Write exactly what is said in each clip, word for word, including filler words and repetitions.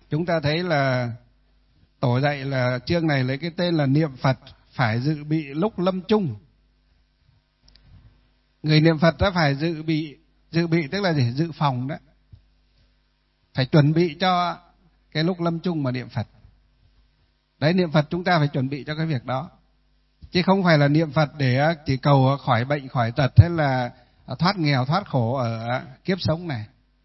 chúng ta thấy là Tổ dạy là chương này lấy cái tên là niệm Phật phải dự bị lúc lâm chung. Người niệm Phật đã phải dự bị, dự bị tức là gì? Dự phòng đó. Phải chuẩn bị cho cái lúc lâm chung mà niệm Phật. Đấy, niệm Phật chúng ta phải chuẩn bị cho cái việc đó. Chứ không phải là niệm Phật để chỉ cầu khỏi bệnh, khỏi tật hay là thoát nghèo, thoát khổ ở kiếp sống này.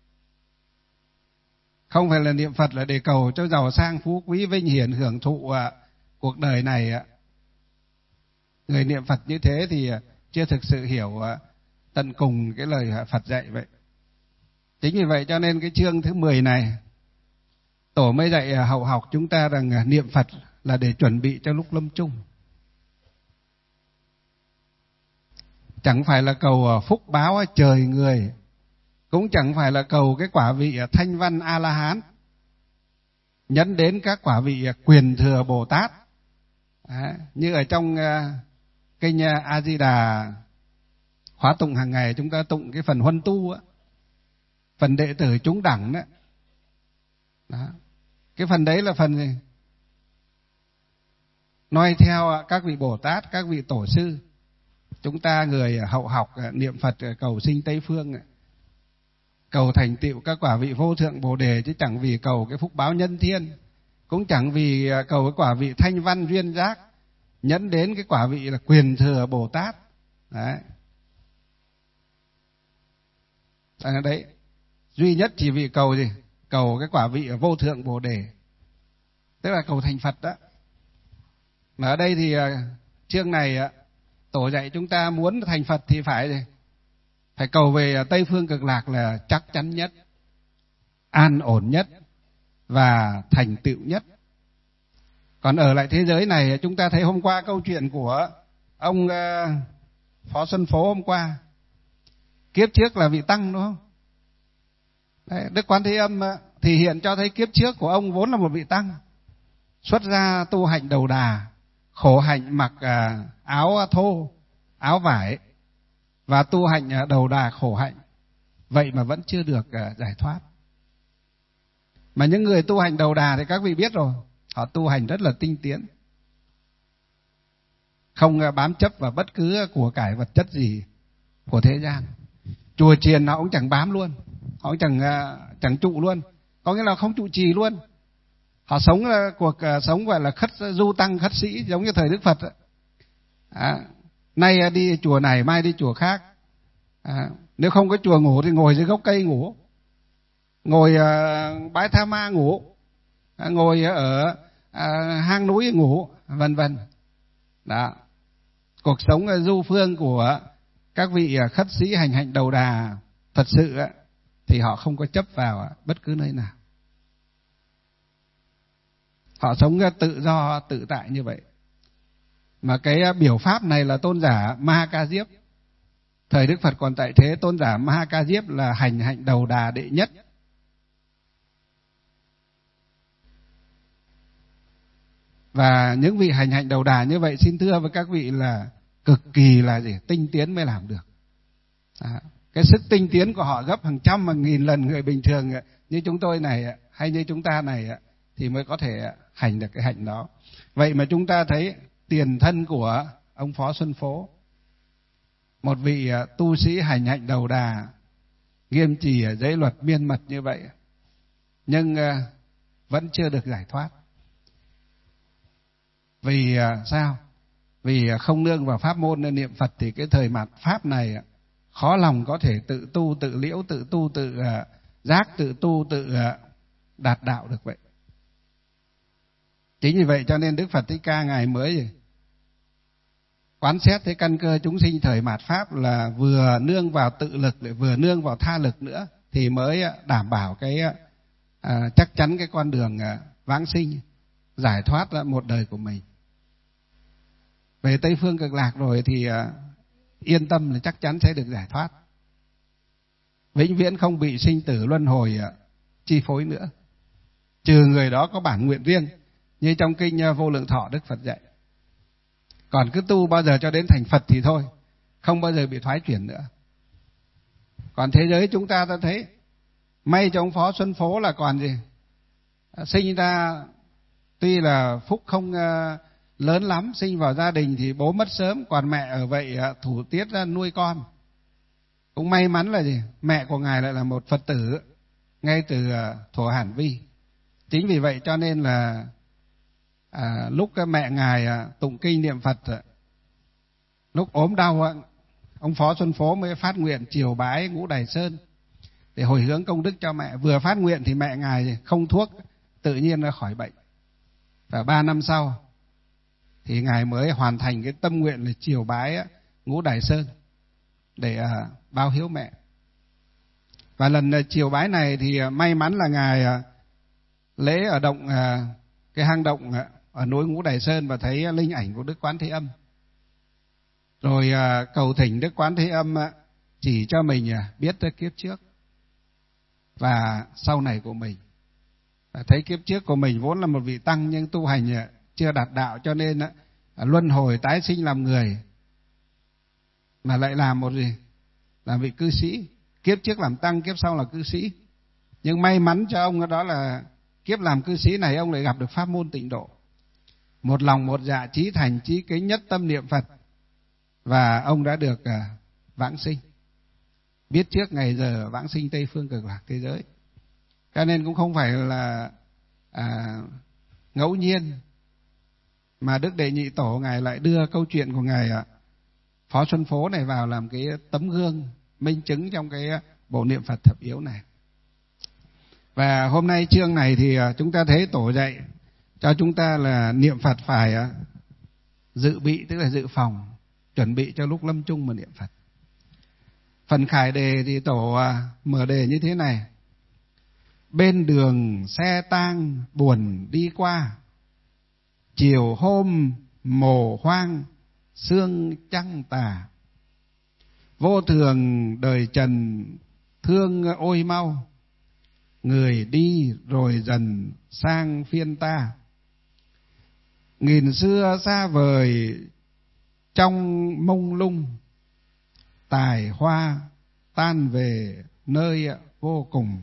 Không phải là niệm Phật là để cầu cho giàu sang phú quý vinh hiển hưởng thụ cuộc đời này. Người niệm Phật như thế thì chưa thực sự hiểu tận cùng cái lời Phật dạy vậy. Chính vì vậy cho nên cái chương thứ mười này Tổ mới dạy hậu học chúng ta rằng niệm Phật là để chuẩn bị cho lúc lâm chung. Chẳng phải là cầu phúc báo trời người, cũng chẳng phải là cầu cái quả vị thanh văn A-la-hán, nhấn đến các quả vị quyền thừa Bồ Tát. À, như ở trong kinh A-di-đà khóa tụng hàng ngày chúng ta tụng cái phần huân tu á, phần đệ tử chúng đẳng đó. Đó. Cái phần đấy là phần gì? Noi theo các vị Bồ Tát, các vị tổ sư. Chúng ta người hậu học niệm Phật cầu sinh Tây Phương, cầu thành tựu các quả vị vô thượng Bồ đề, chứ chẳng vì cầu cái phúc báo nhân thiên, cũng chẳng vì cầu cái quả vị thanh văn duyên giác, nhẫn đến cái quả vị là quyền thừa Bồ Tát. Đấy. À, đấy. Duy nhất chỉ vì cầu gì? Cầu cái quả vị vô thượng Bồ đề, tức là cầu thành Phật đó. Mà ở đây thì chương này Tổ dạy chúng ta muốn thành Phật thì phải gì? Phải cầu về Tây Phương Cực Lạc là chắc chắn nhất, an ổn nhất và thành tựu nhất. Còn ở lại thế giới này, chúng ta thấy hôm qua câu chuyện của ông Phó Xuân Phố hôm qua, kiếp trước là vị tăng đúng không? Đấy, Đức Quán Thế Âm thì hiện cho thấy kiếp trước của ông vốn là một vị tăng, xuất gia tu hạnh đầu đà, khổ hạnh mặc áo thô, áo vải, và tu hạnh đầu đà khổ hạnh. Vậy mà vẫn chưa được giải thoát. Mà những người tu hành đầu đà thì các vị biết rồi, họ tu hành rất là tinh tiến, không bám chấp vào bất cứ của cải vật chất gì của thế gian. Chùa chiền họ cũng chẳng bám luôn, họ cũng chẳng chẳng trụ luôn, có nghĩa là không trụ trì luôn. Họ sống cuộc sống gọi là khất du tăng khất sĩ, giống như thời Đức Phật. À, nay đi chùa này, mai đi chùa khác. À, nếu không có chùa ngủ thì ngồi dưới gốc cây ngủ, ngồi uh, bãi tha ma ngủ, à, ngồi ở uh, hang núi ngủ, vân vân. Đó, cuộc sống du phương của các vị khất sĩ hành hạnh đầu đà thật sự thì họ không có chấp vào bất cứ nơi nào. Họ sống tự do, tự tại như vậy. Mà cái biểu pháp này là tôn giả Ma Ca Diếp. Thời Đức Phật còn tại thế, tôn giả Ma Ca Diếp là hành hạnh đầu đà đệ nhất. Và những vị hành hạnh đầu đà như vậy, xin thưa với các vị là cực kỳ là gì? Tinh tiến mới làm được. À, cái sức tinh tiến của họ gấp hàng trăm hàng nghìn lần người bình thường như chúng tôi này hay như chúng ta này thì mới có thể hành được cái hạnh đó. Vậy mà chúng ta thấy tiền thân của ông Phó Xuân Phố, một vị tu sĩ hành hạnh đầu đà, nghiêm trì giới luật miên mật như vậy, nhưng vẫn chưa được giải thoát. Vì sao? Vì không nương vào pháp môn nên niệm Phật thì cái thời mạt pháp này khó lòng có thể tự tu, tự liễu, tự tu, tự giác, tự tu, tự đạt đạo được vậy. Chính vì vậy cho nên Đức Phật Thích Ca Ngài mới gì? Quán xét thấy căn cơ chúng sinh thời mạt pháp là vừa nương vào tự lực lại vừa nương vào tha lực nữa thì mới đảm bảo cái à, chắc chắn cái con đường à, vãng sinh, giải thoát ra một đời của mình. Về Tây Phương Cực Lạc rồi thì à, yên tâm là chắc chắn sẽ được giải thoát, vĩnh viễn không bị sinh tử luân hồi à, chi phối nữa, trừ người đó có bản nguyện riêng như trong kinh Vô Lượng Thọ Đức Phật dạy. Còn cứ tu bao giờ cho đến thành Phật thì thôi, không bao giờ bị thoái chuyển nữa. Còn thế giới chúng ta ta thấy may cho ông Phó Xuân Phố là còn gì? sinh ra tuy là phúc không lớn lắm, sinh vào gia đình thì bố mất sớm, còn mẹ ở vậy thủ tiết ra nuôi con. Cũng may mắn là gì? Mẹ của Ngài lại là một Phật tử ngay từ thuở Hàn Vi. Chính vì vậy cho nên là à, lúc mẹ Ngài tụng kinh niệm Phật, lúc ốm đau, ông Phó Xuân Phố mới phát nguyện chiều bái Ngũ Đài Sơn để hồi hướng công đức cho mẹ. Vừa phát nguyện thì mẹ Ngài không thuốc, tự nhiên nó khỏi bệnh. Và ba năm sau thì Ngài mới hoàn thành cái tâm nguyện là chiều bái Ngũ Đài Sơn để à, báo hiếu mẹ. Và lần chiều bái này thì may mắn là Ngài à, lễ ở động à, cái hang động à, ở núi Ngũ Đài Sơn và thấy linh ảnh của Đức Quán Thế Âm. Rồi à, cầu thỉnh Đức Quán Thế Âm à, chỉ cho mình à, biết tới kiếp trước và sau này của mình. Và thấy kiếp trước của mình vốn là một vị tăng nhưng tu hành à, chưa đạt đạo, cho nên à, luân hồi tái sinh làm người, mà lại làm một gì? Làm vị cư sĩ. Kiếp trước làm tăng, kiếp sau là cư sĩ. Nhưng may mắn cho ông đó là kiếp làm cư sĩ này ông lại gặp được pháp môn tịnh độ. Một lòng một dạ chí thành chí kính nhất tâm niệm Phật, và ông đã được à, vãng sinh. Biết trước ngày giờ vãng sinh Tây Phương Cực Lạc thế giới. Cho nên cũng không phải là à, ngẫu nhiên mà Đức Đệ Nhị Tổ Ngài lại đưa câu chuyện của Ngài à, Phó Xuân Phố này vào làm cái tấm gương minh chứng trong cái bộ niệm Phật thập yếu này. Và hôm nay chương này thì chúng ta thấy Tổ dạy cho chúng ta là niệm Phật phải dự bị, tức là dự phòng, chuẩn bị cho lúc lâm chung mà niệm Phật. Phần khải đề thì Tổ mở đề như thế này: bên đường xe tang buồn đi qua, chiều hôm mồ hoang sương trăng tà, vô thường đời trần thương ôi mau, người đi rồi dần sang phiên ta. Nghìn xưa xa vời trong mông lung, tài hoa tan về nơi vô cùng.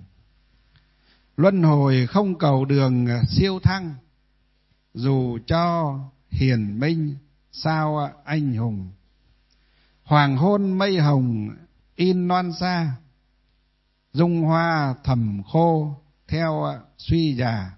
Luân hồi không cầu đường siêu thăng, dù cho hiền minh sao anh hùng. Hoàng hôn mây hồng in non xa, dung hoa thầm khô theo suy già.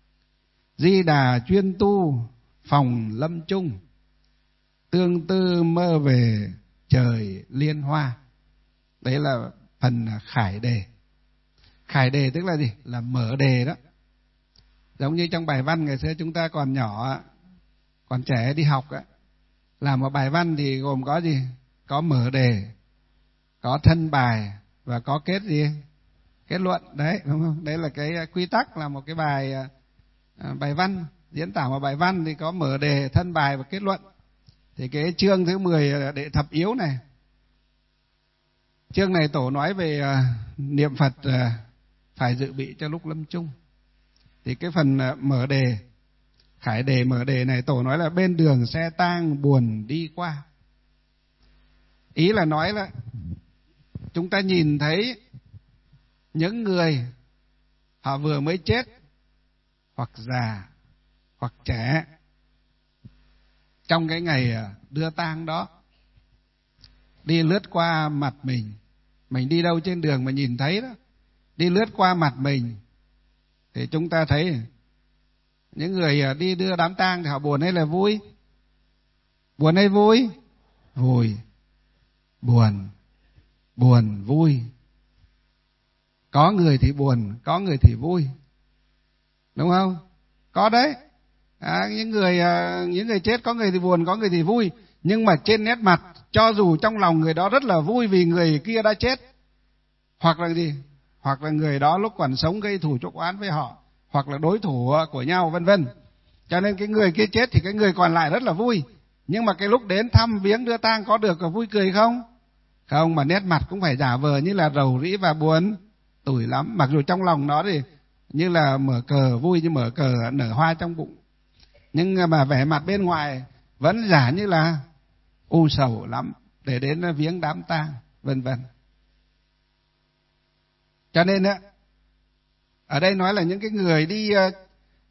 Di Đà chuyên tu phòng lâm chung, tương tư mơ về trời liên hoa. Đấy là phần khải đề. Khải đề tức là gì? Là mở đề đó. Giống như trong bài văn ngày xưa chúng ta còn nhỏ, còn trẻ đi học á, làm một bài văn thì gồm có gì? Có mở đề, có thân bài và có kết gì? Kết luận. Đấy, đúng không? Đấy là cái quy tắc là một cái bài bài văn, diễn tả một bài văn thì có mở đề, thân bài và kết luận. Thì cái chương thứ mười đệ thập yếu này, chương này Tổ nói về uh, niệm Phật uh, phải dự bị cho lúc lâm chung. Thì cái phần uh, mở đề, khải đề mở đề này Tổ nói là bên đường xe tang buồn đi qua. Ý là nói là chúng ta nhìn thấy những người họ vừa mới chết, hoặc già, hoặc trẻ, trong cái ngày đưa tang đó, đi lướt qua mặt mình. Mình đi đâu trên đường mà nhìn thấy đó, đi lướt qua mặt mình, thì chúng ta thấy những người đi đưa đám tang thì họ buồn hay là vui? Buồn hay vui? Vui. Buồn. Buồn, vui. Có người thì buồn, có người thì vui. Đúng không? Có đấy. À, những người những người chết có người thì buồn, có người thì vui, nhưng mà trên nét mặt, cho dù trong lòng người đó rất là vui vì người kia đã chết, hoặc là gì? Hoặc là người đó lúc còn sống gây thù chuốc oán với họ, hoặc là đối thủ của nhau, vân vân. Cho nên cái người kia chết thì cái người còn lại rất là vui, nhưng mà cái lúc đến thăm viếng đưa tang có được vui cười không? Không, mà nét mặt cũng phải giả vờ như là rầu rĩ và buồn tủi lắm, mặc dù trong lòng nó thì như là mở cờ vui, như mở cờ nở hoa trong bụng, nhưng mà vẻ mặt bên ngoài vẫn giả như là u sầu lắm để đến viếng đám tang, vân vân. Cho nên á, ở đây nói là những cái người đi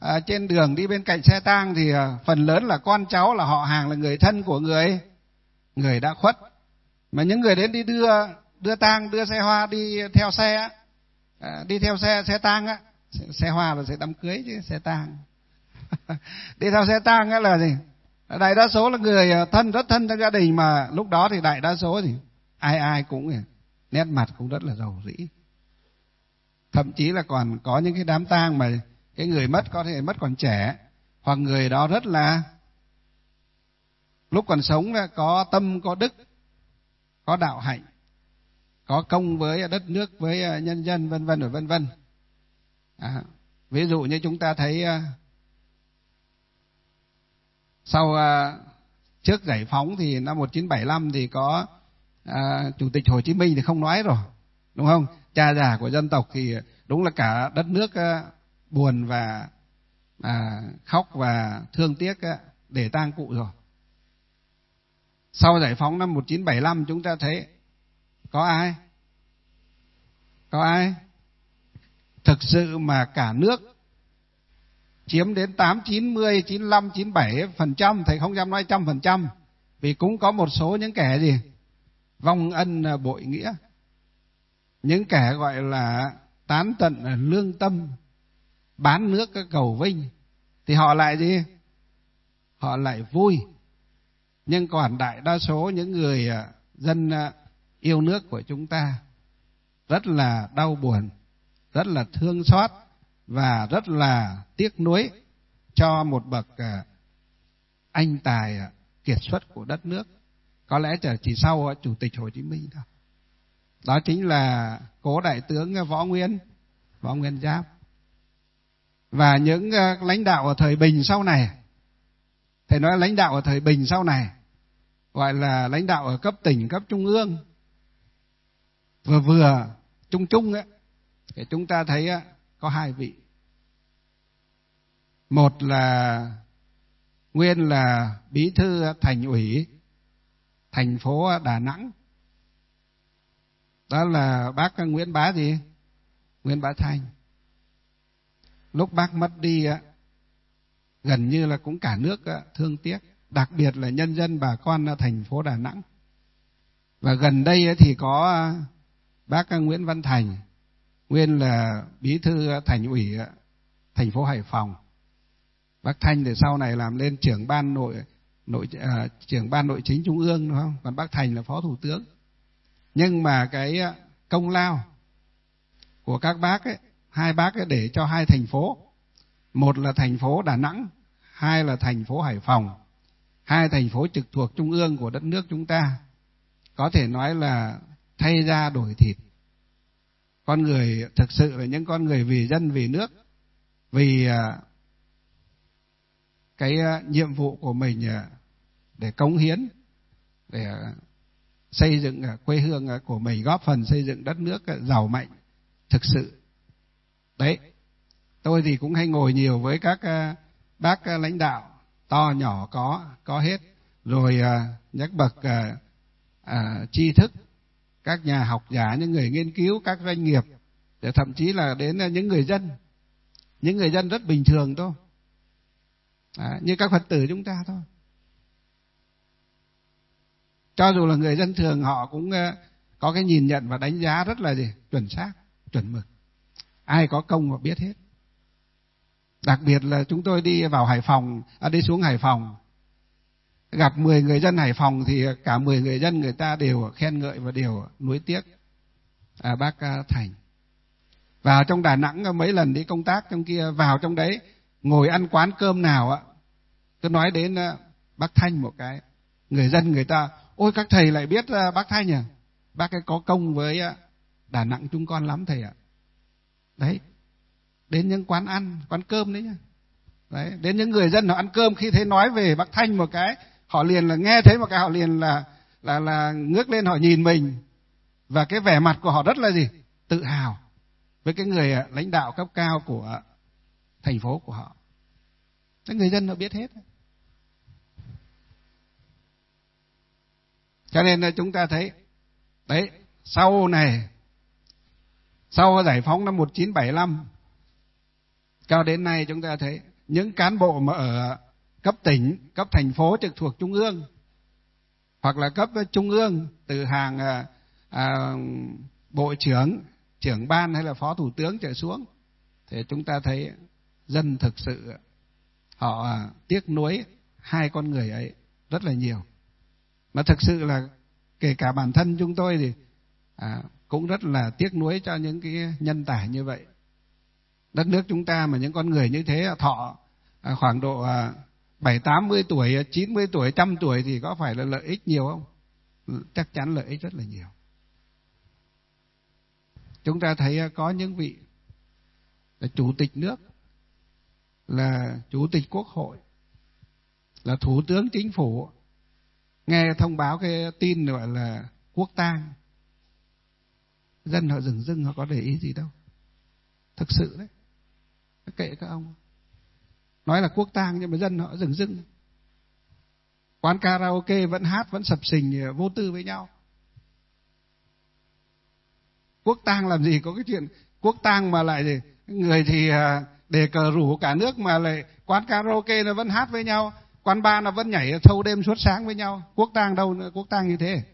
à, trên đường đi bên cạnh xe tang thì à, phần lớn là con cháu, là họ hàng, là người thân của người người đã khuất. Mà những người đến đi đưa đưa tang, đưa xe hoa đi theo xe, à, đi theo xe xe tang á, xe hoa là sẽ đám cưới chứ xe tang. Đi theo xe tang á là gì? Đại đa số là người thân, rất thân trong gia đình, mà lúc đó thì đại đa số thì ai ai cũng nét mặt cũng rất là rầu rĩ. Thậm chí là còn có những cái đám tang mà cái người mất có thể mất còn trẻ, hoặc người đó rất là lúc còn sống có tâm, có đức, có đạo hạnh, có công với đất nước, với nhân dân, vân vân và vân vân. À, ví dụ như chúng ta thấy sau trước giải phóng thì năm một nghìn chín trăm bảy mươi lăm thì có à, Chủ tịch Hồ Chí Minh thì không nói rồi, đúng không? Cha già của dân tộc thì đúng là cả đất nước à, buồn và à, khóc và thương tiếc à, để tang cụ rồi. Sau giải phóng năm một nghìn chín trăm bảy mươi lăm chúng ta thấy có ai? Có ai? Thực sự mà cả nước chiếm đến tám, chín mươi, chín mươi lăm, chín mươi bảy phần trăm, thầy không dám nói trăm phần trăm, vì cũng có một số những kẻ gì vong ân bội nghĩa, những kẻ gọi là tán tận lương tâm, bán nước cầu vinh, thì họ lại gì? Họ lại vui. Nhưng còn đại đa số những người dân yêu nước của chúng ta rất là đau buồn, rất là thương xót và rất là tiếc nuối cho một bậc anh tài kiệt xuất của đất nước, có lẽ chỉ sau Chủ tịch Hồ Chí Minh thôi. Đó chính là cố đại tướng Võ Nguyên, Võ Nguyên Giáp. Và những lãnh đạo ở thời Bình sau này, thầy nói lãnh đạo ở thời Bình sau này, gọi là lãnh đạo ở cấp tỉnh, cấp trung ương, vừa vừa, trung trung ấy, thì chúng ta thấy có hai vị. Một là nguyên là bí thư thành ủy thành phố Đà Nẵng, đó là bác Nguyễn Bá gì? Nguyễn Bá Thanh. Lúc bác mất đi gần như là cũng cả nước thương tiếc, đặc biệt là nhân dân bà con thành phố Đà Nẵng. Và gần đây thì có bác Nguyễn Văn Thành, nguyên là bí thư thành ủy thành phố Hải Phòng. Bác Thanh thì sau này làm lên trưởng ban nội nội à, trưởng ban nội chính trung ương, đúng không? Còn bác Thành là phó thủ tướng. Nhưng mà cái công lao của các bác ấy, hai bác ấy để cho hai thành phố, một là thành phố Đà Nẵng, hai là thành phố Hải Phòng, hai thành phố trực thuộc trung ương của đất nước chúng ta, có thể nói là thay da đổi thịt. Con người thực sự là những con người vì dân vì nước, vì cái nhiệm vụ của mình để cống hiến, để xây dựng quê hương của mình, góp phần xây dựng đất nước giàu mạnh thực sự. Đấy, tôi thì cũng hay ngồi nhiều với các bác lãnh đạo, to nhỏ có có hết, rồi các bậc à, à, tri thức, các nhà học giả, những người nghiên cứu, các doanh nghiệp, để thậm chí là đến những người dân, những người dân rất bình thường thôi, à, như các Phật tử chúng ta thôi. Cho dù là người dân thường, họ cũng có cái nhìn nhận và đánh giá rất là gì? Chuẩn xác, chuẩn mực. Ai có công mà biết hết. Đặc biệt là chúng tôi đi vào Hải Phòng, à, đi xuống Hải Phòng, gặp mười người dân Hải Phòng thì cả mười người dân người ta đều khen ngợi và đều nuối tiếc à, bác Thành. Vào trong Đà Nẵng mấy lần đi công tác trong kia, vào trong đấy ngồi ăn quán cơm nào á, tôi nói đến bác Thanh một cái, người dân người ta: ôi các thầy lại biết bác Thanh à, bác ấy có công với Đà Nẵng chúng con lắm thầy ạ. Đấy, đến những quán ăn, quán cơm đấy nhá. Đấy, đến những người dân họ ăn cơm, khi thấy nói về bác Thanh một cái, họ liền là nghe thấy một cái, họ liền là là là ngước lên, họ nhìn mình, và cái vẻ mặt của họ rất là gì? Tự hào với cái người lãnh đạo cấp cao của thành phố của họ. Cái người dân họ biết hết. Cho nên là chúng ta thấy đấy, sau này, sau giải phóng năm một nghìn chín trăm bảy mươi lăm cho đến nay, chúng ta thấy những cán bộ mà ở cấp tỉnh, cấp thành phố trực thuộc trung ương, hoặc là cấp trung ương từ hàng à, à, bộ trưởng, trưởng ban hay là phó thủ tướng trở xuống, thì chúng ta thấy dân thực sự họ à, tiếc nuối hai con người ấy rất là nhiều. Mà thực sự là kể cả bản thân chúng tôi thì à, cũng rất là tiếc nuối cho những cái nhân tài như vậy. Đất nước chúng ta mà những con người như thế thọ à, khoảng độ à, bảy tám mươi tuổi, chín mươi tuổi, trăm tuổi thì có phải là lợi ích nhiều không? Chắc chắn lợi ích rất là nhiều. Chúng ta thấy có những vị là chủ tịch nước, là chủ tịch quốc hội, là thủ tướng chính phủ, nghe thông báo cái tin gọi là quốc tang, dân họ dửng dưng, họ có để ý gì đâu. Thực sự đấy, kệ các ông, nói là quốc tang nhưng mà dân họ dửng dưng. Quán karaoke vẫn hát, vẫn sập sình vô tư với nhau. Quốc tang làm gì có cái chuyện quốc tang mà lại gì? Người thì đề cờ rủ cả nước mà lại quán karaoke nó vẫn hát với nhau, quán bar nó vẫn nhảy thâu đêm suốt sáng với nhau. Quốc tang đâu nữa, quốc tang như thế.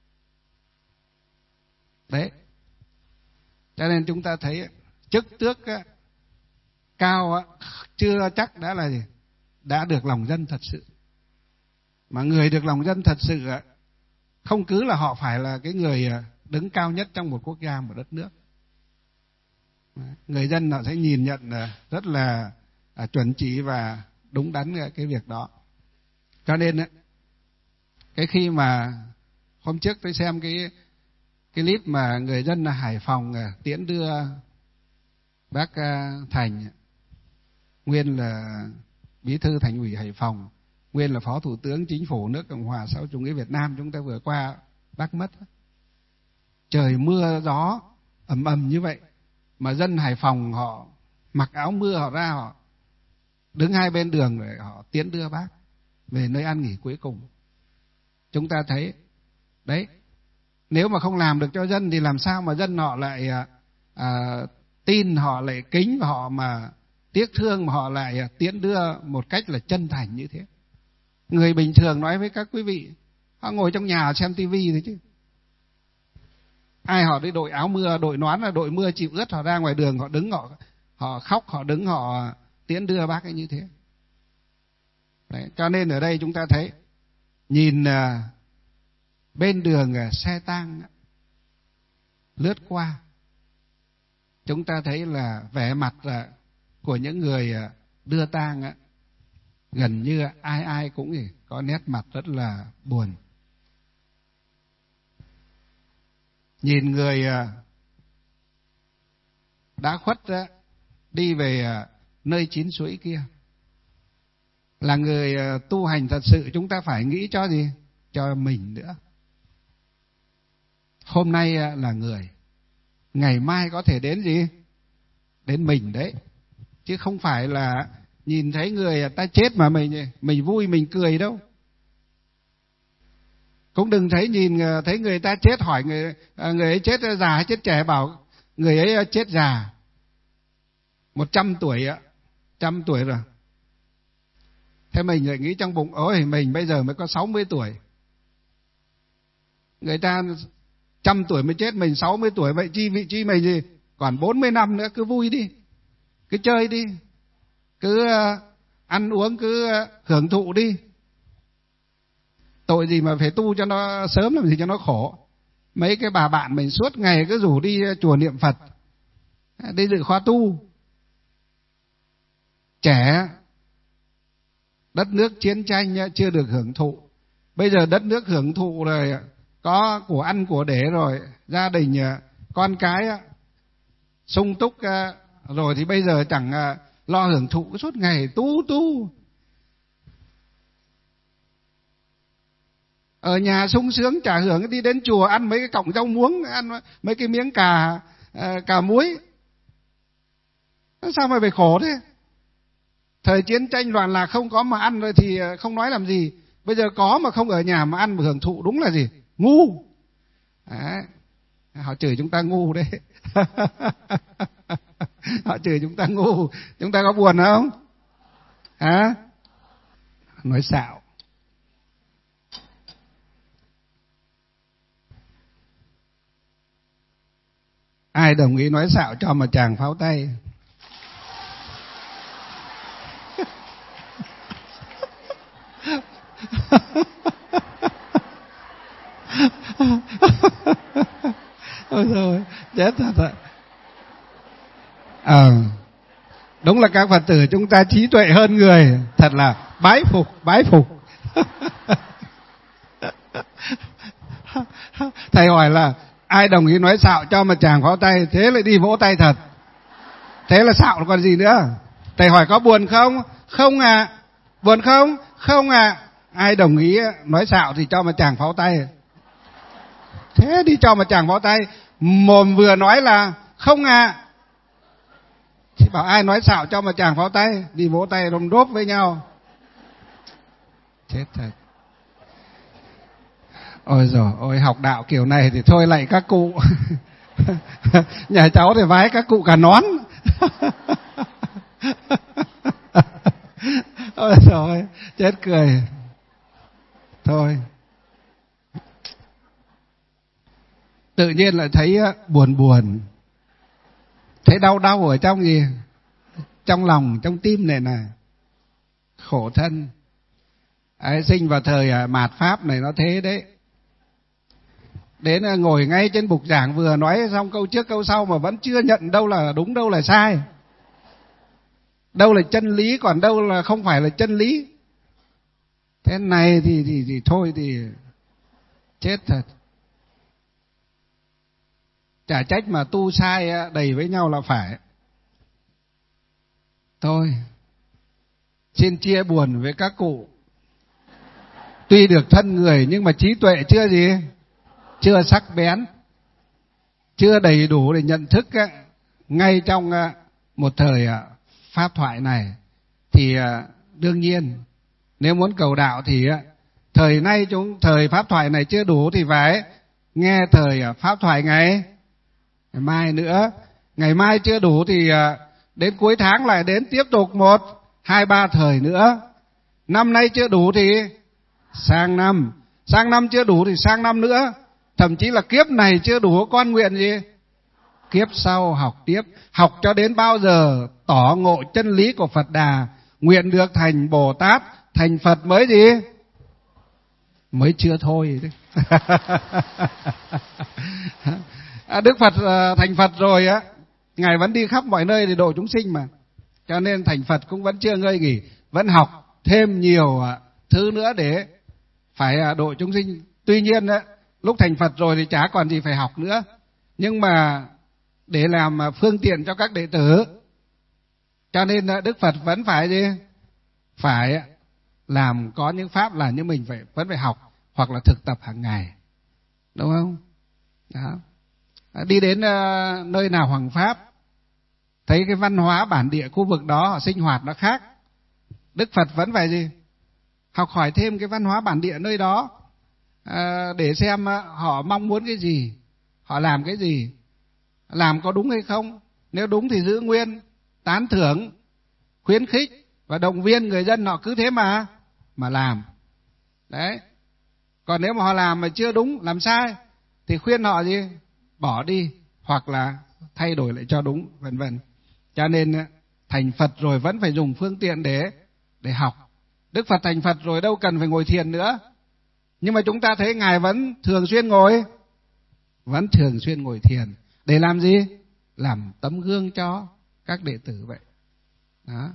Đấy. Cho nên chúng ta thấy chức tước cao chưa chắc đã là gì? Đã được lòng dân thật sự. Mà người được lòng dân thật sự không cứ là họ phải là cái người đứng cao nhất trong một quốc gia, một đất nước. Người dân họ sẽ nhìn nhận rất là chuẩn chỉ và đúng đắn cái việc đó. Cho nên cái khi mà hôm trước tôi xem cái cái clip mà người dân ở Hải Phòng tiễn đưa bác Thành, nguyên là bí thư Thành ủy Hải Phòng, nguyên là phó thủ tướng chính phủ nước Cộng hòa xã hội chủ nghĩa Việt Nam, chúng ta vừa qua bác mất. Trời mưa gió ầm ầm như vậy mà dân Hải Phòng họ mặc áo mưa, họ ra họ đứng hai bên đường để họ tiễn đưa bác về nơi an nghỉ cuối cùng. Chúng ta thấy đấy, nếu mà không làm được cho dân thì làm sao mà dân họ lại à, tin, họ lại kính, và họ mà tiếc thương, mà họ lại tiễn đưa một cách là chân thành như thế. Người bình thường nói với các quý vị, họ ngồi trong nhà xem tivi thôi chứ. Ai họ đi đội áo mưa, đội nón là đội mưa chịu ướt, họ ra ngoài đường họ đứng, họ họ khóc, họ đứng họ tiễn đưa bác ấy như thế. Đấy, cho nên ở đây chúng ta thấy nhìn uh, bên đường uh, xe tang uh, lướt qua, chúng ta thấy là vẻ mặt uh, của những người uh, đưa tang uh, gần như ai ai cũng uh, có nét mặt rất là buồn. Nhìn người uh, đã khuất uh, đi về uh, nơi chín suối kia, là người tu hành thật sự, chúng ta phải nghĩ cho gì? Cho mình nữa. Hôm nay là người, ngày mai có thể đến gì? Đến mình đấy. Chứ không phải là nhìn thấy người ta chết mà mình mình vui, mình cười đâu. Cũng đừng thấy nhìn thấy người ta chết hỏi người người ấy chết già hay chết trẻ, bảo người ấy chết già. Một trăm tuổi ạ, trăm tuổi rồi. Thế mình lại nghĩ trong bụng, ôi mình bây giờ mới có sáu mươi tuổi. Người ta trăm tuổi mới chết, mình sáu mươi tuổi, vậy chi vị chi mình gì? Còn bốn mươi năm nữa, cứ vui đi, cứ chơi đi, cứ ăn uống, cứ hưởng thụ đi. Tội gì mà phải tu cho nó sớm, làm gì cho nó khổ. Mấy cái bà bạn mình suốt ngày cứ rủ đi chùa niệm Phật, đi dự khóa tu. Trẻ, đất nước chiến tranh chưa được hưởng thụ, bây giờ đất nước hưởng thụ rồi, có của ăn của để rồi, gia đình con cái sung túc rồi, thì bây giờ chẳng lo hưởng thụ, suốt ngày tu tu. Ở nhà sung sướng chả hưởng, đi đến chùa ăn mấy cái cọng rau muống, ăn mấy cái miếng cà cà muối, sao mà phải khổ thế? Thời chiến tranh loạn lạc không có mà ăn rồi thì không nói làm gì. Bây giờ có mà không ở nhà mà ăn mà hưởng thụ, đúng là gì? Ngu. Đấy. Họ chửi chúng ta ngu đấy. Họ chửi chúng ta ngu. Chúng ta có buồn không? Hả? Nói xạo. Ai đồng ý nói xạo cho một tràng pháo tay? Ôi rồi chết thật ạ. Ờ, à, đúng là các Phật tử chúng ta trí tuệ hơn người, thật là bái phục, bái phục. Thầy hỏi là ai đồng ý nói xạo cho một tràng pháo tay, thế lại đi vỗ tay thật. Thế là xạo còn gì nữa. Thầy hỏi có buồn không? Không ạ. À. Buồn không? Không ạ. À. Ai đồng ý nói xạo thì cho một tràng pháo tay. Thế đi cho một tràng pháo tay, mồm vừa nói là không ạ. À. Thì bảo ai nói xạo cho một tràng pháo tay, đi vỗ tay đom đốp với nhau. Chết thật. Ôi giời ôi, học đạo kiểu này thì thôi lạy các cụ. Nhà cháu thì vái các cụ cả nón. Ôi giời, chết cười. Thôi. Tự nhiên lại thấy buồn buồn. Thấy đau đau ở trong gì? Trong lòng, trong tim này nè. Khổ thân. Ấy, sinh vào thời mạt Pháp này nó thế đấy. Đến ngồi ngay trên bục giảng vừa nói xong câu trước câu sau mà vẫn chưa nhận đâu là đúng đâu là sai. Đâu là chân lý còn đâu là không phải là chân lý. Thế này thì thì, thì thôi thì chết thật. Chả trách mà tu sai đầy với nhau là phải. Thôi, xin chia buồn với các cụ. Tuy được thân người nhưng mà trí tuệ chưa gì? Chưa sắc bén, chưa đầy đủ để nhận thức ngay trong một thời pháp thoại này. Thì đương nhiên nếu muốn cầu đạo thì thời nay chúng thời pháp thoại này chưa đủ thì phải nghe thời pháp thoại ngày ngày mai nữa. Ngày mai chưa đủ thì đến cuối tháng lại đến tiếp tục một hai ba thời nữa. Năm nay chưa đủ thì sang năm, sang năm chưa đủ thì sang năm nữa. Thậm chí là kiếp này chưa đủ, con nguyện gì? Kiếp sau học tiếp, học cho đến bao giờ tỏ ngộ chân lý của Phật Đà, nguyện được thành Bồ Tát, thành Phật mới gì? Mới chưa thôi. Đức Phật thành Phật rồi á, Ngài vẫn đi khắp mọi nơi để độ chúng sinh mà. Cho nên thành Phật cũng vẫn chưa ngơi nghỉ, vẫn học thêm nhiều thứ nữa để phải độ chúng sinh. Tuy nhiên á, lúc thành Phật rồi thì chả còn gì phải học nữa. Nhưng mà để làm phương tiện cho các đệ tử, cho nên Đức Phật vẫn phải gì? Phải làm có những pháp là như mình phải vẫn phải học hoặc là thực tập hàng ngày. Đúng không? Đó. Đi đến nơi nào hoằng pháp, thấy cái văn hóa bản địa khu vực đó họ sinh hoạt nó khác, Đức Phật vẫn phải gì? Học hỏi thêm cái văn hóa bản địa nơi đó. À, để xem họ mong muốn cái gì, họ làm cái gì, làm có đúng hay không. Nếu đúng thì giữ nguyên, tán thưởng, khuyến khích và động viên người dân họ cứ thế mà mà làm. Đấy. Còn nếu mà họ làm mà chưa đúng, làm sai thì khuyên họ gì? Bỏ đi hoặc là thay đổi lại cho đúng, vân vân. Cho nên thành Phật rồi vẫn phải dùng phương tiện để để học. Đức Phật thành Phật rồi đâu cần phải ngồi thiền nữa. Nhưng mà chúng ta thấy Ngài vẫn thường xuyên ngồi, vẫn thường xuyên ngồi thiền. Để làm gì? Làm tấm gương cho các đệ tử vậy. Đó.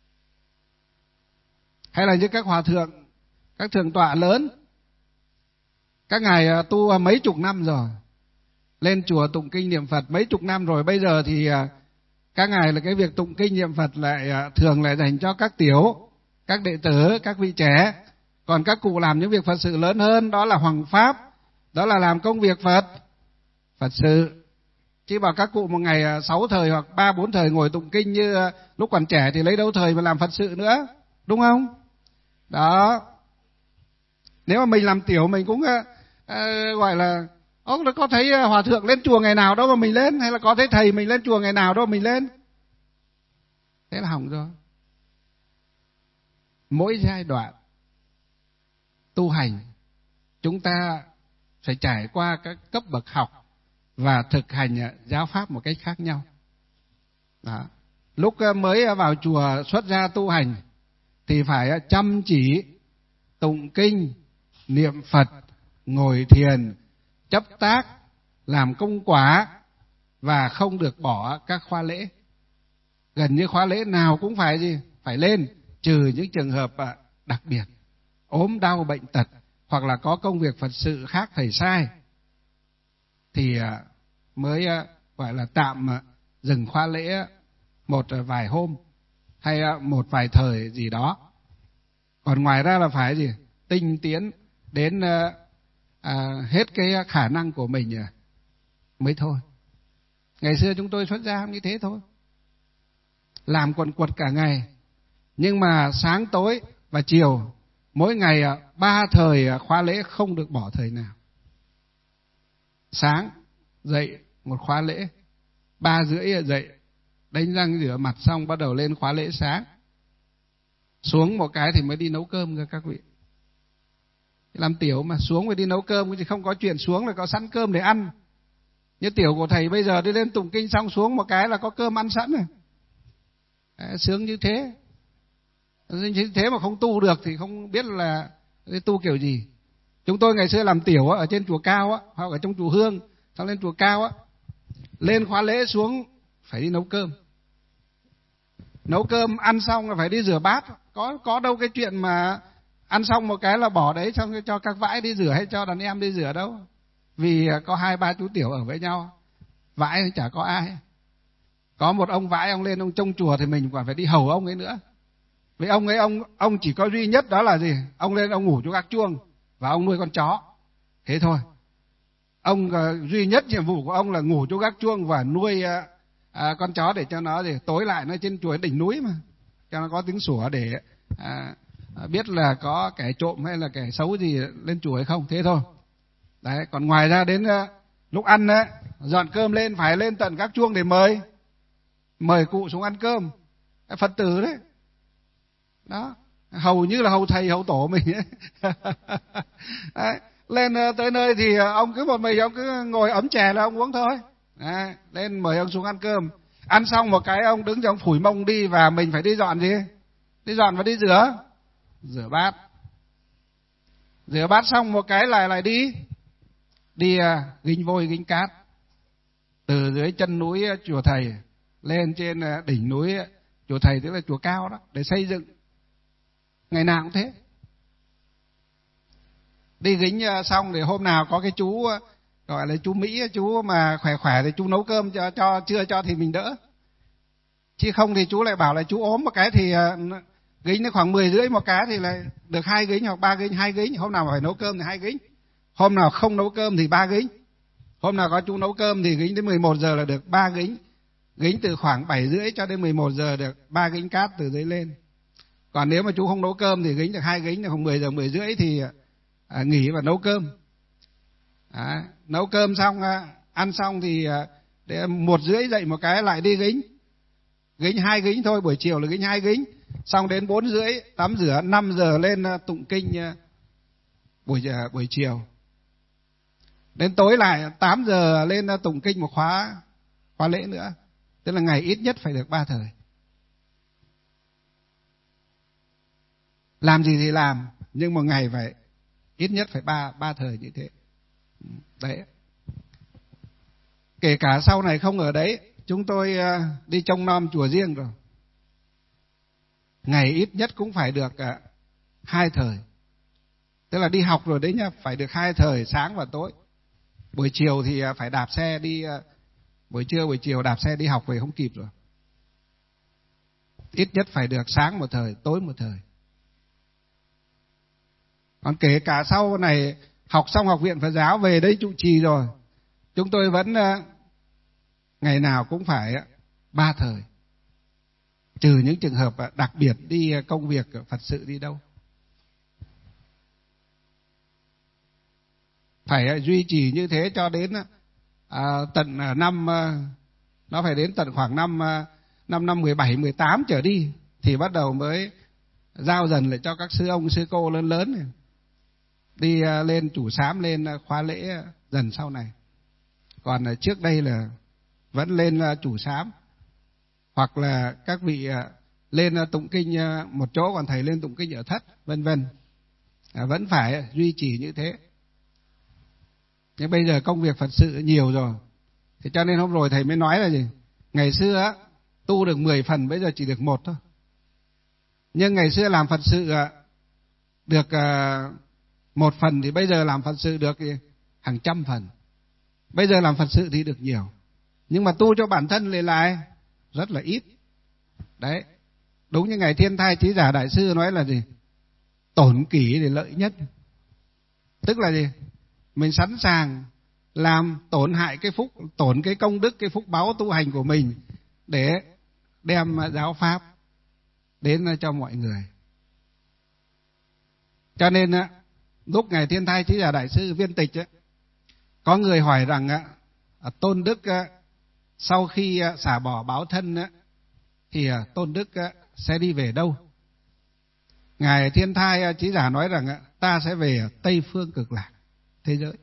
Hay là như các hòa thượng, các thượng tọa lớn, các ngài tu mấy chục năm rồi, lên chùa tụng kinh niệm Phật mấy chục năm rồi. Bây giờ thì các ngài là cái việc tụng kinh niệm Phật lại thường lại dành cho các tiểu, các đệ tử, các vị trẻ. Còn các cụ làm những việc Phật sự lớn hơn, đó là hoằng pháp, đó là làm công việc Phật, Phật sự. Chứ bảo các cụ một ngày sáu thời hoặc ba bốn thời ngồi tụng kinh như lúc còn trẻ thì lấy đâu thời mà làm Phật sự nữa, đúng không? Đó. Nếu mà mình làm tiểu mình cũng uh, gọi là ông có thấy hòa thượng lên chùa ngày nào đâu mà mình lên, hay là có thấy thầy mình lên chùa ngày nào đâu mà mình lên. Thế là hỏng rồi. mỗi giai đoạn tu hành chúng ta phải trải qua các cấp bậc học và thực hành giáo pháp một cách khác nhau. Đó. Lúc mới vào chùa xuất gia tu hành thì phải chăm chỉ tụng kinh, niệm Phật, ngồi thiền, chấp tác, làm công quả và không được bỏ các khóa lễ. Gần như khóa lễ nào cũng phải gì? Phải lên, trừ những trường hợp đặc biệt, ốm đau bệnh tật hoặc là có công việc Phật sự khác phải sai thì mới gọi là tạm dừng khóa lễ một vài hôm hay một vài thời gì đó. Còn ngoài ra là phải gì? Tinh tiến đến à, hết cái khả năng của mình mới thôi. Ngày xưa chúng tôi xuất gia như thế thôi, làm quần quật cả ngày, nhưng mà sáng tối và chiều mỗi ngày ba thời khóa lễ không được bỏ thời nào. Sáng dậy một khóa lễ, ba rưỡi dậy đánh răng rửa mặt xong bắt đầu lên khóa lễ sáng, xuống một cái thì mới đi nấu cơm cơ các vị. Làm tiểu mà xuống phải đi nấu cơm, chứ không có chuyện xuống là có sẵn cơm để ăn. Như tiểu của thầy bây giờ đi lên tụng kinh xong xuống một cái là có cơm ăn sẵn rồi. Đấy, sướng như thế. Như thế mà không tu được thì không biết là tu kiểu gì. Chúng tôi ngày xưa làm tiểu ở trên chùa Cao á, hoặc ở trong chùa Hương, xong lên chùa Cao á, lên khóa lễ xuống phải đi nấu cơm. Nấu cơm ăn xong là phải đi rửa bát. Có có đâu cái chuyện mà ăn xong một cái là bỏ đấy xong cho các vãi đi rửa hay cho đàn em đi rửa đâu. Vì có hai ba chú tiểu ở với nhau, vãi thì chả có ai. Có một ông vãi, ông lên ông trông chùa thì mình còn phải đi hầu ông ấy nữa. Vì ông ấy ông ông chỉ có duy nhất đó là gì? Ông lên ông ngủ chỗ gác chuông và ông nuôi con chó. Thế thôi. Ông uh, duy nhất nhiệm vụ của ông là ngủ chỗ gác chuông và nuôi uh, uh, con chó để cho nó gì tối lại nó trên chùa đỉnh núi mà, cho nó có tiếng sủa để uh, uh, biết là có kẻ trộm hay là kẻ xấu gì lên chùa hay không. Thế thôi. Đấy, còn ngoài ra đến uh, lúc ăn uh, dọn cơm lên phải lên tận gác chuông để mời mời cụ xuống ăn cơm. Phật tử đấy. Đó, hầu như là hầu thầy hầu tổ mình ấy. Đấy, lên tới nơi thì ông cứ một mình ông cứ ngồi ấm chè là ông uống thôi. Đấy, lên mời ông xuống ăn cơm. Ăn xong một cái ông đứng cho ông phủi mông đi và mình phải đi dọn gì? Đi dọn và đi rửa. Rửa bát. Rửa bát xong một cái lại lại đi. Đi uh, gính vôi gính cát. Từ dưới chân núi chùa thầy lên trên uh, đỉnh núi chùa thầy, tức là chùa Cao đó, để xây dựng. Ngày nào cũng thế. Đi gính xong thì hôm nào có cái chú gọi là chú Mỹ, chú mà khỏe khỏe thì chú nấu cơm cho, cho chưa cho thì mình đỡ. Chứ không thì chú lại bảo là chú ốm một cái thì gính nó khoảng mười rưỡi một cái thì lại được hai gính hoặc ba gính, hai gính. Hôm nào phải nấu cơm thì hai gính. Hôm nào không nấu cơm thì ba gính. Hôm nào có chú nấu cơm thì gính đến mười một giờ là được ba gính. Gính từ khoảng bảy rưỡi cho đến mười một giờ được ba gính cát từ dưới lên. Còn nếu mà chú không nấu cơm thì gính được hai gính, khoảng mười giờ mười rưỡi thì à, nghỉ và nấu cơm. À, nấu cơm xong, à, ăn xong thì à, một rưỡi dậy một cái lại đi gính. Gính hai gính thôi, buổi chiều là gính hai gính. Xong đến bốn rưỡi tắm rửa, năm giờ lên à, tụng kinh à, buổi à, buổi chiều. Đến tối lại tám giờ lên à, tụng kinh một khóa khóa lễ nữa. Tức là ngày ít nhất phải được ba thời. Làm gì thì làm, nhưng một ngày phải ít nhất phải ba ba thời như thế. Đấy. Kể cả sau này không ở đấy, chúng tôi đi trông nom chùa riêng rồi. Ngày ít nhất cũng phải được hai thời. Tức là đi học rồi đấy nhá, phải được hai thời sáng và tối. Buổi chiều thì phải đạp xe đi, buổi trưa buổi chiều đạp xe đi học về không kịp rồi. Ít nhất phải được sáng một thời, tối một thời. Còn kể cả sau này học xong học viện Phật giáo về đây trụ trì rồi, chúng tôi vẫn uh, ngày nào cũng phải uh, ba thời. Trừ những trường hợp uh, đặc biệt đi uh, công việc uh, Phật sự đi đâu. Phải uh, duy trì như thế cho đến uh, tận uh, năm, uh, nó phải đến tận khoảng năm, uh, năm năm mười bảy, mười tám trở đi thì bắt đầu mới giao dần lại cho các sư ông sư cô lớn lớn này, đi lên chủ sám, lên khóa lễ dần sau này. Còn trước đây là vẫn lên chủ sám, hoặc là các vị lên tụng kinh một chỗ, còn thầy lên tụng kinh ở thất, vân vân. À, vẫn phải duy trì như thế. Nhưng bây giờ công việc Phật sự nhiều rồi, thì cho nên hôm rồi thầy mới nói là gì? Ngày xưa á, tu được mười phần, bây giờ chỉ được một thôi. Nhưng ngày xưa làm Phật sự được một phần, thì bây giờ làm Phật sự được hàng trăm phần. Bây giờ làm Phật sự thì được nhiều, nhưng mà tu cho bản thân lại lại rất là ít. Đấy, đúng như Ngài Thiên Thai Chí Giả Đại Sư nói là gì? Tổn kỷ để lợi nhất. Tức là gì? Mình sẵn sàng làm tổn hại cái phúc, tổn cái công đức, cái phúc báu tu hành của mình để đem giáo pháp đến cho mọi người. Cho nên lúc Ngài Thiên Thai Chí Giả Đại Sư viên tịch, có người hỏi rằng Tôn Đức sau khi xả bỏ báo thân thì Tôn Đức sẽ đi về đâu? Ngài Thiên Thai Chí Giả nói rằng ta sẽ về Tây Phương Cực Lạc thế giới.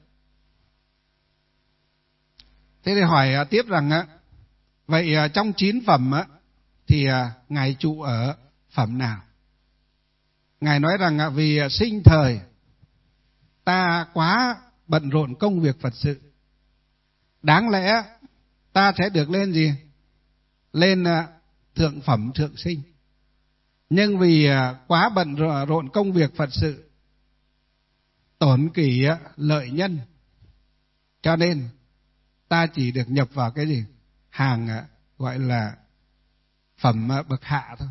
Thế thì hỏi tiếp rằng vậy trong chín phẩm thì Ngài trụ ở phẩm nào? Ngài nói rằng vì sinh thời ta quá bận rộn công việc Phật sự, đáng lẽ ta sẽ được lên gì? Lên thượng phẩm thượng sinh. Nhưng vì quá bận rộn công việc Phật sự, tổn kỷ lợi nhân, cho nên ta chỉ được nhập vào cái gì? Hàng gọi là phẩm bậc hạ thôi.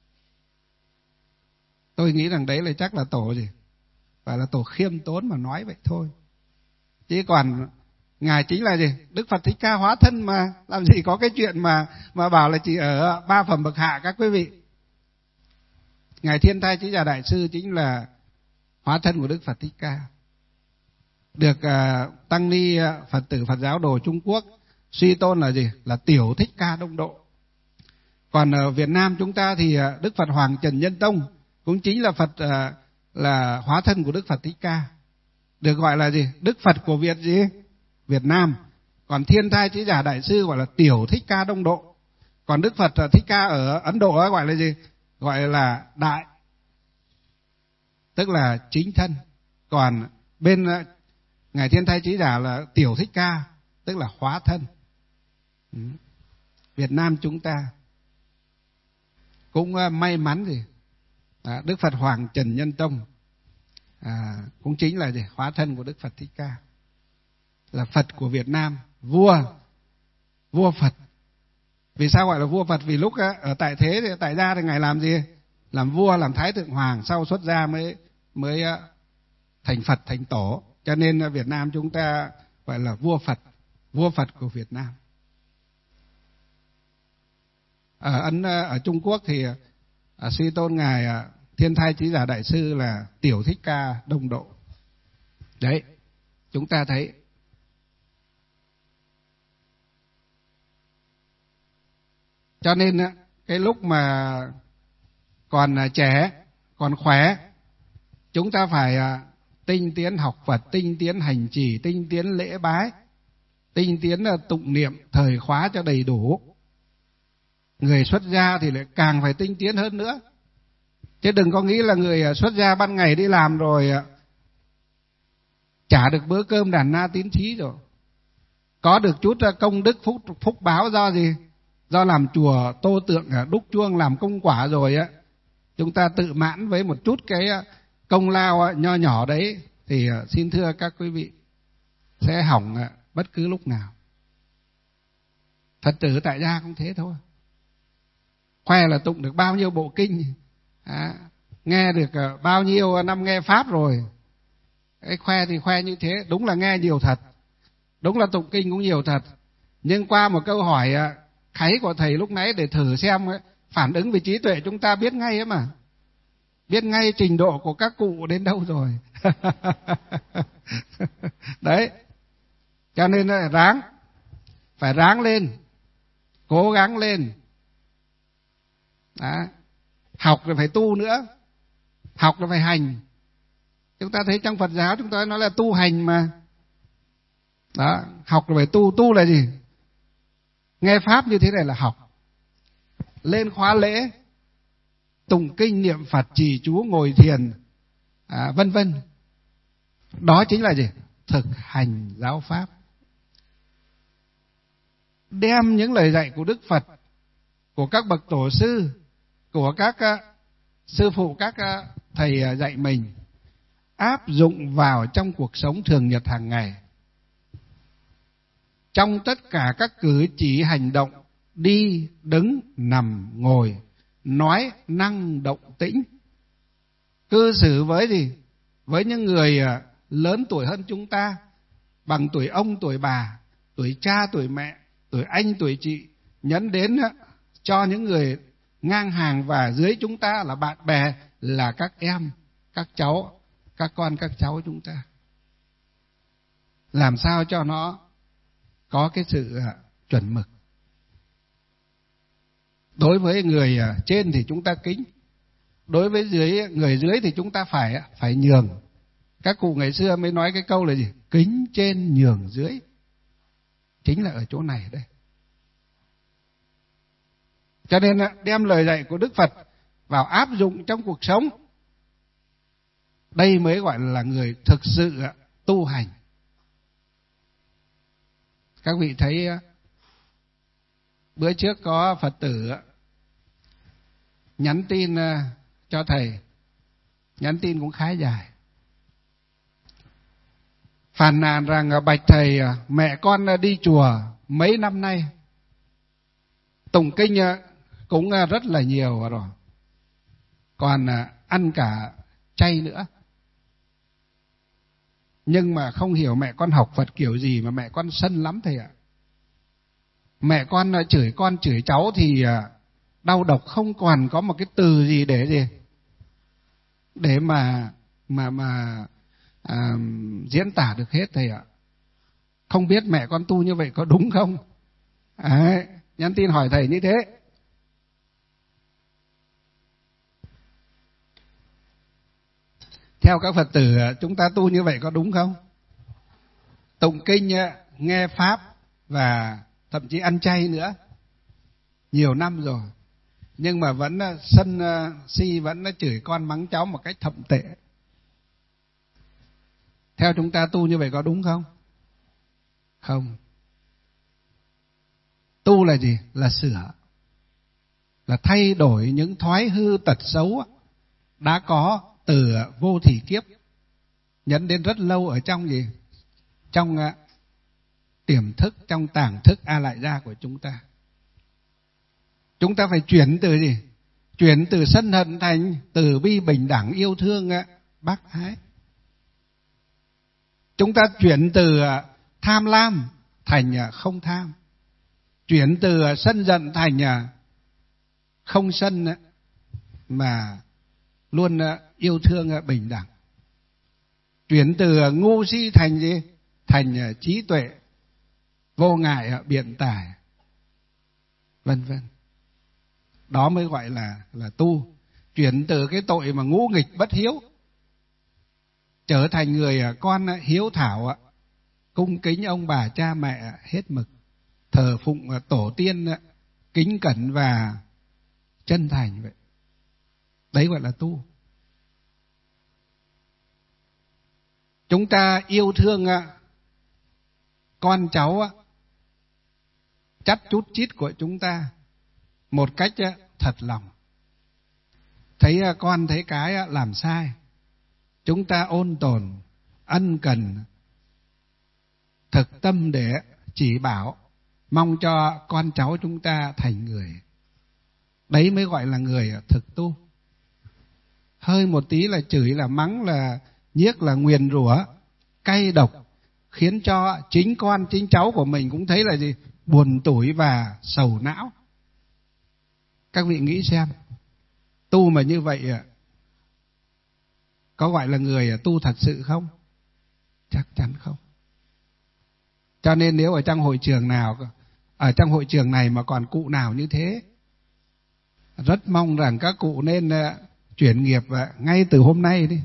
Tôi nghĩ rằng đấy là chắc là tổ gì? Phải là tổ khiêm tốn mà nói vậy thôi. Chứ còn Ngài chính là gì? Đức Phật Thích Ca hóa thân mà, làm gì có cái chuyện mà mà bảo là chỉ ở ba phẩm bậc hạ các quý vị. Ngài Thiên Thai Chí Giả Đại Sư chính là hóa thân của Đức Phật Thích Ca, được uh, tăng ni uh, Phật tử Phật giáo đồ Trung Quốc suy tôn là gì? Là Tiểu Thích Ca Đông Độ. Còn ở Việt Nam chúng ta thì uh, Đức Phật Hoàng Trần Nhân Tông cũng chính là Phật uh, là hóa thân của Đức Phật Thích Ca, được gọi là gì? Đức Phật của Việt gì? Việt Nam. Còn Thiên Thai Chí Giả Đại Sư gọi là Tiểu Thích Ca Đông Độ. Còn Đức Phật Thích Ca ở Ấn Độ gọi là gì? Gọi là Đại, tức là chính thân. Còn bên Ngài Thiên Thai Chí Giả là Tiểu Thích Ca, tức là hóa thân. Việt Nam chúng ta cũng may mắn gì? À, Đức Phật Hoàng Trần Nhân Tông à, cũng chính là gì? Hóa thân của Đức Phật Thích Ca, là Phật của Việt Nam, vua vua Phật. Vì sao gọi là vua Phật? Vì lúc ở tại thế thì tại gia thì Ngài làm gì? Làm vua, làm Thái Thượng Hoàng, sau xuất gia mới mới thành Phật, thành tổ. Cho nên Việt Nam chúng ta gọi là vua Phật, vua Phật của Việt Nam. Ở Ấn ở Trung Quốc thì à, suy tôn Ngài à, Thiên Thai Chí Giả Đại Sư là Tiểu Thích Ca Đông Độ. Đấy, chúng ta thấy. Cho nên cái lúc mà còn trẻ, còn khỏe, chúng ta phải tinh tiến học Phật, tinh tiến hành trì, tinh tiến lễ bái, tinh tiến tụng niệm thời khóa cho đầy đủ. Người xuất gia thì lại càng phải tinh tiến hơn nữa. Chứ đừng có nghĩ là người xuất gia ban ngày đi làm rồi trả được bữa cơm đàn na tín thí rồi, có được chút công đức phúc, phúc báo do gì? Do làm chùa, tô tượng, đúc chuông, làm công quả rồi á, chúng ta tự mãn với một chút cái công lao nho nhỏ đấy, thì xin thưa các quý vị, sẽ hỏng bất cứ lúc nào. Phật tử tại gia cũng thế thôi. Khoe là tụng được bao nhiêu bộ kinh, à, nghe được bao nhiêu năm nghe Pháp rồi. Cái khoe thì khoe như thế, đúng là nghe nhiều thật, đúng là tụng kinh cũng nhiều thật. Nhưng qua một câu hỏi kháy của thầy lúc nãy để thử xem ấy, phản ứng về trí tuệ chúng ta biết ngay ấy mà. Biết ngay trình độ của các cụ đến đâu rồi. Đấy. Cho nên là ráng, phải ráng lên, cố gắng lên. Đó. Học rồi phải tu nữa. Học là phải hành. Chúng ta thấy trong Phật giáo chúng ta nói là tu hành mà. Đó, học là phải tu. Tu là gì? Nghe pháp như thế này là học. Lên khóa lễ, tụng kinh niệm Phật, trì chú, ngồi thiền, à, vân vân. Đó chính là gì? Thực hành giáo pháp. Đem những lời dạy của Đức Phật, của các bậc tổ sư, của các uh, sư phụ, các uh, thầy uh, dạy mình, áp dụng vào trong cuộc sống thường nhật hàng ngày. Trong tất cả các cử chỉ hành động, đi, đứng, nằm, ngồi, nói, năng, động, tĩnh, cư xử với gì? Với những người uh, lớn tuổi hơn chúng ta, bằng tuổi ông, tuổi bà, tuổi cha, tuổi mẹ, tuổi anh, tuổi chị, nhấn đến uh, cho những người ngang hàng và dưới chúng ta là bạn bè, là các em, các cháu, các con, các cháu chúng ta. Làm sao cho nó có cái sự chuẩn mực. Đối với người trên thì chúng ta kính, đối với dưới người dưới thì chúng ta phải phải nhường. Các cụ ngày xưa mới nói cái câu là gì? Kính trên nhường dưới. Chính là ở chỗ này đây. Cho nên đem lời dạy của Đức Phật vào áp dụng trong cuộc sống, đây mới gọi là người thực sự tu hành. Các vị thấy bữa trước có Phật tử nhắn tin cho thầy, nhắn tin cũng khá dài, phàn nàn rằng bạch thầy, mẹ con đi chùa mấy năm nay, tụng kinh cũng rất là nhiều rồi, còn ăn cả chay nữa. Nhưng mà không hiểu mẹ con học Phật kiểu gì mà mẹ con sân lắm thầy ạ. Mẹ con chửi con chửi cháu thì đau độc, không còn có một cái từ gì để gì để mà mà mà à, diễn tả được hết thầy ạ. Không biết mẹ con tu như vậy có đúng không? Đấy, nhắn tin hỏi thầy như thế. Theo các Phật tử, chúng ta tu như vậy có đúng không? Tụng kinh, nghe pháp và thậm chí ăn chay nữa, nhiều năm rồi, nhưng mà vẫn sân si, vẫn chửi con mắng cháu một cách thậm tệ. Theo chúng ta tu như vậy có đúng không? Không. Tu là gì? Là sửa, là thay đổi những thói hư tật xấu đã có từ vô thỉ kiếp, nhấn đến rất lâu ở trong gì? Trong uh, tiềm thức, trong tàng thức A Lại Gia của chúng ta. Chúng ta phải chuyển từ gì? Chuyển từ sân hận thành từ bi bình đẳng yêu thương uh, bác ái. Chúng ta chuyển từ uh, tham lam thành uh, không tham. Chuyển từ uh, sân giận thành uh, không sân uh, mà luôn uh, yêu thương uh, bình đẳng. Chuyển từ uh, ngu si thành gì? Thành uh, trí tuệ, vô ngại uh, biện tài, vân vân. Đó mới gọi là là tu. Chuyển từ cái tội mà ngũ nghịch bất hiếu trở thành người uh, con uh, hiếu thảo, uh, cung kính ông bà cha mẹ uh, hết mực, thờ phụng uh, tổ tiên uh, kính cẩn và chân thành vậy. Đấy gọi là tu. Chúng ta yêu thương con cháu chắt chút chít của chúng ta một cách thật lòng. Thấy con thấy cái làm sai, chúng ta ôn tồn, ân cần, thực tâm để chỉ bảo, mong cho con cháu chúng ta thành người. Đấy mới gọi là người thực tu. Hơi một tí là chửi, là mắng, là nhiếc, là nguyền rủa, cay độc, khiến cho chính con, chính cháu của mình cũng thấy là gì? Buồn tủi và sầu não. Các vị nghĩ xem, tu mà như vậy có gọi là người tu thật sự không? Chắc chắn không. Cho nên nếu ở trong hội trường nào, ở trong hội trường này mà còn cụ nào như thế, rất mong rằng các cụ nên chuyển nghiệp ngay từ hôm nay đi.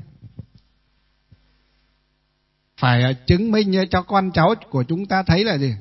Phải chứng minh cho con cháu của chúng ta thấy là gì?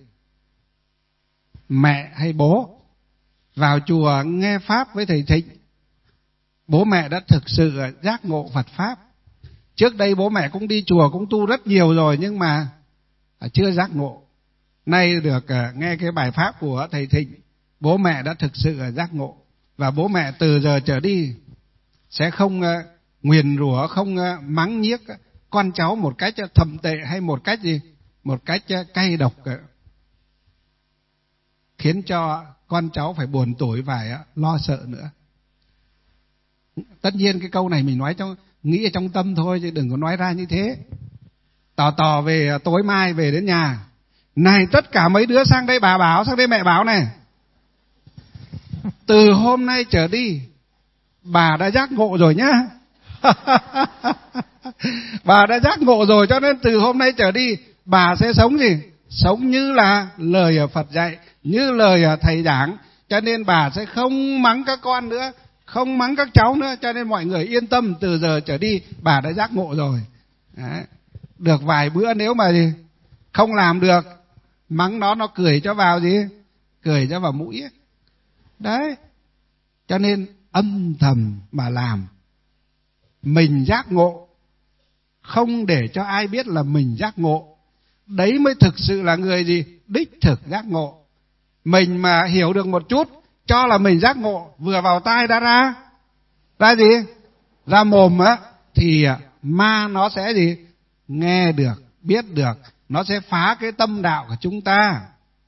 Mẹ hay bố vào chùa nghe Pháp với thầy Thịnh, bố mẹ đã thực sự giác ngộ Phật Pháp. Trước đây bố mẹ cũng đi chùa, cũng tu rất nhiều rồi, nhưng mà chưa giác ngộ. Nay được nghe cái bài Pháp của thầy Thịnh, bố mẹ đã thực sự giác ngộ. Và bố mẹ từ giờ trở đi sẽ không nguyền rủa, không mắng nhiếc con cháu một cách thậm tệ hay một cách gì, một cách cay độc, khiến cho con cháu phải buồn tủi, phải lo sợ nữa. Tất nhiên cái câu này mình nói trong nghĩ ở trong tâm thôi, chứ đừng có nói ra như thế. Tò tò về tối mai về đến nhà, này tất cả mấy đứa sang đây bà báo, sang đây mẹ báo này, từ hôm nay trở đi bà đã giác ngộ rồi nhá. Bà đã giác ngộ rồi, cho nên từ hôm nay trở đi bà sẽ sống gì? Sống như là lời Phật dạy, như lời thầy giảng. Cho nên bà sẽ không mắng các con nữa, không mắng các cháu nữa. Cho nên mọi người yên tâm, từ giờ trở đi bà đã giác ngộ rồi. Đấy. Được vài bữa nếu mà gì không làm được, mắng nó, nó cười cho vào gì? Cười cho vào mũi ấy. Đấy. Cho nên âm thầm mà làm. Mình giác ngộ, không để cho ai biết là mình giác ngộ. Đấy mới thực sự là người gì? Đích thực giác ngộ. Mình mà hiểu được một chút, cho là mình giác ngộ, vừa vào tai đã ra ra gì? Ra mồm á, thì ma nó sẽ gì? Nghe được, biết được, nó sẽ phá cái tâm đạo của chúng ta,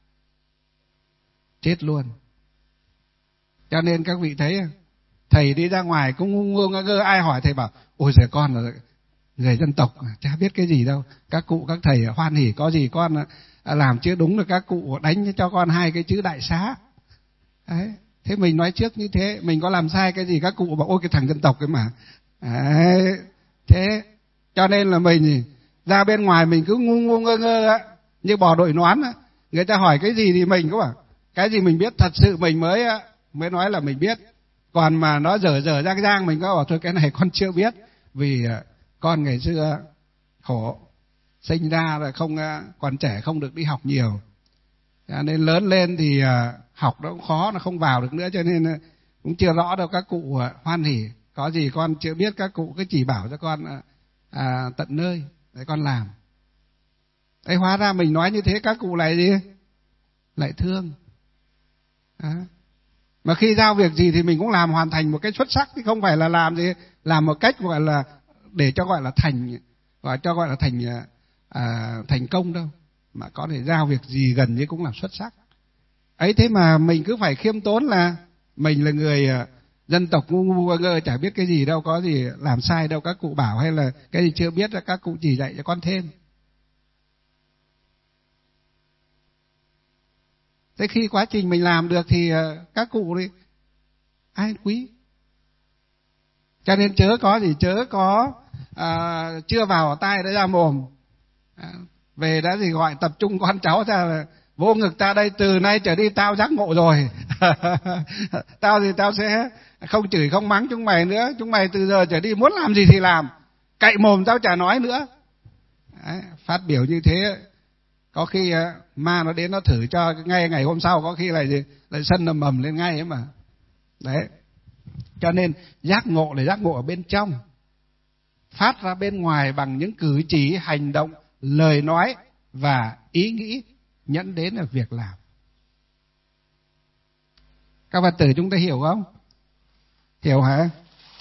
chết luôn. Cho nên các vị thấy thầy đi ra ngoài cũng ngu ngu ngơ ngơ, ai hỏi thầy bảo ôi giời, con là người dân tộc chả biết cái gì đâu. Các cụ các thầy hoan hỉ, có gì con làm chưa đúng là các cụ đánh cho con hai cái chữ đại xá. Đấy. Thế mình nói trước như thế, mình có làm sai cái gì các cụ bảo ôi cái thằng dân tộc cái mà. Đấy. Thế cho nên là mình ra bên ngoài mình cứ ngu ngu ngơ ngơ á, như bò đội nón á. Người ta hỏi cái gì thì mình cũng bảo cái gì mình biết thật sự mình mới mới nói là mình biết. Còn mà nó dở dở giang giang mình có bảo thôi cái này con chưa biết, vì con ngày xưa khổ, sinh ra là không, còn trẻ không được đi học nhiều, cho nên lớn lên thì học nó cũng khó, nó không vào được nữa, cho nên cũng chưa rõ đâu. Các cụ hoan hỉ, có gì con chưa biết các cụ cứ chỉ bảo cho con à, tận nơi để con làm. Đấy, hóa ra mình nói như thế các cụ lại gì? Lại thương. Đó. Mà khi giao việc gì thì mình cũng làm hoàn thành một cách xuất sắc, chứ không phải là làm gì làm một cách gọi là để cho gọi là thành, gọi cho gọi là thành à, thành công đâu, mà có thể giao việc gì gần như cũng làm xuất sắc. Ấy thế mà mình cứ phải khiêm tốn là mình là người dân tộc ngu ngu ngơ, chả biết cái gì đâu, có gì làm sai đâu, các cụ bảo, hay là cái gì chưa biết là các cụ chỉ dạy cho con thêm. Thế khi quá trình mình làm được thì các cụ đi ai quý. Cho nên chớ có gì, chớ có à, chưa vào tai đã ra mồm, à, về đã gì gọi tập trung con cháu ra là vô ngực ta đây, từ nay trở đi tao giác ngộ rồi. Tao thì tao sẽ không chửi không mắng chúng mày nữa, chúng mày từ giờ trở đi muốn làm gì thì làm, cậy mồm tao chả nói nữa. Đấy, phát biểu như thế có khi ma nó đến nó thử cho ngay ngày hôm sau, có khi lại gì lại sân nằm mầm lên ngay ấy mà. Đấy. Cho nên giác ngộ là giác ngộ ở bên trong, phát ra bên ngoài bằng những cử chỉ, hành động, lời nói và ý nghĩ dẫn đến là việc làm. Các Phật tử chúng ta hiểu không? Hiểu hả?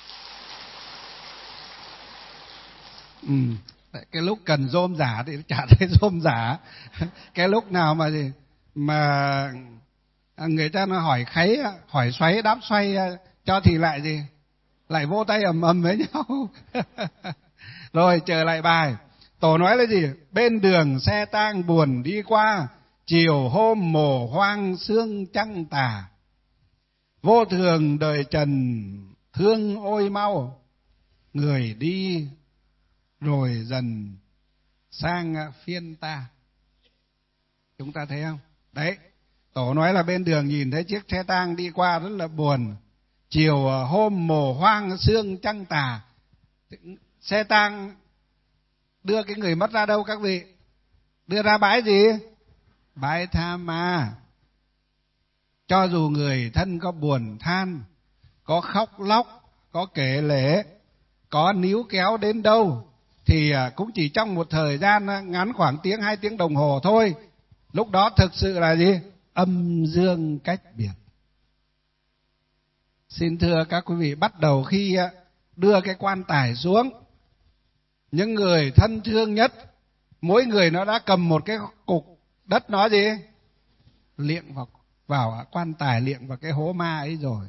Ừ. Cái lúc cần rôm giả thì chả thấy rôm giả. Cái lúc nào mà gì mà người ta nó hỏi kháy, hỏi xoáy, đáp xoay cho thì lại gì lại vô tay ầm ầm với nhau. Rồi trở lại bài. Tổ nói là gì? Bên đường xe tang buồn đi qua, chiều hôm mồ hoang sương trăng tà. Vô thường đời trần thương ôi mau, người đi rồi dần sang phiên ta. Chúng ta thấy không? Đấy, Tổ nói là bên đường nhìn thấy chiếc xe tang đi qua rất là buồn, chiều hôm mồ hoang sương trăng tà, xe tang đưa cái người mất ra đâu các vị? Đưa ra bãi gì? Bãi tha ma. Cho dù người thân có buồn than, có khóc lóc, có kể lể, có níu kéo đến đâu, thì cũng chỉ trong một thời gian ngắn khoảng tiếng hai tiếng đồng hồ thôi. Lúc đó thực sự là gì? Âm dương cách biệt. Xin thưa các quý vị, bắt đầu khi đưa cái quan tài xuống, những người thân thương nhất, mỗi người nó đã cầm một cái cục đất, nó gì? Liệng vào, vào quan tài, liệng vào cái hố ma ấy rồi.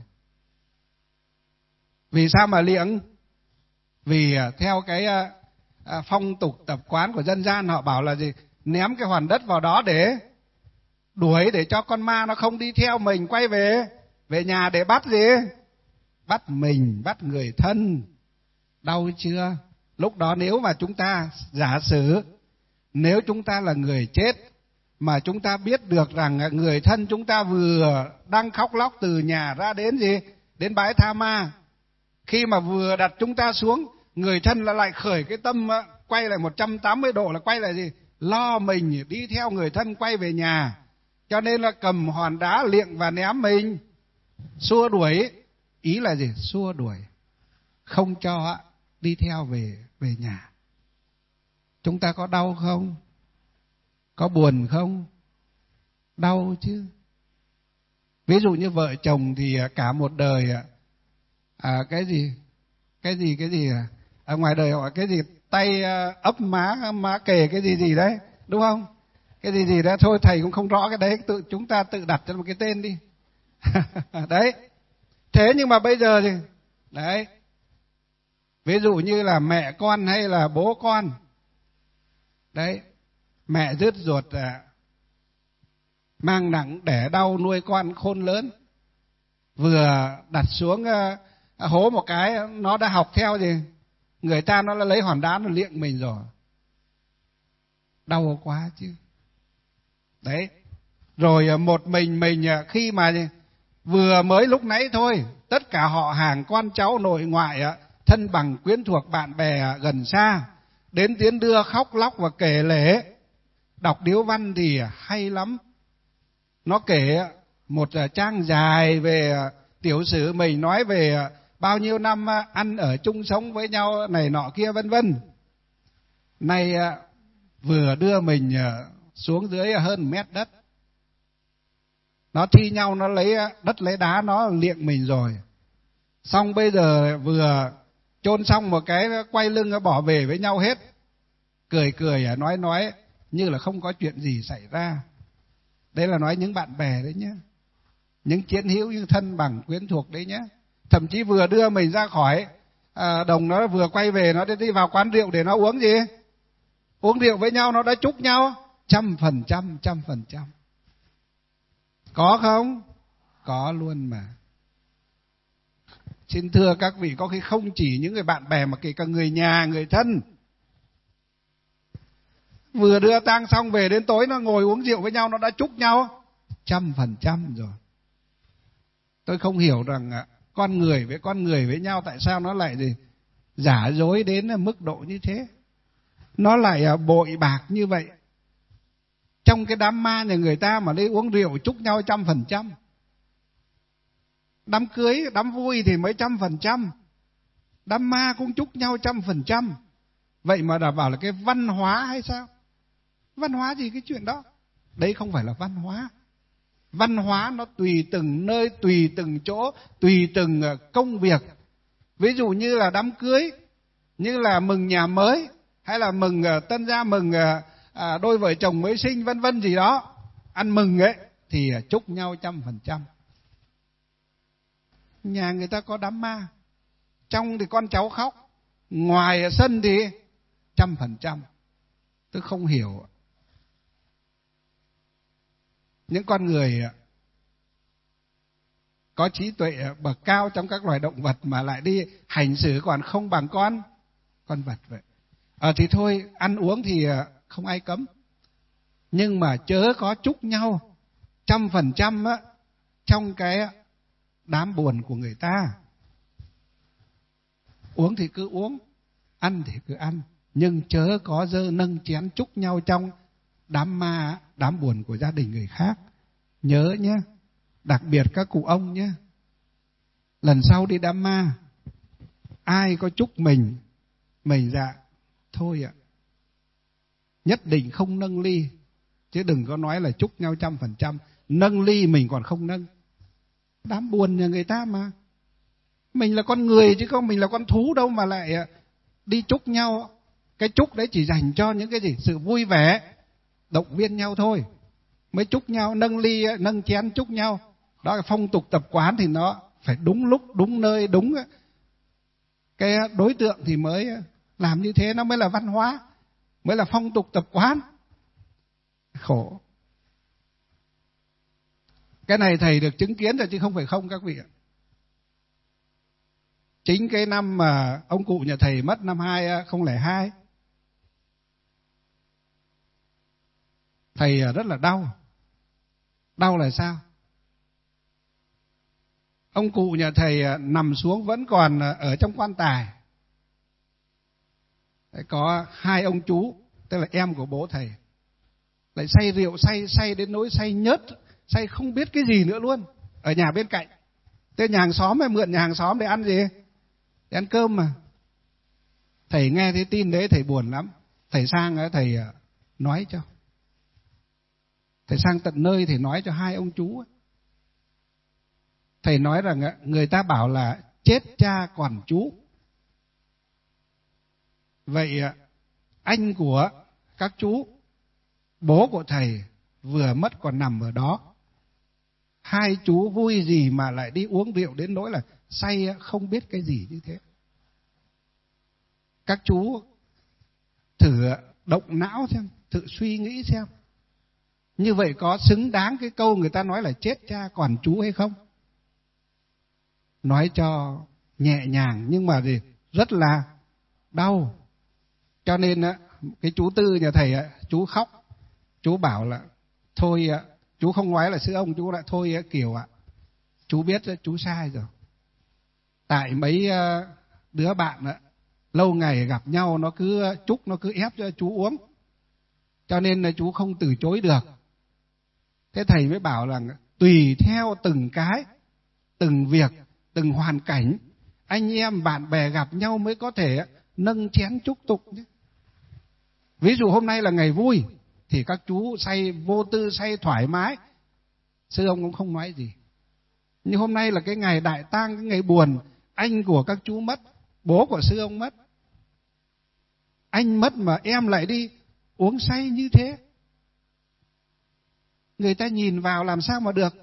Vì sao mà liệng? Vì theo cái phong tục tập quán của dân gian, họ bảo là gì? Ném cái hoàn đất vào đó để đuổi, để cho con ma nó không đi theo mình quay về về nhà để bắt gì? Bắt mình, bắt người thân. Đau chưa? Lúc đó nếu mà chúng ta giả sử, nếu chúng ta là người chết mà chúng ta biết được rằng người thân chúng ta vừa đang khóc lóc từ nhà ra đến gì? Đến bãi tha ma. Khi mà vừa đặt chúng ta xuống, người thân là lại khởi cái tâm quay lại một trăm tám mươi độ, là quay lại gì? Lo mình đi theo người thân quay về nhà. Cho nên là cầm hòn đá liệng và ném mình, xua đuổi. Ý là gì? Xua đuổi, không cho đi theo về về nhà. Chúng ta có đau không? Có buồn không? Đau chứ. Ví dụ như vợ chồng thì cả một đời à, cái gì cái gì cái gì à? À, ngoài đời họ cái gì tay ấp má má kề cái gì gì đấy, đúng không? Cái gì gì đó thôi thầy cũng không rõ cái đấy, tự chúng ta tự đặt cho một cái tên đi. Đấy. Thế nhưng mà bây giờ thì đấy, ví dụ như là mẹ con hay là bố con, đấy, mẹ rứt ruột à, mang nặng đẻ đau nuôi con khôn lớn, vừa đặt xuống à, hố một cái nó đã học theo gì? Người ta nó lấy hòn đá nó liệng mình rồi. Đau quá chứ. Đấy. Rồi một mình mình khi mà vừa mới lúc nãy thôi, tất cả họ hàng con cháu nội ngoại, thân bằng quyến thuộc bạn bè gần xa đến tiến đưa khóc lóc và kể lể. Đọc điếu văn thì hay lắm. Nó kể một trang dài về tiểu sử mình, nói về bao nhiêu năm ăn ở chung sống với nhau này nọ kia vân vân. Nay vừa đưa mình xuống dưới hơn mét đất, nó thi nhau nó lấy đất lấy đá nó liệng mình rồi. Xong bây giờ vừa chôn xong một cái quay lưng nó bỏ về với nhau hết, cười cười nói nói như là không có chuyện gì xảy ra. Đấy là nói những bạn bè đấy nhé, những chiến hữu, những thân bằng quyến thuộc đấy nhé. Thậm chí vừa đưa mình ra khỏi à, đồng, nó vừa quay về, nó đi vào quán rượu để nó uống gì? Uống rượu với nhau, nó đã chúc nhau trăm phần trăm, trăm phần trăm. Có không? Có luôn mà. Xin thưa các vị, có khi không chỉ những người bạn bè mà kể cả người nhà, người thân. Vừa đưa tang xong về đến tối nó ngồi uống rượu với nhau, nó đã chúc nhau trăm phần trăm rồi. Tôi không hiểu rằng con người với con người với nhau tại sao nó lại gì giả dối đến mức độ như thế. Nó lại bội bạc như vậy. Trong cái đám ma nhà người ta mà đi uống rượu chúc nhau trăm phần trăm. Đám cưới, đám vui thì mới trăm phần trăm. Đám ma cũng chúc nhau trăm phần trăm. Vậy mà đã bảo là cái văn hóa hay sao? Văn hóa gì cái chuyện đó? Đấy không phải là văn hóa. Văn hóa nó tùy từng nơi, tùy từng chỗ, tùy từng công việc. Ví dụ như là đám cưới, như là mừng nhà mới, hay là mừng tân gia, mừng à, đôi vợ chồng mới sinh vân vân gì đó, ăn mừng ấy thì chúc nhau trăm phần trăm. Nhà người ta có đám ma, trong thì con cháu khóc, ngoài sân thì trăm phần trăm. Tôi không hiểu những con người có trí tuệ bậc cao trong các loài động vật mà lại đi hành xử còn không bằng con con vật vậy. Ờ thì thôi, ăn uống thì không ai cấm, nhưng mà chớ có chúc nhau trăm phần trăm á, trong cái đám buồn của người ta. Uống thì cứ uống, ăn thì cứ ăn, nhưng chớ có dơ nâng chén chúc nhau trong đám ma, đám buồn của gia đình người khác. Nhớ nhé, đặc biệt các cụ ông nhé, lần sau đi đám ma, ai có chúc mình, mình dạ thôi ạ, nhất định không nâng ly, chứ đừng có nói là chúc nhau trăm phần trăm. Nâng ly mình còn không nâng, đám buồn nhà người ta mà. Mình là con người chứ không mình là con thú đâu mà lại đi chúc nhau. Cái chúc đấy chỉ dành cho những cái gì? Sự vui vẻ, động viên nhau thôi. Mới chúc nhau, nâng ly, nâng chén chúc nhau. Đó là phong tục tập quán thì nó phải đúng lúc, đúng nơi, đúng cái đối tượng thì mới làm như thế, nó mới là văn hóa, mới là phong tục tập quán. Khổ. Cái này thầy được chứng kiến rồi chứ không phải không các vị ạ. Chính cái năm mà ông cụ nhà thầy mất năm hai không không hai, thầy rất là đau. Đau là sao? Ông cụ nhà thầy nằm xuống vẫn còn ở trong quan tài. Có hai ông chú, tức là em của bố thầy, lại say rượu, say say đến nỗi say nhớt, say không biết cái gì nữa luôn, ở nhà bên cạnh. Thế nhà hàng xóm hay mượn nhà hàng xóm để ăn gì? Để ăn cơm mà. Thầy nghe thấy tin đấy thầy buồn lắm. Thầy sang thầy nói cho. Thầy sang tận nơi thầy nói cho hai ông chú. Thầy nói rằng người ta bảo là chết cha còn chú. Vậy anh của các chú, bố của thầy vừa mất còn nằm ở đó. Hai chú vui gì mà lại đi uống rượu đến nỗi là say không biết cái gì như thế. Các chú thử động não xem, thử suy nghĩ xem. Như vậy có xứng đáng cái câu người ta nói là chết cha còn chú hay không? Nói cho nhẹ nhàng nhưng mà gì rất là đau. Cho nên cái chú Tư nhà thầy, chú khóc. Chú bảo là thôi, chú không nói là sư ông, chú lại thôi Kiều ạ, chú biết chú sai rồi. Tại mấy đứa bạn lâu ngày gặp nhau nó cứ chúc, nó cứ ép cho chú uống, cho nên là chú không từ chối được. Thế thầy mới bảo là tùy theo từng cái, từng việc, từng hoàn cảnh, anh em bạn bè gặp nhau mới có thể nâng chén chúc tụng. Ví dụ hôm nay là ngày vui thì các chú say vô tư, say thoải mái, sư ông cũng không nói gì. Nhưng hôm nay là cái ngày đại tang, cái ngày buồn, anh của các chú mất, bố của sư ông mất. Anh mất mà em lại đi uống say như thế, người ta nhìn vào làm sao mà được.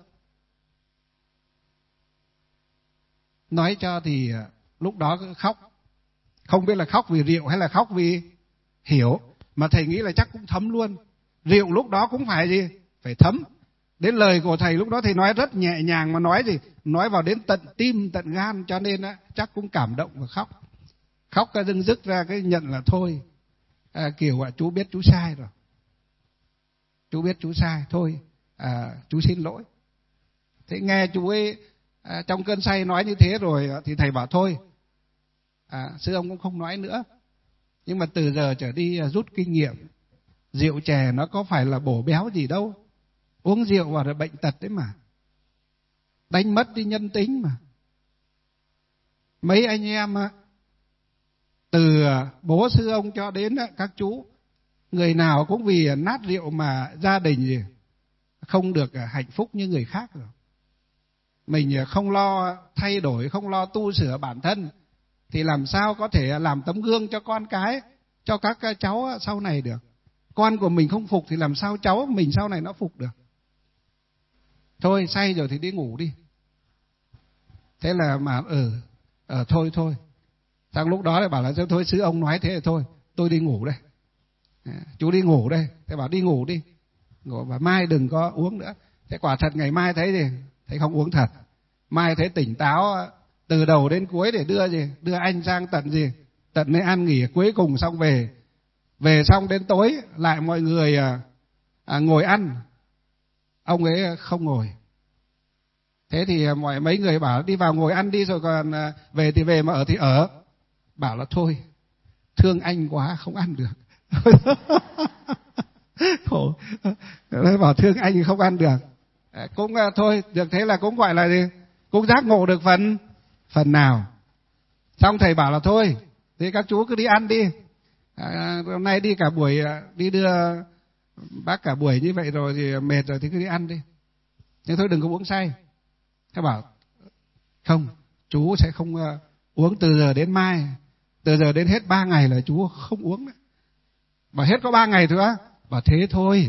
Nói cho thì lúc đó khóc. Không biết là khóc vì rượu hay là khóc vì hiểu. Mà thầy nghĩ là chắc cũng thấm luôn. Rượu lúc đó cũng phải gì? Phải thấm. Đến lời của thầy lúc đó thầy nói rất nhẹ nhàng, mà nói gì? Nói vào đến tận tim, tận gan, cho nên á, chắc cũng cảm động và khóc. Khóc cái dưng dứt ra cái nhận là thôi. À, Kiều ạ, chú biết chú sai rồi. Chú biết chú sai, thôi à, chú xin lỗi. Thế nghe chú ấy à, trong cơn say nói như thế rồi thì thầy bảo thôi, à, sư ông cũng không nói nữa. Nhưng mà từ giờ trở đi rút kinh nghiệm, rượu chè nó có phải là bổ béo gì đâu. Uống rượu vào rồi bệnh tật đấy mà, đánh mất đi nhân tính mà. Mấy anh em từ bố sư ông cho đến các chú, người nào cũng vì nát rượu mà gia đình gì không được hạnh phúc như người khác rồi. Mình không lo thay đổi, không lo tu sửa bản thân thì làm sao có thể làm tấm gương cho con cái, cho các cháu sau này được. Con của mình không phục thì làm sao cháu mình sau này nó phục được. Thôi say rồi thì đi ngủ đi. Thế là mà ừ, ờ thôi thôi. Sang lúc đó lại bảo là thôi sư ông nói thế thì thôi, tôi đi ngủ đây. À, chú đi ngủ đây. Thế bảo đi ngủ đi. Ngủ và mai đừng có uống nữa. Thế quả thật ngày mai thấy gì? Thấy không uống thật. Mai thấy tỉnh táo từ đầu đến cuối để đưa gì? Đưa anh sang tận gì? Tận nơi ăn nghỉ cuối cùng xong về. Về xong đến tối lại mọi người à, à, ngồi ăn. Ông ấy không ngồi. Thế Thế thì mọi mấy người bảo đi vào ngồi ăn đi, rồi còn về thì về, mà ở thì ở. Bảo là thôi, thương anh quá không ăn được. Khổ. Bảo thương anh không ăn được. Cũng thôi, được thế là cũng gọi là gì? Cũng giác ngộ được phần phần nào. Xong thầy bảo là thôi, thì các chú cứ đi ăn đi. À, hôm nay đi cả buổi, đi đưa bác cả buổi như vậy rồi thì mệt rồi thì cứ đi ăn đi. Nhưng thôi đừng có uống say. Thầy bảo không, chú sẽ không uh, uống từ giờ đến mai, từ giờ đến hết ba ngày là chú không uống nữa. Bảo hết có ba ngày thôi á. Bảo thế thôi.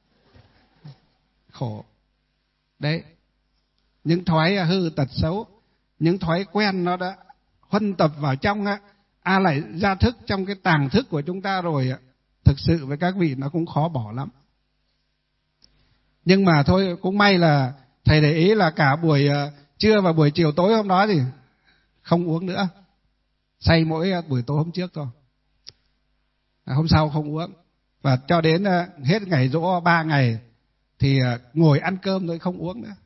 Khổ. Đấy, những thói hư tật xấu, những thói quen nó đã huân tập vào trong á, a lại ra thức trong cái tàng thức của chúng ta rồi á, thực sự với các vị nó cũng khó bỏ lắm. Nhưng mà thôi, cũng may là thầy để ý là cả buổi trưa và buổi chiều tối hôm đó thì không uống nữa, say mỗi buổi tối hôm trước thôi, hôm sau không uống. Và cho đến hết ngày giỗ ba ngày thì ngồi ăn cơm thôi, không uống nữa.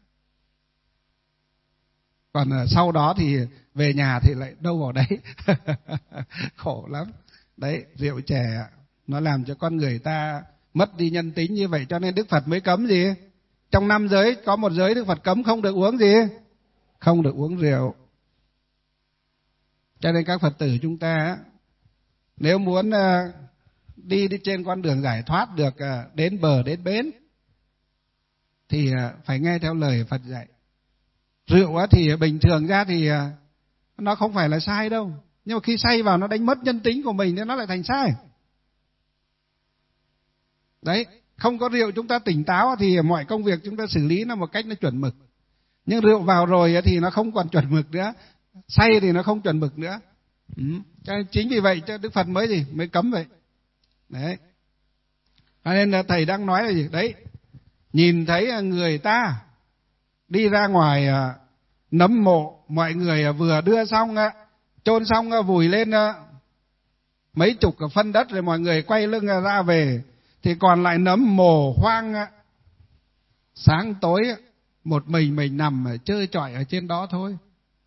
Còn sau đó thì về nhà thì lại đâu vào đấy. Khổ lắm. Đấy, rượu chè nó làm cho con người ta mất đi nhân tính như vậy, cho nên Đức Phật mới cấm gì? Trong năm giới có một giới Đức Phật cấm không được uống gì? Không được uống rượu. Cho nên các Phật tử chúng ta nếu muốn đi đi trên con đường giải thoát được đến bờ đến bến thì phải nghe theo lời Phật dạy. Rượu thì bình thường ra thì nó không phải là sai đâu, nhưng mà khi say vào nó đánh mất nhân tính của mình nên nó lại thành sai. Đấy, không có rượu chúng ta tỉnh táo thì mọi công việc chúng ta xử lý nó một cách nó chuẩn mực. Nhưng rượu vào rồi thì nó không còn chuẩn mực nữa, say thì nó không chuẩn mực nữa. Ừ. Chính vì vậy cho Đức Phật mới gì mới cấm vậy. Đấy. Cho nên là thầy đang nói là gì? Đấy, nhìn thấy người ta đi ra ngoài nấm mộ, mọi người vừa đưa xong, chôn xong vùi lên mấy chục phân đất rồi mọi người quay lưng ra về, thì còn lại nấm mồ hoang, sáng tối một mình mình nằm chơi chọi ở trên đó thôi.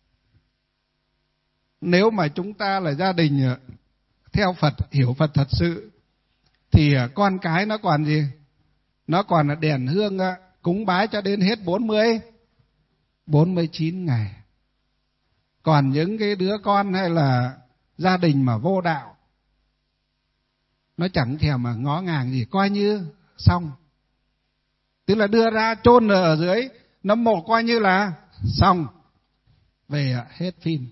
Nếu mà chúng ta là gia đình theo Phật, hiểu Phật thật sự, thì con cái nó còn gì? Nó còn là đèn hương cúng bái cho đến hết bốn mươi, bốn mươi chín ngày. Còn những cái đứa con hay là gia đình mà vô đạo, nó chẳng thèm mà ngó ngàng gì, coi như xong. Tức là đưa ra chôn ở dưới nấm mộ coi như là xong, về hết phim.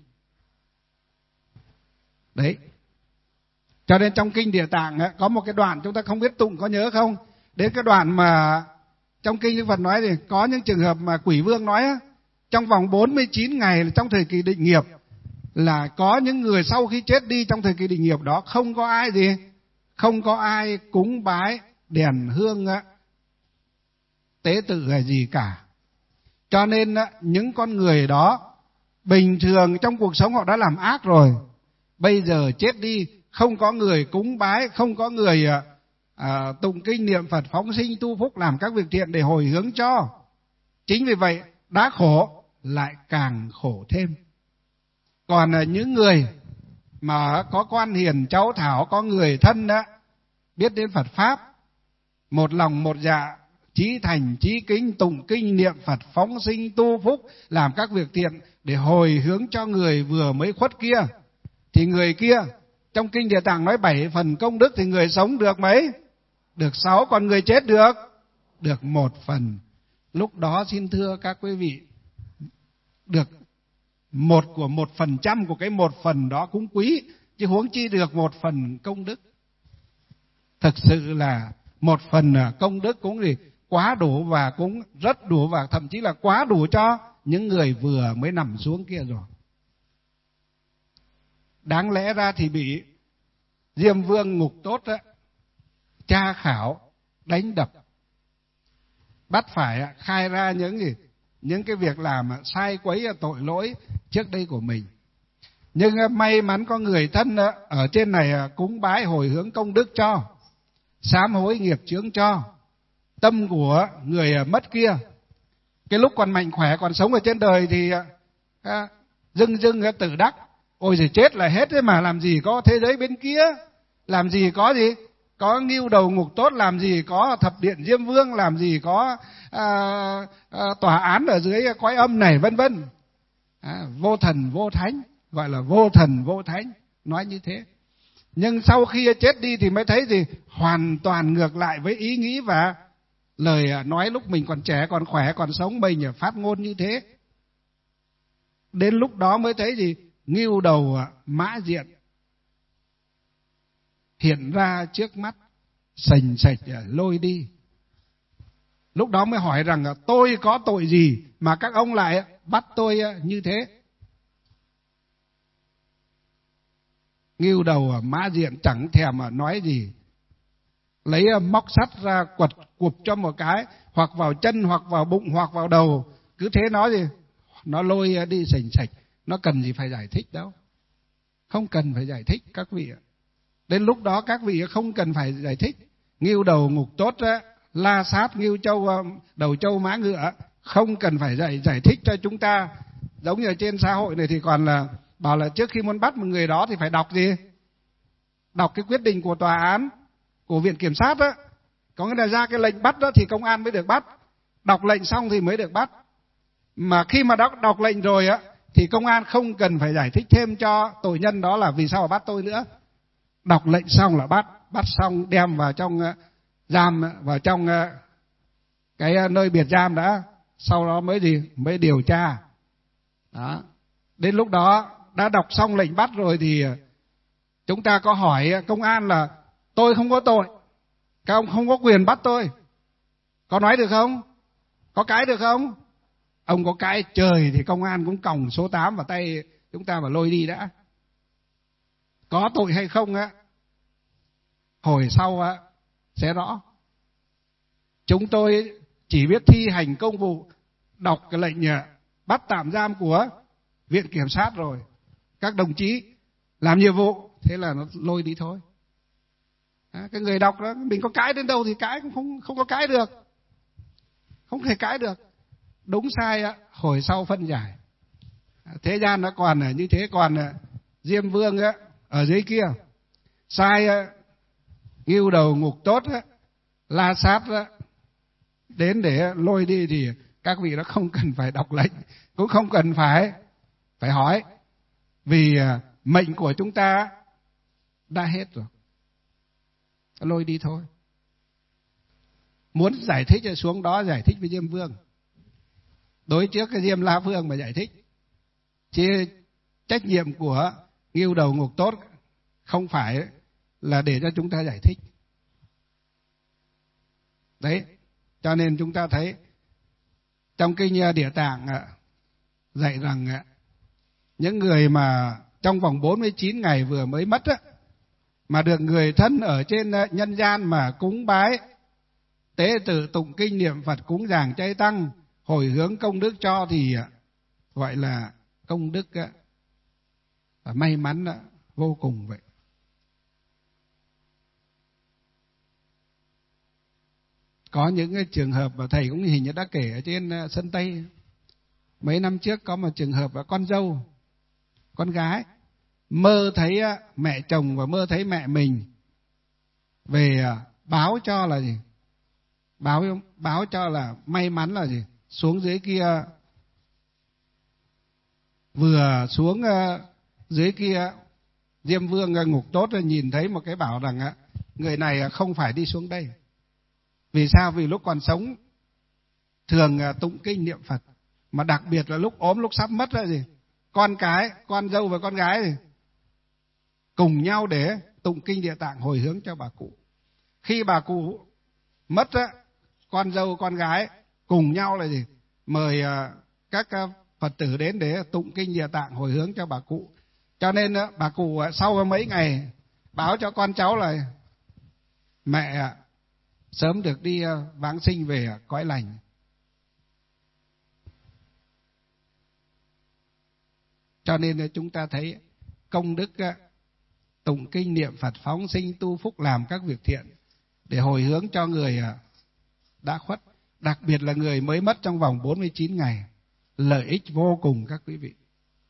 Đấy. Cho nên trong Kinh Địa Tạng ấy, có một cái đoạn chúng ta không biết tụng, có nhớ không? Đến cái đoạn mà trong Kinh Đức Phật nói thì có những trường hợp mà Quỷ Vương nói á, trong vòng bốn mươi chín ngày trong thời kỳ định nghiệp, là có những người sau khi chết đi trong thời kỳ định nghiệp đó không có ai gì, không có ai cúng bái đèn hương á, tế tự hay gì cả. Cho nên á, những con người đó bình thường trong cuộc sống họ đã làm ác rồi, bây giờ chết đi không có người cúng bái, không có người à, tụng kinh niệm Phật, phóng sinh tu phúc, làm các việc thiện để hồi hướng cho. Chính vì vậy đã khổ lại càng khổ thêm. Còn à, những người mà có con hiền cháu thảo, có người thân đó, biết đến Phật Pháp, một lòng một dạ, chí thành chí kính, tụng kinh niệm Phật, phóng sinh tu phúc, làm các việc thiện để hồi hướng cho người vừa mới khuất kia, thì người kia trong Kinh Địa Tạng nói bảy phần công đức thì người sống được mấy? Được sáu, còn người chết được được một phần. Lúc đó xin thưa các quý vị, được một của một phần trăm của cái một phần đó cũng quý, chứ huống chi được một phần công đức. Thực sự là một phần công đức cũng gì quá đủ, và cũng rất đủ, và thậm chí là quá đủ cho những người vừa mới nằm xuống kia rồi. Đáng lẽ ra thì bị Diêm Vương ngục tốt á, tra khảo, đánh đập, bắt phải khai ra những gì, những cái việc làm sai quấy tội lỗi trước đây của mình. Nhưng may mắn có người thân ở trên này cúng bái hồi hướng công đức cho, sám hối nghiệp chướng cho, tâm của người mất kia cái lúc còn mạnh khỏe, còn sống ở trên đời thì à, dưng dưng tự đắc, ôi rồi chết là hết thế mà, làm gì có thế giới bên kia, làm gì có gì có ngưu đầu ngục tốt, làm gì có thập điện diêm vương, làm gì có à, à, tòa án ở dưới cõi âm này, vân vân. À, vô thần vô thánh, gọi là vô thần vô thánh, nói như thế. Nhưng sau khi chết đi thì mới thấy gì, hoàn toàn ngược lại với ý nghĩ và lời nói lúc mình còn trẻ, còn khỏe, còn sống, mình phát ngôn như thế. Đến lúc đó mới thấy gì, ngưu đầu mã diện hiện ra trước mắt, sành sạch lôi đi. Lúc đó mới hỏi rằng tôi có tội gì mà các ông lại bắt tôi như thế. Ngưu đầu mã diện chẳng thèm mà nói gì, lấy móc sắt ra quật cụp cho một cái, hoặc vào chân, hoặc vào bụng, hoặc vào đầu, cứ thế nói gì, nó lôi đi sành sạch. Nó cần gì phải giải thích đâu, không cần phải giải thích các vị ạ. Đến lúc đó các vị không cần phải giải thích. Ngưu đầu ngục tốt, la sát, ngưu châu, đầu châu mã ngựa, không cần phải giải giải thích cho chúng ta. Giống như ở trên xã hội này thì còn là bảo là trước khi muốn bắt một người đó thì phải đọc gì, đọc cái quyết định của tòa án, của viện kiểm sát đó. Có nghĩa là ra cái lệnh bắt đó thì công an mới được bắt, đọc lệnh xong thì mới được bắt. Mà khi mà đọc, đọc lệnh rồi á thì công an không cần phải giải thích thêm cho tội nhân đó là vì sao mà bắt tôi nữa. Đọc lệnh xong là bắt, bắt xong đem vào trong giam, vào trong cái nơi biệt giam đã, sau đó mới gì, mới điều tra. Đó. Đến lúc đó đã đọc xong lệnh bắt rồi thì chúng ta có hỏi công an là tôi không có tội, các ông không có quyền bắt tôi, có nói được không? Có cãi được không? Ông có cãi trời thì công an cũng còng số tám vào tay chúng ta và lôi đi đã. Có tội hay không á, hồi sau á sẽ rõ. Chúng tôi chỉ biết thi hành công vụ, đọc cái lệnh bắt tạm giam của viện kiểm sát rồi, các đồng chí làm nhiệm vụ, thế là nó lôi đi thôi. À, cái người đọc đó, mình có cãi đến đâu thì cãi cũng không không có cãi được, không thể cãi được. Đúng sai á, hồi sau phân giải. À, thế gian nó còn là như thế, còn Diêm Vương á ở dưới kia sai á, ngưu đầu ngục tốt á, la sát á, đến để lôi đi thì các vị đó không cần phải đọc lệnh, cũng không cần phải phải hỏi, vì mệnh của chúng ta đã hết rồi, lôi đi thôi. Muốn giải thích thì xuống đó giải thích với Diêm Vương, đối trước cái Diêm La Vương mà giải thích. Chứ trách nhiệm của ngưu đầu ngục tốt không phải là để cho chúng ta giải thích. Đấy, cho nên chúng ta thấy trong kinh Địa Tạng dạy rằng những người mà trong vòng bốn mươi chín ngày vừa mới mất á, mà được người thân ở trên nhân gian mà cúng bái, tế tự, tụng kinh, niệm Phật, cúng dường chay tăng, hồi hướng công đức cho thì gọi là công đức và may mắn vô cùng vậy. Có những cái trường hợp mà thầy cũng hình như đã kể ở trên sân Tây, mấy năm trước có một trường hợp là con dâu, con gái mơ thấy mẹ chồng và mơ thấy mẹ mình về báo cho là gì, báo báo cho là may mắn là gì, xuống dưới kia, vừa xuống dưới kia Diêm Vương ngục tốt nhìn thấy một cái bảo rằng người này không phải đi xuống đây. Vì sao? Vì lúc còn sống thường tụng kinh niệm Phật, mà đặc biệt là lúc ốm, lúc sắp mất là gì, con cái, con dâu và con gái thì cùng nhau để tụng kinh Địa Tạng hồi hướng cho bà cụ. Khi bà cụ mất á, con dâu con gái cùng nhau là gì, mời các Phật tử đến để tụng kinh Địa Tạng hồi hướng cho bà cụ. Cho nên bà cụ sau mấy ngày báo cho con cháu là mẹ sớm được đi vãng sinh về cõi lành. Cho nên chúng ta thấy công đức tụng kinh niệm Phật, phóng sinh tu phúc, làm các việc thiện để hồi hướng cho người đã khuất. đặc biệt là người mới mất trong vòng bốn mươi chín ngày, lợi ích vô cùng các quý vị.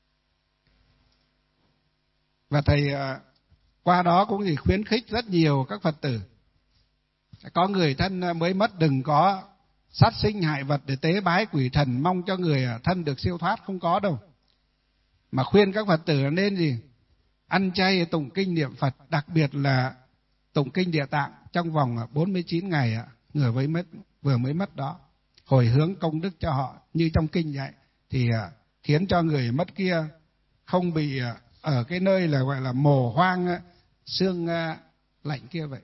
Và thầy qua đó cũng thì khuyến khích rất nhiều các Phật tử, có người thân mới mất đừng có sát sinh hại vật để tế bái quỷ thần mong cho người thân được siêu thoát, không có đâu. Mà khuyên các Phật tử nên gì? Ăn chay, tụng kinh niệm Phật, đặc biệt là tụng kinh Địa Tạng trong vòng bốn mươi chín ngày người mới mất, vừa mới mất đó, hồi hướng công đức cho họ như trong kinh dạy, thì khiến cho người mất kia không bị ở cái nơi là gọi là mồ hoang xương lạnh kia vậy.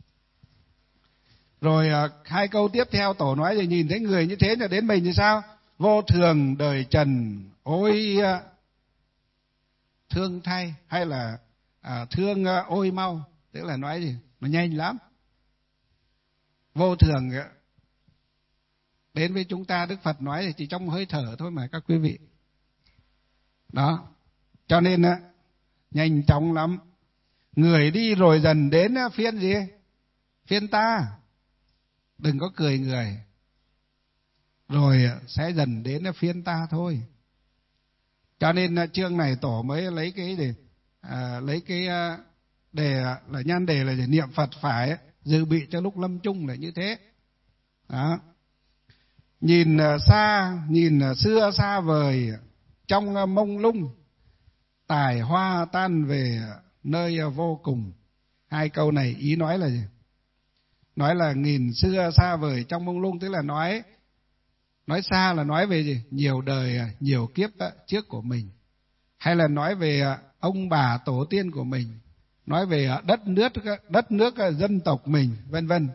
Rồi hai câu tiếp theo Tổ nói rồi, nhìn thấy người như thế là đến mình thì sao? Vô thường đời trần ôi thương thay, hay là à, thương ôi mau, tức là nói gì? Nó nhanh lắm. Vô thường đến với chúng ta, Đức Phật nói thì chỉ trong hơi thở thôi mà các quý vị. Đó, cho nên nhanh chóng lắm. Người đi rồi dần đến phiên gì? Phiên ta. Đừng có cười người. Rồi sẽ dần đến phiên ta thôi. Cho nên chương này Tổ mới lấy cái để à, lấy cái đề là nhan đề là để niệm Phật phải dự bị cho lúc lâm chung là như thế. Đó. Nhìn xa, nhìn xưa xa vời, trong mông lung, tài hoa tan về nơi vô cùng. Hai câu này ý nói là gì? Nói là nghìn xưa xa vời trong mông lung, tức là nói nói xa là nói về gì? Nhiều đời, nhiều kiếp trước của mình, hay là nói về ông bà tổ tiên của mình, nói về đất nước đất nước dân tộc mình, vân vân.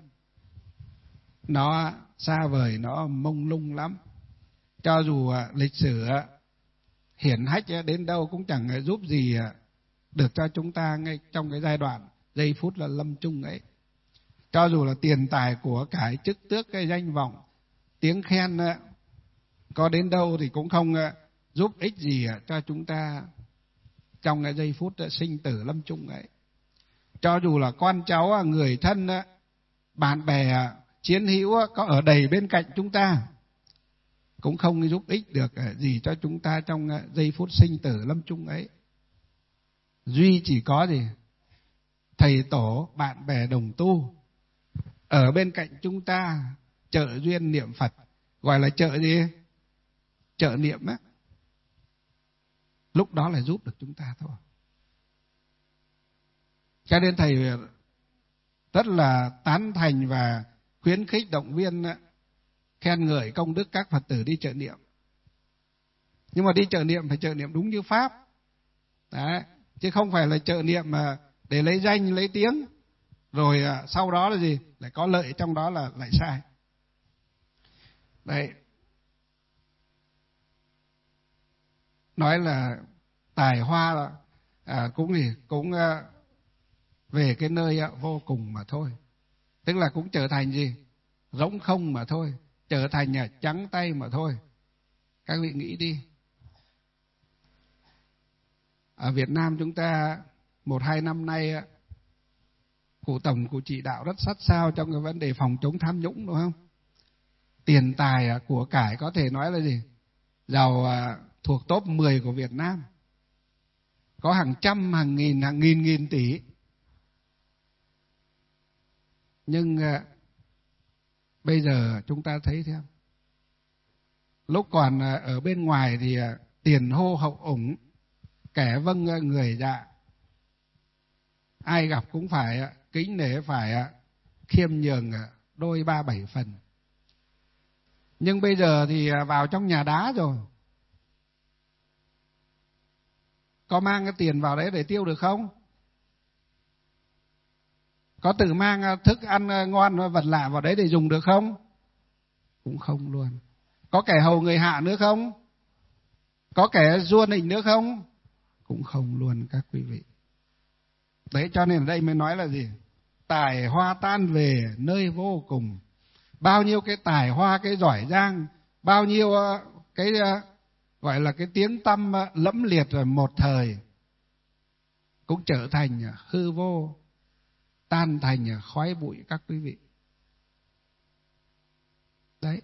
Nó xa vời, nó mông lung lắm. Cho dù lịch sử hiển hách đến đâu cũng chẳng giúp gì được cho chúng ta ngay trong cái giai đoạn giây phút là lâm chung ấy. Cho dù là tiền tài của cải, chức tước, cái danh vọng, tiếng khen có đến đâu thì cũng không giúp ích gì cho chúng ta trong cái giây phút sinh tử lâm chung ấy. Cho dù là con cháu, người thân, bạn bè, chiến hữu có ở đầy bên cạnh chúng ta, cũng không giúp ích được gì cho chúng ta trong giây phút sinh tử lâm chung ấy. Duy chỉ có gì? Thầy tổ, bạn bè đồng tu ở bên cạnh chúng ta, trợ duyên niệm Phật, gọi là trợ gì? Trợ niệm á. Lúc đó là giúp được chúng ta thôi. Cho nên thầy rất là tán thành và khuyến khích động viên, khen ngợi công đức các Phật tử đi trợ niệm. Nhưng mà đi trợ niệm phải trợ niệm đúng như Pháp. Đấy. Chứ không phải là trợ niệm mà để lấy danh, lấy tiếng, rồi sau đó là gì? Lại có lợi trong đó là lại sai. Đấy. Nói là tài hoa là, à, cũng gì cũng à, về cái nơi à, vô cùng mà thôi. Tức là cũng trở thành gì? Rỗng không mà thôi, trở thành à, trắng tay mà thôi. Các vị nghĩ đi. Ở Việt Nam chúng ta một hai năm nay cụ tổng cụ chỉ đạo rất sát sao trong cái vấn đề phòng chống tham nhũng, đúng không? Tiền tài của cải có thể nói là gì? Giàu thuộc top mười của Việt Nam, có hàng trăm, hàng nghìn, hàng nghìn nghìn tỷ. Nhưng bây giờ chúng ta thấy thế không? Lúc còn ở bên ngoài thì tiền hô hậu ủng, kẻ vâng người dạ, ai gặp cũng phải kính nể, phải khiêm nhường đôi ba bảy phần. Nhưng bây giờ thì vào trong nhà đá rồi, có mang cái tiền vào đấy để tiêu được không? Có tự mang thức ăn ngon vật lạ vào đấy để dùng được không? Cũng không luôn. Có kẻ hầu người hạ nữa không? Có kẻ vua nịnh nữa không? Cũng không luôn các quý vị. Đấy, cho nên ở đây mới nói là gì? Tài hoa tan về nơi vô cùng. Bao nhiêu cái tài hoa, cái giỏi giang, bao nhiêu cái gọi là cái tiếng tăm lẫm liệt rồi một thời cũng trở thành hư vô, tan thành khói bụi các quý vị. Đấy.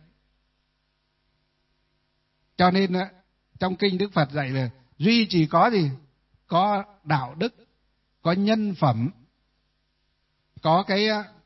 Cho nên trong kinh Đức Phật dạy là duy chỉ có gì? Có đạo đức, có nhân phẩm, có cái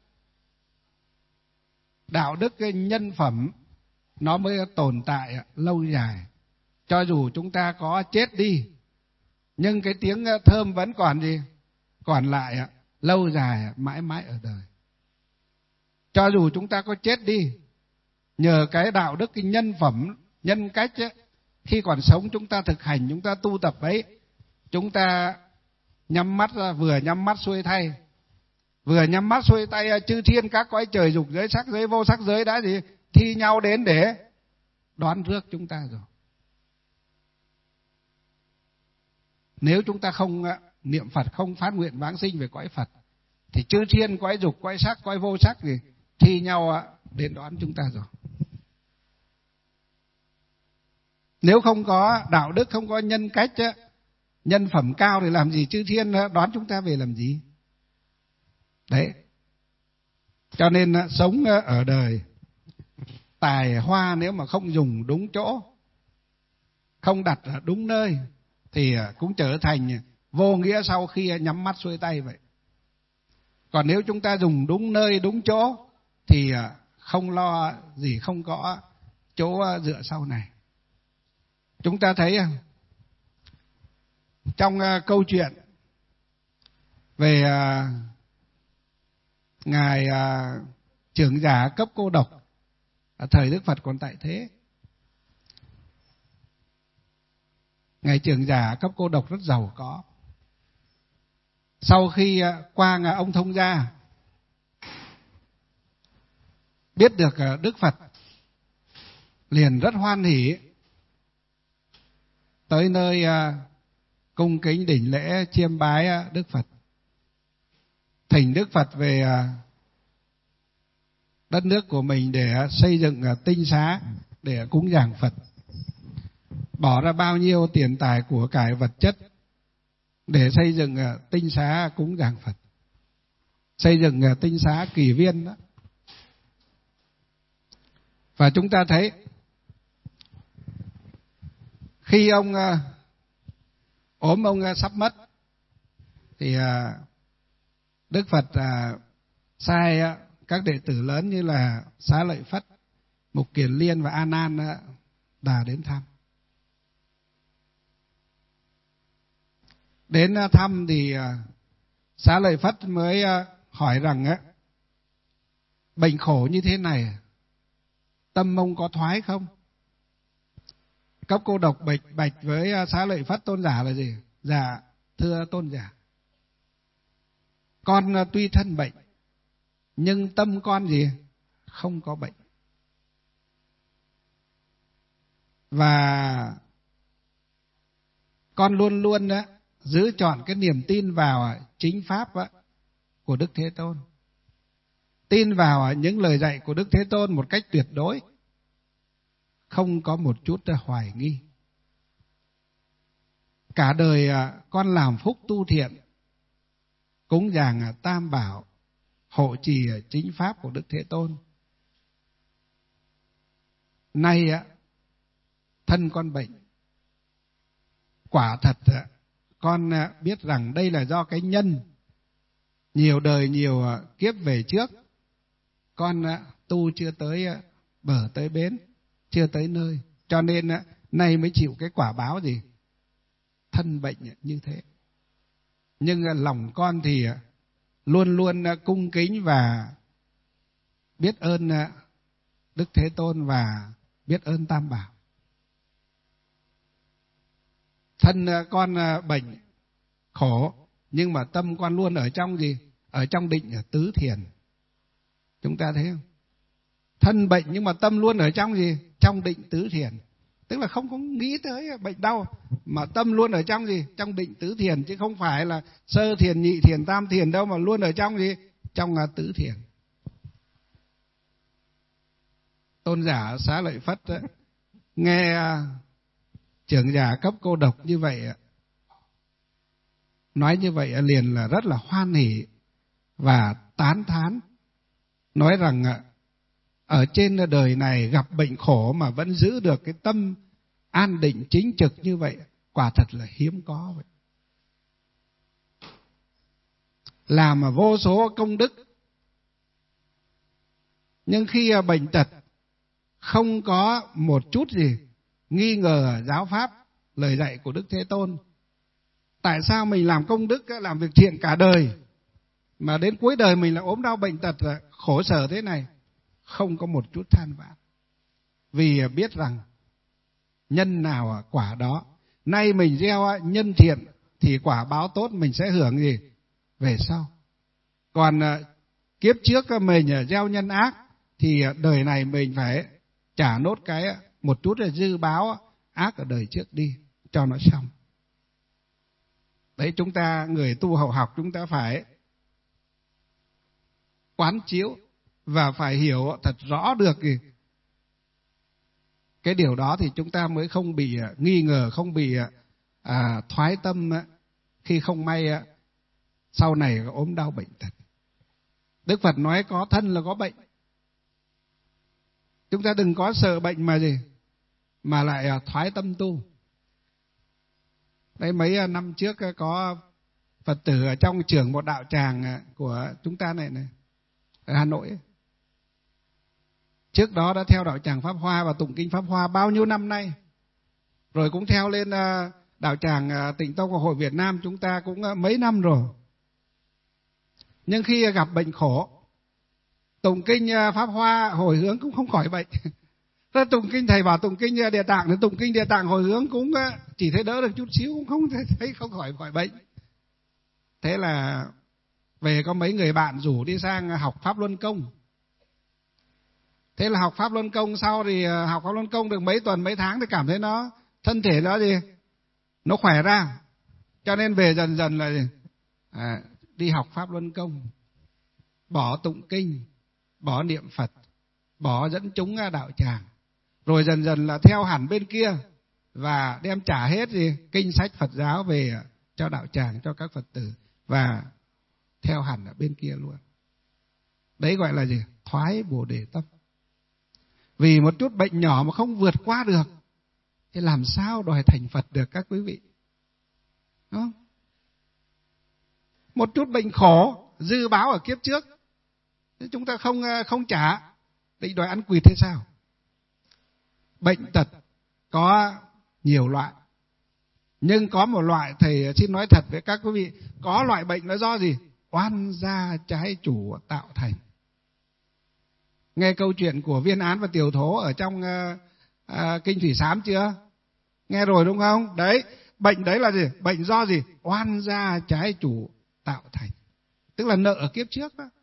đạo đức, cái nhân phẩm nó mới tồn tại lâu dài. Cho dù chúng ta có chết đi, nhưng cái tiếng thơm vẫn còn gì? Còn lại lâu dài, mãi mãi ở đời. Cho dù chúng ta có chết đi, nhờ cái đạo đức, cái nhân phẩm, nhân cách ấy, khi còn sống chúng ta thực hành, chúng ta tu tập ấy, chúng ta nhắm mắt ra, vừa nhắm mắt xuôi tay, vừa nhắm mắt xuôi tay, chư thiên các cõi trời, dục giới, sắc giới, vô sắc giới đã gì? Thi nhau đến để đoán rước chúng ta rồi. Nếu chúng ta không niệm Phật, không phát nguyện vãng sinh về cõi Phật, thì chư thiên, cõi dục, cõi sắc, cõi vô sắc thì thi nhau đến đoán chúng ta rồi. Nếu không có đạo đức, không có nhân cách, nhân phẩm cao thì làm gì chư thiên đoán chúng ta về làm gì? Đấy. Cho nên sống ở đời, tài hoa nếu mà không dùng đúng chỗ, không đặt ở đúng nơi, thì cũng trở thành vô nghĩa sau khi nhắm mắt xuôi tay vậy. Còn nếu chúng ta dùng đúng nơi, đúng chỗ, thì không lo gì, không có chỗ dựa sau này. Chúng ta thấy trong câu chuyện về Ngài Trưởng Giả Cấp Cô Độc, thời Đức Phật còn tại thế. Ngài Trưởng Giả Cấp Cô Độc rất giàu có. Sau khi qua ngài ông Thông Gia, biết được Đức Phật, liền rất hoan hỉ, tới nơi cung kính đảnh lễ chiêm bái Đức Phật, thỉnh Đức Phật về đất nước của mình để xây dựng tinh xá để cúng dường Phật, bỏ ra bao nhiêu tiền tài của cải vật chất để xây dựng tinh xá cúng dường Phật, xây dựng tinh xá Kỳ Viên đó. Và chúng ta thấy khi ông ốm, ông sắp mất, thì Đức Phật sai các đệ tử lớn như là Xá Lợi Phất, Mục Kiền Liên và A Nan đã đến thăm. Đến thăm thì Xá Lợi Phất mới hỏi rằng á, bệnh khổ như thế này, tâm ông có thoái không? Cấp Cô Độc bạch bạch với Xá Lợi Phất tôn giả là gì? Dạ, thưa tôn giả, con tuy thân bệnh, nhưng tâm con gì? Không có bệnh. Và con luôn luôn đó, giữ chọn cái niềm tin vào chính pháp đó, của Đức Thế Tôn. Tin vào những lời dạy của Đức Thế Tôn một cách tuyệt đối, không có một chút hoài nghi. Cả đời con làm phúc tu thiện, cúng dường Tam Bảo, hộ trì chính pháp của Đức Thế Tôn. Nay thân con bệnh, quả thật con biết rằng đây là do cái nhân nhiều đời nhiều kiếp về trước con tu chưa tới bờ tới bến, chưa tới nơi, cho nên nay mới chịu cái quả báo gì? Thân bệnh như thế. Nhưng lòng con thì luôn luôn cung kính và biết ơn Đức Thế Tôn và biết ơn Tam Bảo. Thân con bệnh khổ, nhưng mà tâm con luôn ở trong gì? Ở trong định tứ thiền. Chúng ta thấy không? Thân bệnh nhưng mà tâm luôn ở trong gì? Trong định tứ thiền. Tức là không có nghĩ tới bệnh đau, mà tâm luôn ở trong gì? Trong định tứ thiền, chứ không phải là sơ thiền, nhị thiền, tam thiền đâu, mà luôn ở trong gì? Trong tứ thiền. Tôn giả Xá Lợi Phất nghe Trưởng Giả Cấp Cô Độc như vậy, nói như vậy liền là rất là hoan hỉ và tán thán, nói rằng ở trên đời này gặp bệnh khổ mà vẫn giữ được cái tâm an định chính trực như vậy, quả thật là hiếm có vậy. Làm mà vô số công đức, nhưng khi bệnh tật không có một chút gì nghi ngờ giáo pháp, lời dạy của Đức Thế Tôn. Tại sao mình làm công đức, làm việc thiện cả đời, mà đến cuối đời mình là ốm đau bệnh tật, khổ sở thế này? Không có một chút than vãn. Vì biết rằng nhân nào quả đó. Nay mình gieo nhân thiện thì quả báo tốt mình sẽ hưởng gì về sau. Còn kiếp trước mình gieo nhân ác thì đời này mình phải trả nốt cái một chút là dư báo ác ở đời trước đi cho nó xong. Đấy, chúng ta người tu hậu học chúng ta phải quán chiếu và phải hiểu thật rõ được cái điều đó, thì chúng ta mới không bị nghi ngờ, không bị à, thoái tâm khi không may sau này ốm đau bệnh tật. Đức Phật nói có thân là có bệnh. Chúng ta đừng có sợ bệnh mà gì mà lại thoái tâm tu. Đấy, mấy năm trước có Phật tử ở trong trường một đạo tràng của chúng ta này này ở Hà Nội. Trước đó đã theo đạo tràng Pháp Hoa và tụng kinh Pháp Hoa bao nhiêu năm nay, rồi cũng theo lên đạo tràng Tịnh Tông và Hội Việt Nam chúng ta cũng mấy năm rồi. Nhưng khi gặp bệnh khổ, tụng kinh Pháp Hoa hồi hướng cũng không khỏi bệnh. Rồi tụng kinh, thầy bảo tụng kinh Địa Tạng, thì tụng kinh Địa Tạng hồi hướng cũng chỉ thấy đỡ được chút xíu, cũng không thấy không khỏi khỏi bệnh. Thế là về có mấy người bạn rủ đi sang học Pháp Luân Công. Thế là học Pháp Luân Công, sau thì học Pháp Luân Công được mấy tuần mấy tháng thì cảm thấy nó thân thể nó gì nó khỏe ra, cho nên về dần dần là gì? À, đi học Pháp Luân Công, bỏ tụng kinh, bỏ niệm Phật, bỏ dẫn chúng đạo tràng, rồi dần dần là theo hẳn bên kia và đem trả hết gì kinh sách Phật giáo về cho đạo tràng, cho các Phật tử, và theo hẳn ở bên kia luôn. Đấy gọi là gì? Thoái Bồ Đề tâm. Vì một chút bệnh nhỏ mà không vượt qua được thì làm sao đòi thành Phật được các quý vị? Đúng không? Một chút bệnh khổ dư báo ở kiếp trước, chúng ta không không trả, định đòi ăn quỵt thế sao? Bệnh tật có nhiều loại, nhưng có một loại thầy xin nói thật với các quý vị, có loại bệnh là do gì? Oan gia trái chủ tạo thành. Nghe câu chuyện của Viên Án và Tiều Thố ở trong uh, uh, Kinh Thủy Sám chưa? Nghe rồi đúng không? Đấy, bệnh đấy là gì? Bệnh do gì? Oan gia trái chủ tạo thành. Tức là nợ ở kiếp trước đó.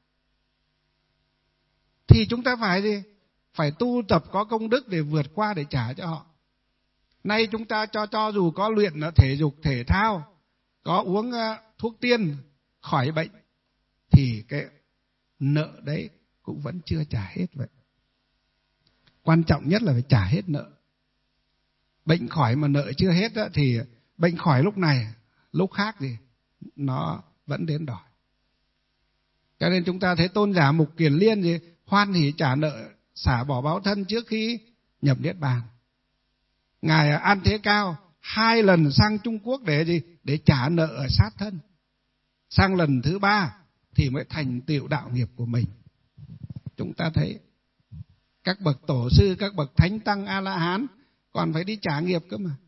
Thì chúng ta phải gì? Phải tu tập có công đức để vượt qua, để trả cho họ. Nay chúng ta cho cho dù có luyện thể dục thể thao, có uống uh, thuốc tiên khỏi bệnh, thì cái nợ đấy cũng vẫn chưa trả hết vậy. Quan trọng nhất là phải trả hết nợ. Bệnh khỏi mà nợ chưa hết đó, thì bệnh khỏi lúc này, lúc khác thì nó vẫn đến đòi. Cho nên chúng ta thấy Tôn giả Mục Kiền Liên gì hoan hỉ trả nợ, xả bỏ báo thân trước khi nhập niết bàn. Ngài An Thế Cao hai lần sang Trung Quốc để gì? Để trả nợ ở sát thân. Sang lần thứ ba thì mới thành tựu đạo nghiệp của mình. Chúng ta thấy các bậc tổ sư, các bậc thánh tăng A La Hán còn phải đi trả nghiệp cơ mà.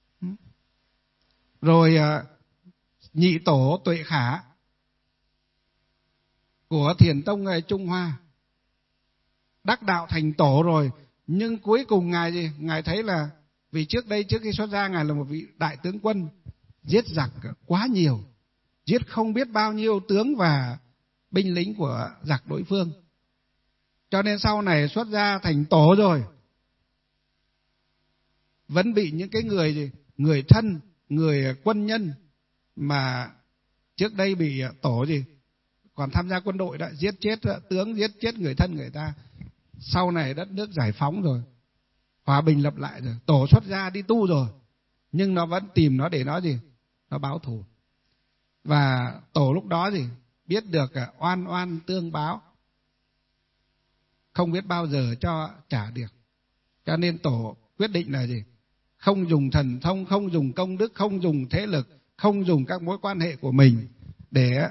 Rồi nhị tổ Tuệ Khả của Thiền Tông Trung Hoa đắc đạo thành tổ rồi, nhưng cuối cùng ngài gì? Ngài thấy là vì trước đây, trước khi xuất gia, ngài là một vị đại tướng quân, giết giặc quá nhiều, giết không biết bao nhiêu tướng và binh lính của giặc đối phương. Cho nên sau này xuất gia thành tổ rồi, vẫn bị những cái người gì? Người thân, người quân nhân mà trước đây bị tổ gì? Còn tham gia quân đội đã giết chết tướng, giết chết người thân người ta. Sau này đất nước giải phóng rồi, hòa bình lập lại rồi, tổ xuất gia đi tu rồi, nhưng nó vẫn tìm nó để nó gì? Nó báo thù. Và tổ lúc đó gì? Biết được oan oan tương báo. không biết bao giờ cho trả được. Cho nên tổ quyết định là gì? Không dùng thần thông, không dùng công đức, không dùng thế lực, không dùng các mối quan hệ của mình để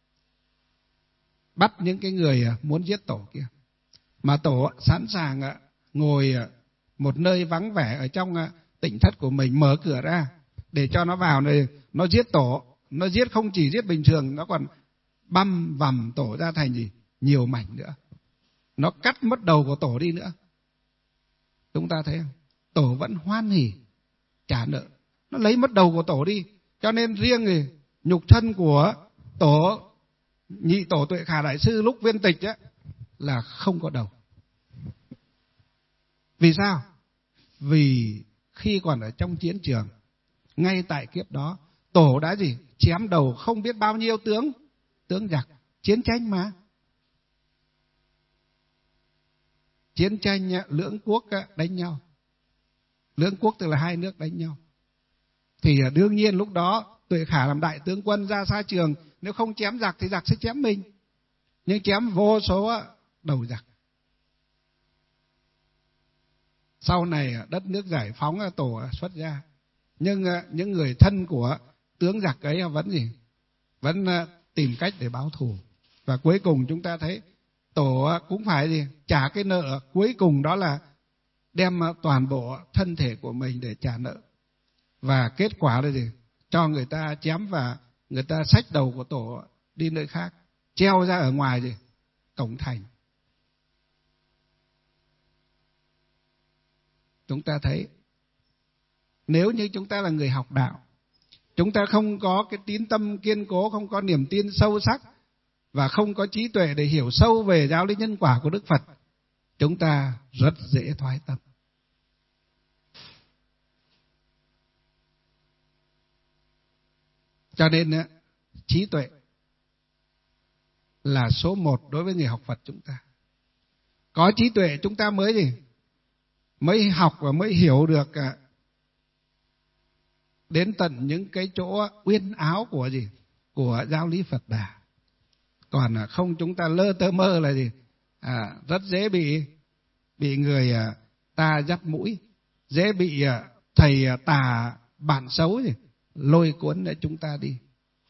bắt những cái người muốn giết tổ kia. Mà tổ sẵn sàng ngồi một nơi vắng vẻ ở trong tỉnh thất của mình, mở cửa ra để cho nó vào này, nó giết tổ. Nó giết không chỉ giết bình thường, nó còn băm vằm tổ ra thành gì? Nhiều mảnh nữa. Nó cắt mất đầu của tổ đi nữa. Chúng ta thấy không? Tổ vẫn hoan hỉ trả nợ. Nó lấy mất đầu của tổ đi. Cho nên riêng thì nhục thân của tổ nhị tổ Tuệ Khả Đại Sư lúc viên tịch á, là không có đầu. Vì sao? Vì khi còn ở trong chiến trường, ngay tại kiếp đó, tổ đã gì? Chém đầu không biết bao nhiêu tướng, tướng giặc. Chiến tranh mà. Chiến tranh lưỡng quốc đánh nhau. Lưỡng quốc tức là hai nước đánh nhau. Thì đương nhiên lúc đó Tuệ Khả làm đại tướng quân ra xa trường, nếu không chém giặc thì giặc sẽ chém mình. Nhưng chém vô số đầu giặc. Sau này đất nước giải phóng, tổ xuất ra. Nhưng những người thân của tướng giặc ấy vẫn gì? Vẫn tìm cách để báo thù. Và cuối cùng chúng ta thấy tổ cũng phải gì? Trả cái nợ cuối cùng, đó là đem toàn bộ thân thể của mình để trả nợ. Và kết quả là gì? Cho người ta chém và người ta xách đầu của tổ đi nơi khác, treo ra ở ngoài gì? Cổng thành. Chúng ta thấy, nếu như chúng ta là người học đạo, chúng ta không có cái tín tâm kiên cố, không có niềm tin sâu sắc và không có trí tuệ để hiểu sâu về giáo lý nhân quả của Đức Phật, chúng ta rất dễ thoái tâm. Cho nên trí tuệ là số một đối với người học Phật chúng ta. Có trí tuệ chúng ta mới gì? Mới học và mới hiểu được đến tận những cái chỗ uyên áo của gì? Của giáo lý Phật Đà. Còn không chúng ta lơ tơ mơ là gì? À, rất dễ bị bị người ta dắt mũi, dễ bị thầy tà bạn xấu gì? Lôi cuốn để chúng ta đi.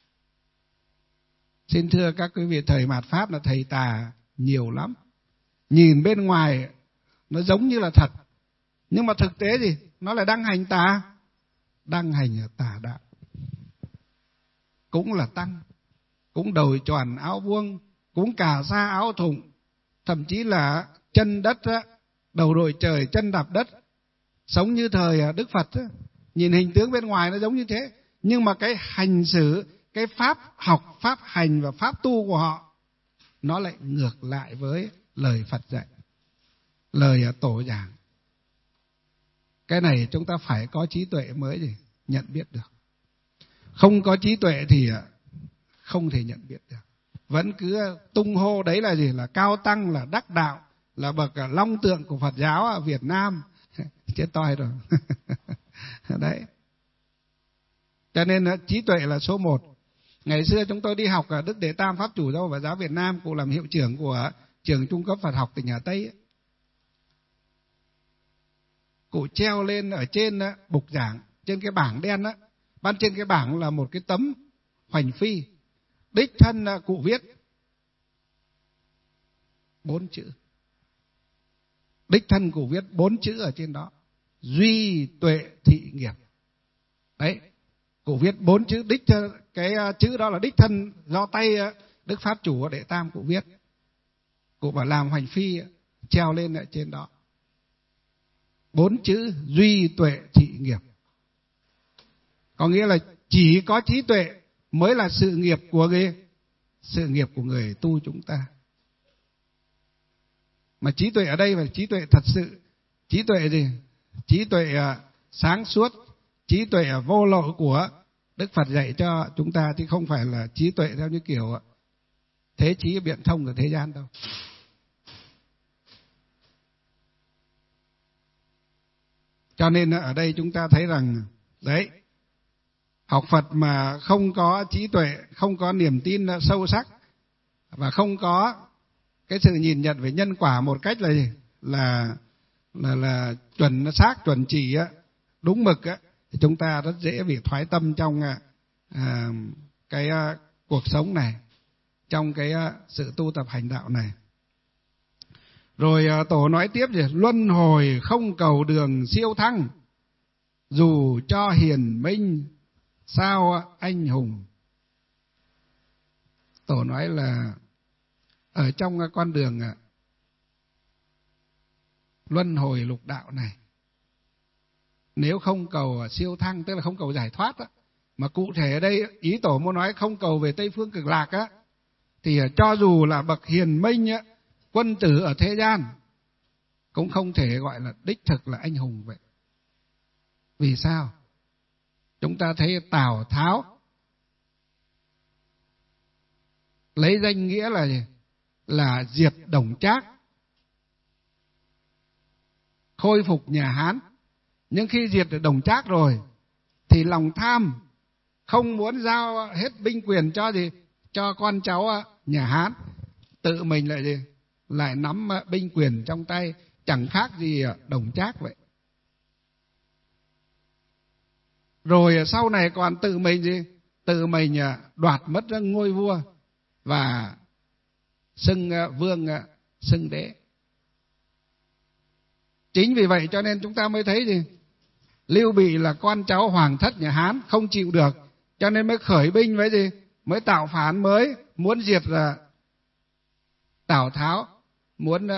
Xin thưa các quý vị, thời mạt Pháp là thầy tà nhiều lắm. Nhìn bên ngoài nó giống như là thật, nhưng mà thực tế gì? Nó là đang hành tà, đang hành tà đạo. Cũng là tăng, cũng đầu tròn áo vuông, cũng cà sa áo thụng, thậm chí là chân đất, đầu đội trời chân đạp đất, sống như thời Đức Phật. Nhìn hình tướng bên ngoài nó giống như thế, nhưng mà cái hành xử, cái pháp học, pháp hành và pháp tu của họ, nó lại ngược lại với lời Phật dạy, lời tổ giảng. Cái này chúng ta phải có trí tuệ mới để nhận biết được. Không có trí tuệ thì không thể nhận biết được. Vẫn cứ tung hô đấy là gì? Là cao tăng, là đắc đạo, là bậc long tượng của Phật giáo ở Việt Nam. Chết toi rồi. Đấy. Cho nên trí tuệ là số một. Ngày xưa chúng tôi đi học ở Đức Đệ Tam Pháp Chủ Giáo Phật giáo Việt Nam, cụ làm hiệu trưởng của trường trung cấp Phật học tỉnh Hà Tây ấy. Cụ treo lên ở trên bục giảng, trên cái bảng đen á, ban trên cái bảng là một cái tấm hoành phi, đích thân cụ viết bốn chữ. Đích thân cụ viết bốn chữ ở trên đó: duy tuệ thị nghiệp. Đấy, cụ viết bốn chữ, đích cái chữ đó là đích thân do tay Đức Pháp Chủ Đệ Tam cụ viết. Cụ bảo làm hoành phi treo lên ở trên đó. Bốn chữ duy tuệ thị nghiệp. Có nghĩa là chỉ có trí tuệ mới là sự nghiệp của người, sự nghiệp của người tu chúng ta. Mà trí tuệ ở đây là trí tuệ thật sự. Trí tuệ gì? Trí tuệ sáng suốt, trí tuệ vô lậu của Đức Phật dạy cho chúng ta, chứ không phải là trí tuệ theo như kiểu thế trí biện thông của thế gian đâu. Cho nên ở đây chúng ta thấy rằng đấy, học Phật mà không có trí tuệ, không có niềm tin sâu sắc và không có cái sự nhìn nhận về nhân quả một cách là gì? là là là chuẩn xác, chuẩn chỉ á, đúng mực á, thì chúng ta rất dễ bị thoái tâm trong à, cái à, cuộc sống này, trong cái à, sự tu tập hành đạo này. Rồi à, Tổ nói tiếp gì? Luân hồi không cầu đường siêu thăng, dù cho hiền minh sao anh hùng. Tổ nói là ở trong con đường à, luân hồi lục đạo này, nếu không cầu siêu thăng, tức là không cầu giải thoát á, mà cụ thể ở đây ý Tổ muốn nói không cầu về Tây Phương Cực Lạc á, thì cho dù là bậc hiền minh á, quân tử ở thế gian cũng không thể gọi là đích thực là anh hùng vậy. Vì sao? Chúng ta thấy Tào Tháo lấy danh nghĩa là gì? Là diệt Đổng Trác, khôi phục nhà Hán. Nhưng khi diệt được Đổng Trác rồi thì lòng tham, không muốn giao hết binh quyền cho gì? Cho con cháu nhà Hán, tự mình lại gì? Lại nắm binh quyền trong tay, chẳng khác gì Đổng Trác vậy. Rồi sau này còn tự mình gì? Tự mình đoạt mất ngôi vua và xưng vương, xưng đế. Chính vì vậy cho nên chúng ta mới thấy gì? Lưu Bị là con cháu hoàng thất nhà Hán, không chịu được, cho nên mới khởi binh với gì? Mới tạo phản, mới muốn diệt là Tào Tháo, muốn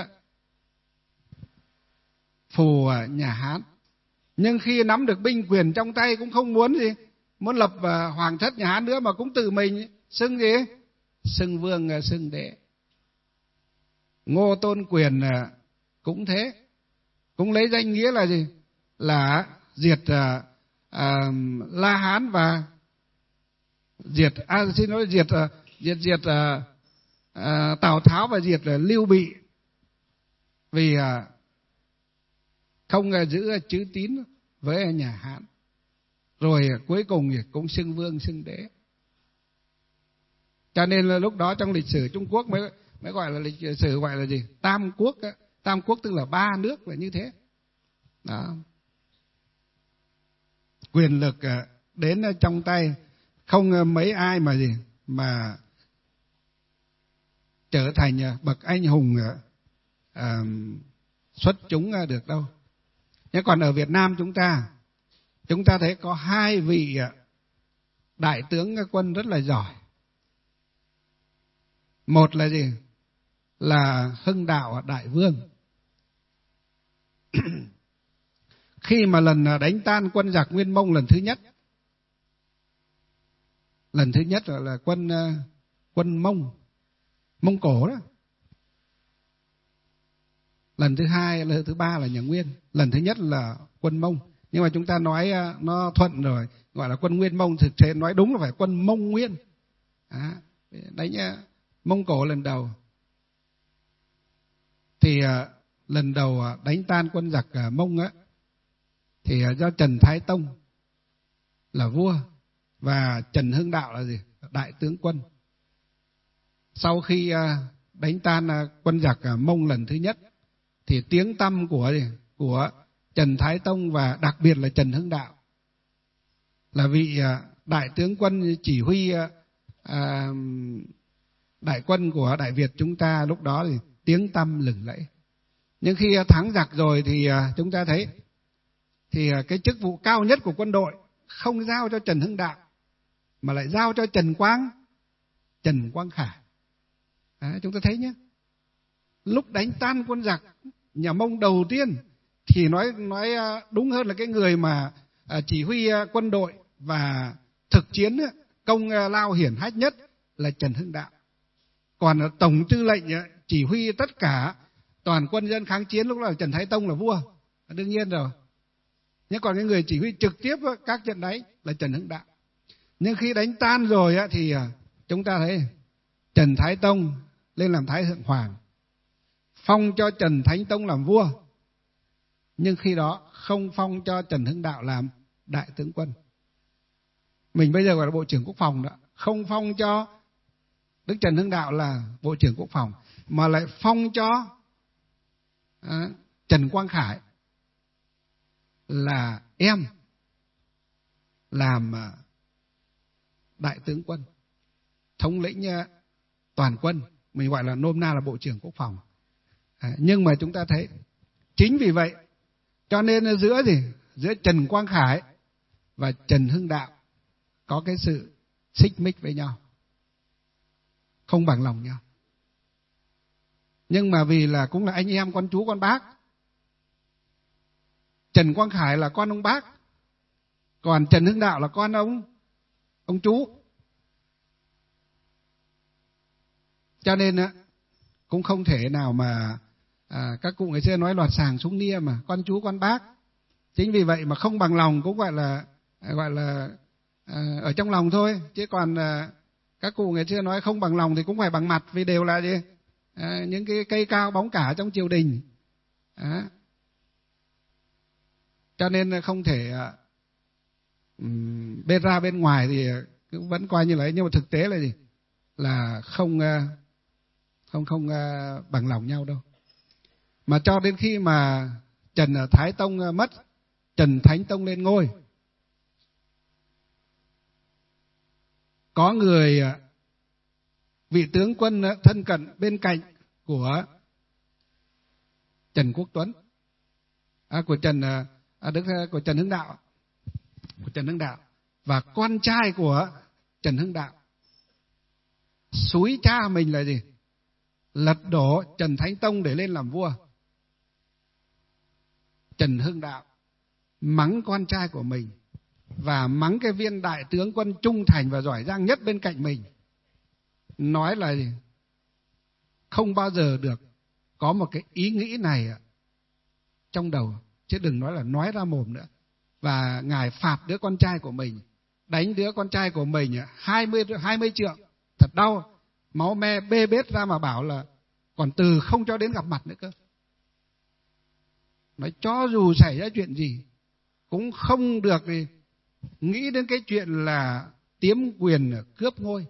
phù nhà Hán. Nhưng khi nắm được binh quyền trong tay cũng không muốn gì? Muốn lập hoàng thất nhà Hán nữa, mà cũng tự mình xưng gì? Xưng vương, xưng đế. Ngô Tôn Quyền cũng thế, cũng lấy danh nghĩa là gì? Là diệt à, à, La Hán và diệt à, xin nói diệt à, diệt diệt à, à, Tào Tháo và diệt à, Lưu Bị, vì à, không à, giữ chữ tín với nhà Hán. Rồi à, cuối cùng thì cũng xưng vương, xưng đế. Cho nên là lúc đó trong lịch sử Trung Quốc mới mới gọi là lịch sử gọi là gì? Tam quốc. Tam quốc tức là ba nước là như thế. Đó. Quyền lực đến trong tay, không mấy ai mà gì mà trở thành bậc anh hùng à, xuất chúng được đâu. Nhưng còn ở Việt Nam chúng ta, chúng ta thấy có hai vị đại tướng quân rất là giỏi. Một là gì? Là Hưng Đạo Đại Vương. Khi mà lần đánh tan quân giặc Nguyên Mông lần thứ nhất, lần thứ nhất là, là quân quân Mông, Mông Cổ đó. Lần thứ hai, lần thứ ba là nhà Nguyên. Lần thứ nhất là quân Mông, nhưng mà chúng ta nói nó thuận rồi, gọi là quân Nguyên Mông. Thực tế nói đúng là phải quân Mông Nguyên. À, đánh Mông Cổ lần đầu. Thì à, lần đầu đánh tan quân giặc Mông á, thì do Trần Thái Tông là vua và Trần Hưng Đạo là gì? Đại tướng quân. Sau khi đánh tan quân giặc Mông lần thứ nhất, thì tiếng tăm của của Trần Thái Tông và đặc biệt là Trần Hưng Đạo là vị đại tướng quân chỉ huy à, đại quân của Đại Việt chúng ta lúc đó thì tiếng tăm lừng lẫy. Nhưng khi thắng giặc rồi thì chúng ta thấy thì cái chức vụ cao nhất của quân đội không giao cho Trần Hưng Đạo, mà lại giao cho Trần Quang, Trần Quang Khải. À, chúng ta thấy nhé, lúc đánh tan quân giặc nhà Mông đầu tiên thì nói nói đúng hơn là cái người mà chỉ huy quân đội và thực chiến công lao hiển hách nhất là Trần Hưng Đạo. Còn tổng tư lệnh chỉ huy tất cả toàn quân dân kháng chiến lúc đó là Trần Thái Tông là vua, đương nhiên rồi. Nhưng còn cái người chỉ huy trực tiếp các trận đánh là Trần Hưng Đạo. Nhưng khi đánh tan rồi thì chúng ta thấy Trần Thái Tông lên làm Thái Thượng Hoàng, phong cho Trần Thánh Tông làm vua, nhưng khi đó không phong cho Trần Hưng Đạo làm đại tướng quân. Mình bây giờ gọi là Bộ trưởng Quốc phòng đó, không phong cho Đức Trần Hưng Đạo là Bộ trưởng Quốc phòng, mà lại phong cho à, Trần Quang Khải là em làm à, đại tướng quân, thống lĩnh à, toàn quân, mình gọi là nôm na là Bộ trưởng Quốc phòng. À, nhưng mà chúng ta thấy chính vì vậy cho nên giữa gì giữa Trần Quang Khải và Trần Hưng Đạo có cái sự xích mích với nhau, không bằng lòng nhau. Nhưng mà vì là cũng là anh em, con chú con bác, Trần Quang Khải là con ông bác, còn Trần Hưng Đạo là con ông ông chú, cho nên cũng không thể nào mà à, các cụ ngày xưa nói loạt sàng súng nia mà con chú con bác. Chính vì vậy mà không bằng lòng cũng gọi là gọi là à, ở trong lòng thôi, chứ còn à, các cụ ngày xưa nói không bằng lòng thì cũng phải bằng mặt, vì đều là gì à, những cái cây cao bóng cả trong triều đình. À, cho nên không thể à, um, bên ra bên ngoài thì cũng vẫn coi như là, nhưng mà thực tế là gì là không à, không không à, bằng lòng nhau đâu. Mà cho đến khi mà Trần Thái Tông mất, Trần Thánh Tông lên ngôi, có người vị tướng quân thân cận bên cạnh của Trần Quốc Tuấn, à, của Trần à, Đức của Trần Hưng Đạo, của Trần Hưng Đạo và con trai của Trần Hưng Đạo xúi cha mình là gì lật đổ Trần Thánh Tông để lên làm vua. Trần Hưng Đạo mắng con trai của mình và mắng cái viên đại tướng quân trung thành và giỏi giang nhất bên cạnh mình, nói là gì? Không bao giờ được có một cái ý nghĩ này trong đầu, chứ đừng nói là nói ra mồm nữa. Và ngài phạt đứa con trai của mình, đánh đứa con trai của mình hai mươi hai mươi trượng, thật đau, máu me bê bết ra, mà bảo là còn từ không cho đến gặp mặt nữa cơ. Nói cho dù xảy ra chuyện gì cũng không được thì nghĩ đến cái chuyện là tiếm quyền cướp ngôi.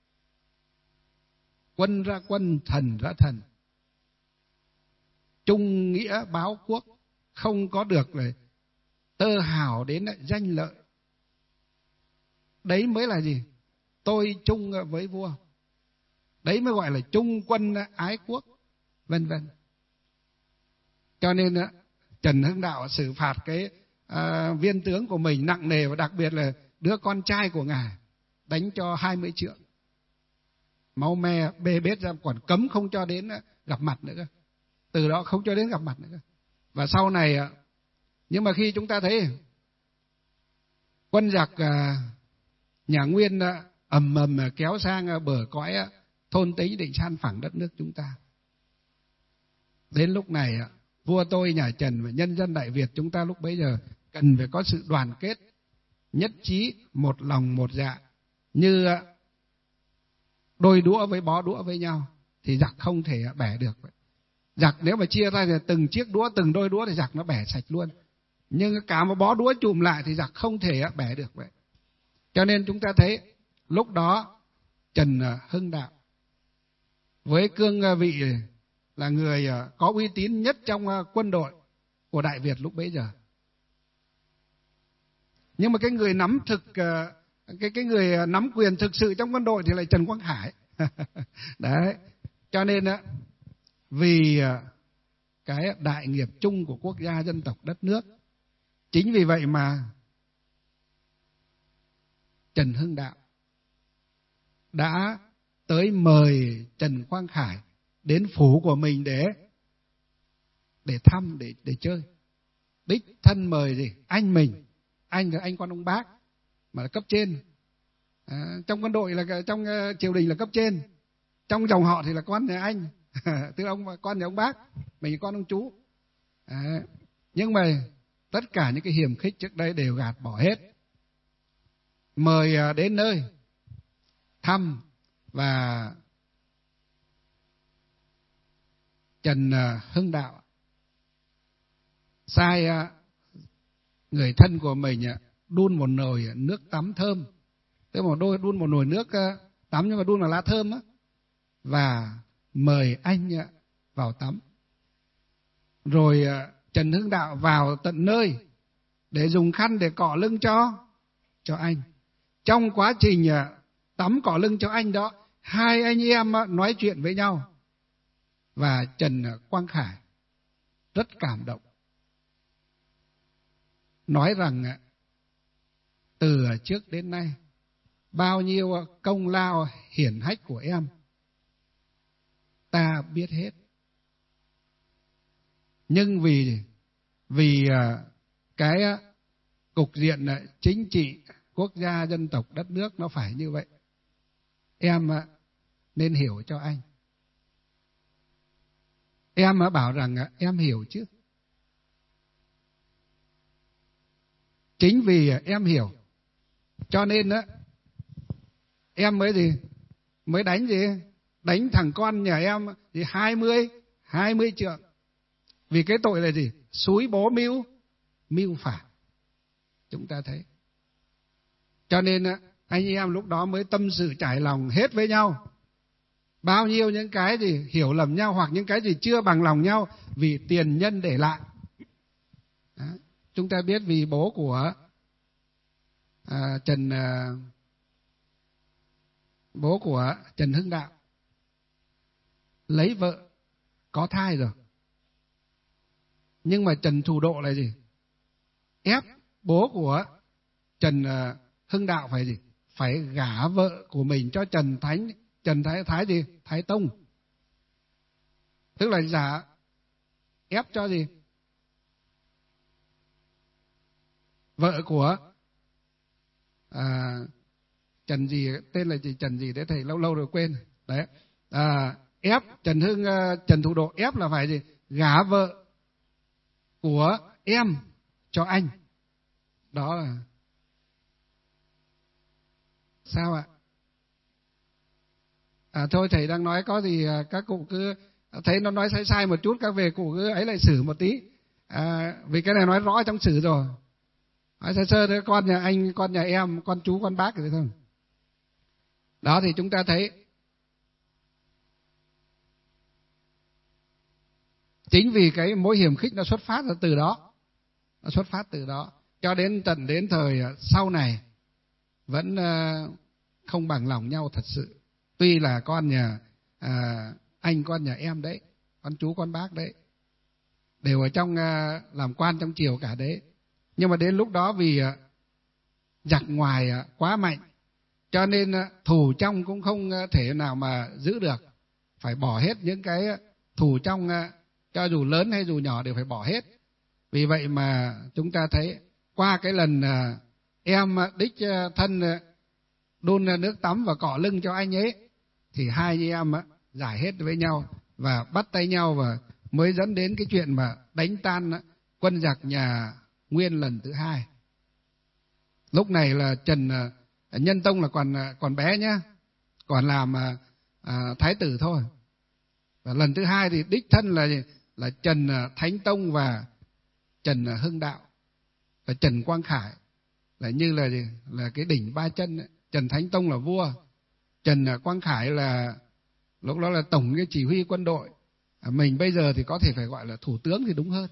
Quân ra quân, thần ra thần, trung nghĩa báo quốc, không có được là tơ hào đến danh lợi. Đấy mới là gì? Tôi chung với vua. Đấy mới gọi là trung quân ái quốc, vân vân. Cho nên Trần Hưng Đạo xử phạt cái à, viên tướng của mình nặng nề, và đặc biệt là đứa con trai của ngài đánh cho hai mươi trượng, máu me bê bết ra, còn cấm không cho đến gặp mặt nữa cơ. Từ đó không cho đến gặp mặt nữa cơ. Và sau này, nhưng mà khi chúng ta thấy quân giặc nhà Nguyên ầm ầm kéo sang bờ cõi thôn tính định san phẳng đất nước chúng ta, đến lúc này vua tôi nhà Trần và nhân dân Đại Việt chúng ta lúc bấy giờ cần phải có sự đoàn kết, nhất trí, một lòng một dạ, như đôi đũa với bó đũa với nhau thì giặc không thể bẻ được. Giặc nếu mà chia ra thì từng chiếc đũa, từng đôi đũa thì giặc nó bẻ sạch luôn. Nhưng cả một bó đũa chùm lại thì giặc không thể bẻ được vậy. Cho nên chúng ta thấy lúc đó Trần Hưng Đạo với cương vị là người có uy tín nhất trong quân đội của Đại Việt lúc bấy giờ. Nhưng mà cái người nắm thực cái cái người nắm quyền thực sự trong quân đội thì là Trần Quang Khải. Đấy. Cho nên vì cái đại nghiệp chung của quốc gia, dân tộc, đất nước, chính vì vậy mà Trần Hưng Đạo đã tới mời Trần Quang Khải đến phủ của mình để để thăm, để để chơi. Đích thân mời gì? Anh mình, anh là anh con ông bác mà là cấp trên. À, trong quân đội là trong uh, triều đình là cấp trên, trong dòng họ thì là con nhà anh, tức là ông con nhà ông bác, mình là con ông chú. À, nhưng mà tất cả những cái hiềm khích trước đây đều gạt bỏ hết. Mời uh, đến nơi thăm, và Trần uh, Hưng Đạo sai uh, người thân của mình uh, đun một nồi nước tắm thơm, tức là đun một nồi nước uh, tắm nhưng mà đun là lá thơm á, và mời anh vào tắm. Rồi Trần Hưng Đạo vào tận nơi để dùng khăn để cọ lưng cho cho anh. Trong quá trình tắm cọ lưng cho anh đó, hai anh em nói chuyện với nhau, và Trần Quang Khải rất cảm động, nói rằng từ trước đến nay bao nhiêu công lao hiển hách của em ta biết hết, nhưng vì vì cái cục diện chính trị quốc gia dân tộc đất nước nó phải như vậy, em nên hiểu cho anh. Em bảo rằng em hiểu chứ. Chính vì em hiểu cho nên á em mới gì mới đánh gì đánh thằng con nhà em thì hai mươi hai mươi trượng, vì cái tội là gì? Xúi bố mưu mưu phản. Chúng ta thấy, cho nên á anh em lúc đó mới tâm sự trải lòng hết với nhau. Bao nhiêu những cái gì hiểu lầm nhau, hoặc những cái gì chưa bằng lòng nhau vì tiền nhân để lại. Đó. Chúng ta biết vì bố của à, Trần à, bố của Trần Hưng Đạo lấy vợ có thai rồi, nhưng mà Trần Thủ Độ là gì? Ép bố của Trần à, Hưng Đạo phải gì? Phải gả vợ của mình cho Trần Thánh Trần Thái Thái gì? Thái Tông. Tức là giả ép cho gì? Vợ của à, Trần gì, tên là gì? Trần gì đấy thầy lâu lâu rồi quên. Đấy. À, ép Trần Hưng Trần Thủ Độ ép là phải gì? Gả vợ của em cho anh. Đó là sao ạ? À, thôi thầy đang nói có gì các cụ cứ thấy nó nói sai sai một chút, các về cụ cứ ấy lại xử một tí. À, vì cái này nói rõ trong sử rồi. Nói sơ sơ đấy, con nhà anh, con nhà em, con chú, con bác rồi thôi. Đó thì chúng ta thấy chính vì cái mối hiềm khích nó xuất phát ra từ đó, nó xuất phát từ đó, cho đến tận đến thời sau này vẫn không bằng lòng nhau thật sự. Tuy là con nhà à, anh, con nhà em đấy, con chú, con bác đấy, đều ở trong à, làm quan trong triều cả đấy, nhưng mà đến lúc đó vì à, giặc ngoài à, quá mạnh, cho nên à, thù trong cũng không thể nào mà giữ được, phải bỏ hết những cái thù trong, à, cho dù lớn hay dù nhỏ đều phải bỏ hết. Vì vậy mà chúng ta thấy qua cái lần à, em đích thân đun nước tắm và cọ lưng cho anh ấy, thì hai anh em á giải hết với nhau và bắt tay nhau, và mới dẫn đến cái chuyện mà đánh tan quân giặc nhà Nguyên lần thứ hai. Lúc này là Trần Nhân Tông là còn còn bé nhá, còn làm à, thái tử thôi. Và lần thứ hai thì đích thân là là Trần Thánh Tông và Trần Hưng Đạo và Trần Quang Khải là như là gì? Là cái đỉnh ba chân ấy. Trần Thánh Tông là vua, Trần Quang Khải là lúc đó là tổng cái chỉ huy quân đội. À, mình bây giờ thì có thể phải gọi là thủ tướng thì đúng hơn.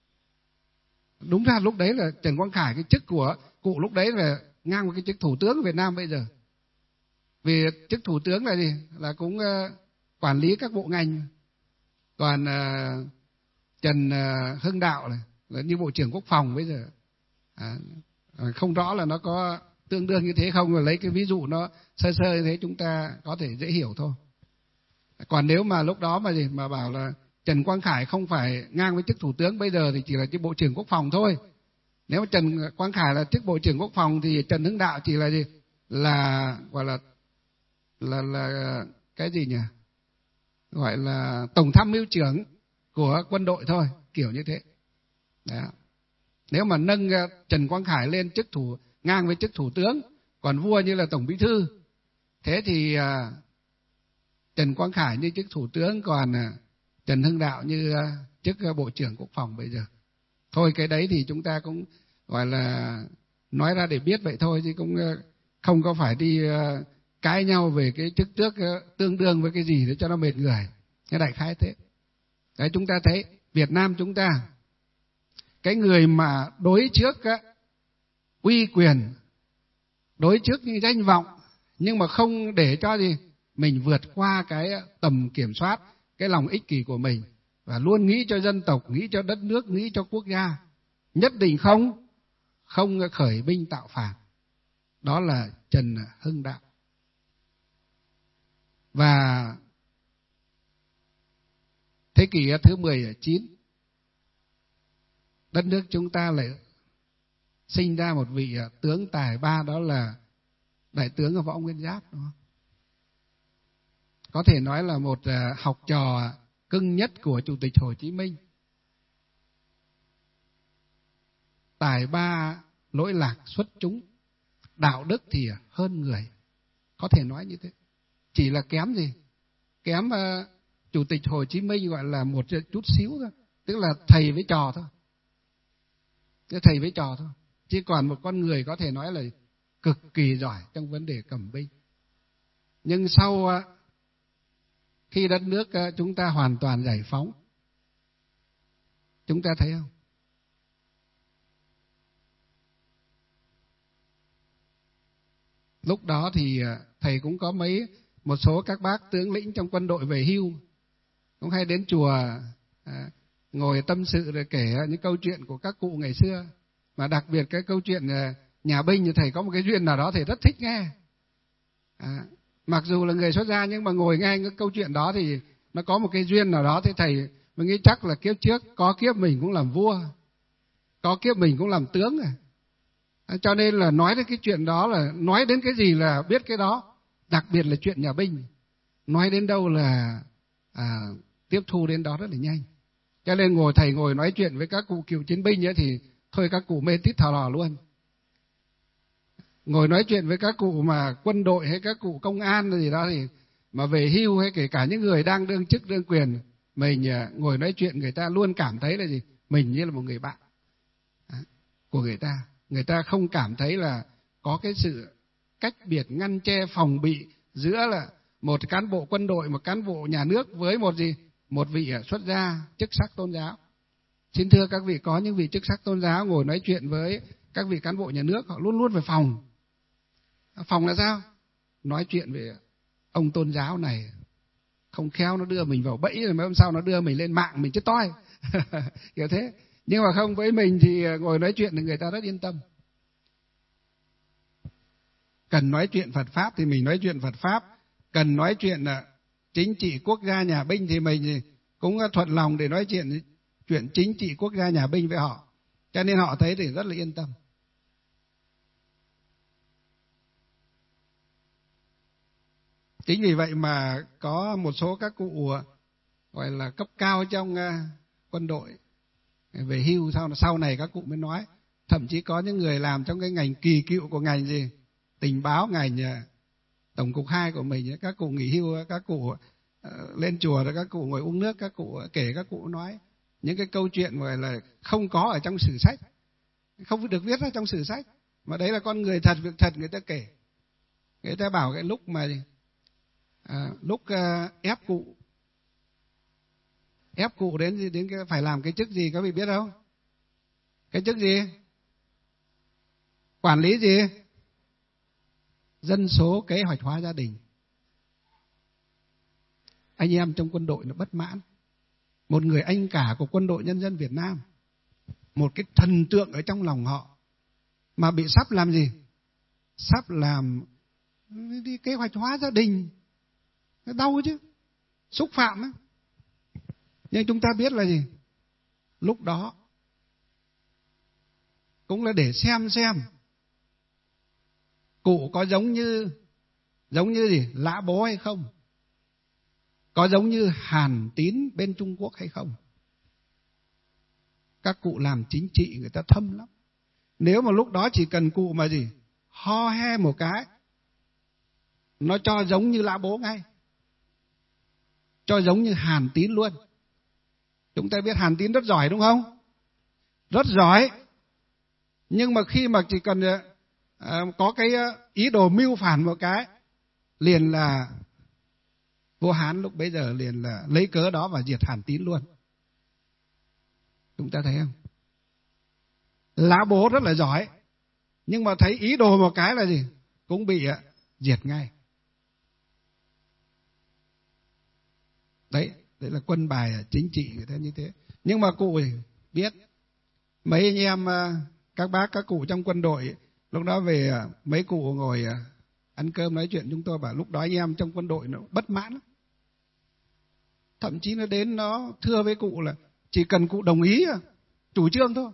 Đúng ra lúc đấy là Trần Quang Khải, cái chức của cụ lúc đấy là ngang với cái chức thủ tướng Việt Nam bây giờ. Vì chức thủ tướng là gì? Là cũng uh, quản lý các bộ ngành. Còn uh, Trần uh, Hưng Đạo này là như bộ trưởng quốc phòng bây giờ. À, không rõ là nó có tương đương như thế không, mà lấy cái ví dụ nó sơ sơ như thế chúng ta có thể dễ hiểu thôi. Còn nếu mà lúc đó mà gì mà bảo là Trần Quang Khải không phải ngang với chức thủ tướng bây giờ thì chỉ là chức bộ trưởng quốc phòng thôi. Nếu mà Trần Quang Khải là chức bộ trưởng quốc phòng thì Trần Hưng Đạo chỉ là gì? Là gọi là là là cái gì nhỉ? Gọi là tổng tham mưu trưởng của quân đội thôi, kiểu như thế. Đó. Nếu mà nâng Trần Quang Khải lên chức thủ ngang với chức thủ tướng, còn vua như là tổng bí thư, thế thì uh, Trần Quang Khải như chức thủ tướng, còn uh, Trần Hưng Đạo như uh, chức uh, bộ trưởng quốc phòng bây giờ. Thôi cái đấy thì chúng ta cũng gọi là nói ra để biết vậy thôi, chứ cũng uh, không có phải đi uh, cãi nhau về cái chức tước tương đương với cái gì để cho nó mệt người. Cái đại khái thế. Đấy, chúng ta thấy Việt Nam chúng ta, cái người mà đối trước á, uy quyền, đối trước những danh vọng, nhưng mà không để cho gì mình vượt qua cái tầm kiểm soát, cái lòng ích kỷ của mình, và luôn nghĩ cho dân tộc, nghĩ cho đất nước, nghĩ cho quốc gia, nhất định không không khởi binh tạo phản. Đó là Trần Hưng Đạo. Và thế kỷ thứ mười chín, đất nước chúng ta lại sinh ra một vị tướng tài ba, đó là đại tướng Võ Nguyên Giáp, đúng không? Có thể nói là một học trò cưng nhất của Chủ tịch Hồ Chí Minh. Tài ba, lỗi lạc xuất chúng, đạo đức thì hơn người, có thể nói như thế. Chỉ là kém gì? Kém uh, Chủ tịch Hồ Chí Minh gọi là một chút xíu thôi, tức là thầy với trò thôi. Cái thầy với trò thôi. Chứ còn một con người có thể nói là cực kỳ giỏi trong vấn đề cầm binh. Nhưng sau uh, khi đất nước uh, chúng ta hoàn toàn giải phóng, chúng ta thấy không? Lúc đó thì thầy cũng có mấy một số các bác tướng lĩnh trong quân đội về hưu cũng hay đến chùa à, ngồi tâm sự rồi kể những câu chuyện của các cụ ngày xưa. Mà đặc biệt cái câu chuyện nhà binh thì thầy có một cái duyên nào đó thầy rất thích nghe. À, mặc dù là người xuất gia nhưng mà ngồi nghe cái câu chuyện đó thì nó có một cái duyên nào đó. Thế thầy mình nghĩ chắc là kiếp trước có kiếp mình cũng làm vua, có kiếp mình cũng làm tướng à. Cho nên là nói đến cái chuyện đó là nói đến cái gì là biết cái đó. Đặc biệt là chuyện nhà binh, nói đến đâu là à, tiếp thu đến đó rất là nhanh. Cho nên ngồi thầy ngồi nói chuyện với các cụ cựu chiến binh ấy thì thôi các cụ mê tít thò lò luôn. Ngồi nói chuyện với các cụ mà quân đội hay các cụ công an gì đó thì mà về hưu hay kể cả những người đang đương chức đương quyền, mình ngồi nói chuyện người ta luôn cảm thấy là gì? Mình như là một người bạn của người ta. Người ta không cảm thấy là có cái sự cách biệt ngăn che phòng bị giữa là một cán bộ quân đội, một cán bộ nhà nước với một gì? Một vị xuất gia chức sắc tôn giáo. Xin thưa các vị, có những vị chức sắc tôn giáo ngồi nói chuyện với các vị cán bộ nhà nước, họ luôn luôn phải phòng. Phòng là sao? Nói chuyện về ông tôn giáo này không khéo nó đưa mình vào bẫy, rồi mấy hôm sau nó đưa mình lên mạng mình chết toi. Kiểu thế. Nhưng mà không, với mình thì ngồi nói chuyện thì người ta rất yên tâm. Cần nói chuyện Phật Pháp thì mình nói chuyện Phật Pháp. Cần nói chuyện chính trị quốc gia nhà binh thì mình cũng thuận lòng để nói chuyện chuyện chính trị quốc gia nhà binh với họ. Cho nên họ thấy thì rất là yên tâm. Chính vì vậy mà có một số các cụ gọi là cấp cao trong quân đội về hưu, sau sau này các cụ mới nói. Thậm chí có những người làm trong cái ngành kỳ cựu của ngành gì? Tình báo, ngành tổng cục hai của mình, các cụ nghỉ hưu, các cụ lên chùa rồi các cụ ngồi uống nước, các cụ kể, các cụ nói những cái câu chuyện gọi là không có ở trong sử sách, không được viết ra trong sử sách, mà đấy là con người thật, việc thật người ta kể. Người ta bảo cái lúc mà à, lúc uh, ép cụ ép cụ đến đến cái phải làm cái chức gì, các vị biết không? Cái chức gì? Quản lý gì? Dân số kế hoạch hóa gia đình. Anh em trong quân đội nó bất mãn. Một người anh cả của quân đội nhân dân Việt Nam, một cái thần tượng ở trong lòng họ, mà bị sắp làm gì? Sắp làm đi kế hoạch hóa gia đình. Nó đau chứ, xúc phạm ấy. Nhưng chúng ta biết là gì? Lúc đó cũng là để xem xem cụ có giống như giống như gì? Lã Bố hay không? Có giống như Hàn Tín bên Trung Quốc hay không? Các cụ làm chính trị người ta thâm lắm. Nếu mà lúc đó chỉ cần cụ mà gì? Ho he một cái, nó cho giống như Lã Bố ngay, cho giống như Hàn Tín luôn. Chúng ta biết Hàn Tín rất giỏi đúng không? Rất giỏi. Nhưng mà khi mà chỉ cần uh, có cái ý đồ mưu phản một cái, liền là vua Hán lúc bấy giờ liền là lấy cớ đó và diệt Hàn Tín luôn. Chúng ta thấy không? Lã bố rất là giỏi, nhưng mà thấy ý đồ một cái là gì? Cũng bị ạ, diệt ngay. Đấy, đấy là quân bài chính trị người ta như thế. Nhưng mà cụ thì biết, mấy anh em, các bác, các cụ trong quân đội, lúc đó về mấy cụ ngồi ăn cơm nói chuyện, chúng tôi bảo lúc đó anh em trong quân đội nó bất mãn lắm. Thậm chí nó đến nó thưa với cụ là chỉ cần cụ đồng ý chủ trương thôi,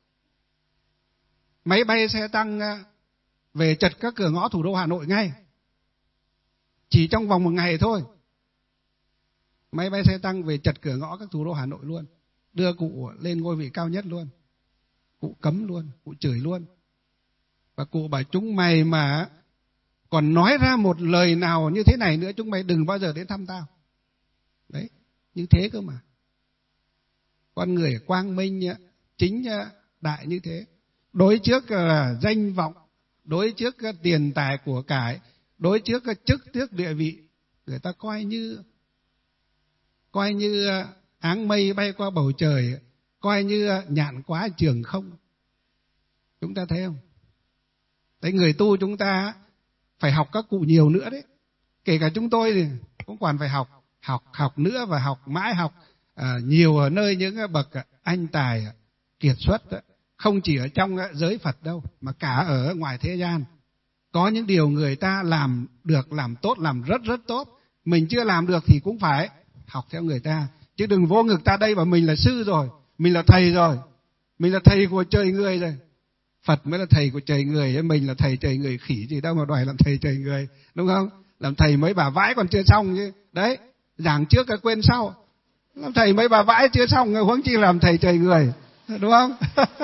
máy bay xe tăng về chật các cửa ngõ thủ đô Hà Nội ngay. Chỉ trong vòng một ngày thôi, máy bay xe tăng về chật cửa ngõ các thủ đô Hà Nội luôn, đưa cụ lên ngôi vị cao nhất luôn. Cụ cấm luôn, cụ chửi luôn. Và cụ bảo chúng mày mà còn nói ra một lời nào như thế này nữa, chúng mày đừng bao giờ đến thăm tao. Đấy, như thế cơ mà. Con người quang minh, chính đại như thế. Đối trước là danh vọng, đối trước tiền tài của cải, đối trước chức tước địa vị, người ta coi như coi như áng mây bay qua bầu trời, coi như nhạn quá trường không. Chúng ta thấy không? Đấy, người tu chúng ta phải học các cụ nhiều nữa đấy. Kể cả chúng tôi thì cũng còn phải học, học, học nữa và học mãi học à, nhiều ở nơi những bậc anh tài kiệt xuất, không chỉ ở trong giới Phật đâu, mà cả ở ngoài thế gian. Có những điều người ta làm được, làm tốt, làm rất rất tốt. Mình chưa làm được thì cũng phải học theo người ta. Chứ đừng vô ngực ta đây bảo mình là sư rồi, mình là thầy rồi, mình là thầy của trời người rồi. Phật mới là thầy của trời người, mình là thầy trời người khỉ gì đâu mà đòi làm thầy trời người, đúng không? Làm thầy mấy bà vãi còn chưa xong chứ. Đấy, giảng trước cái quên sau. Làm thầy mấy bà vãi chưa xong, huống chi làm thầy trời người, đúng không?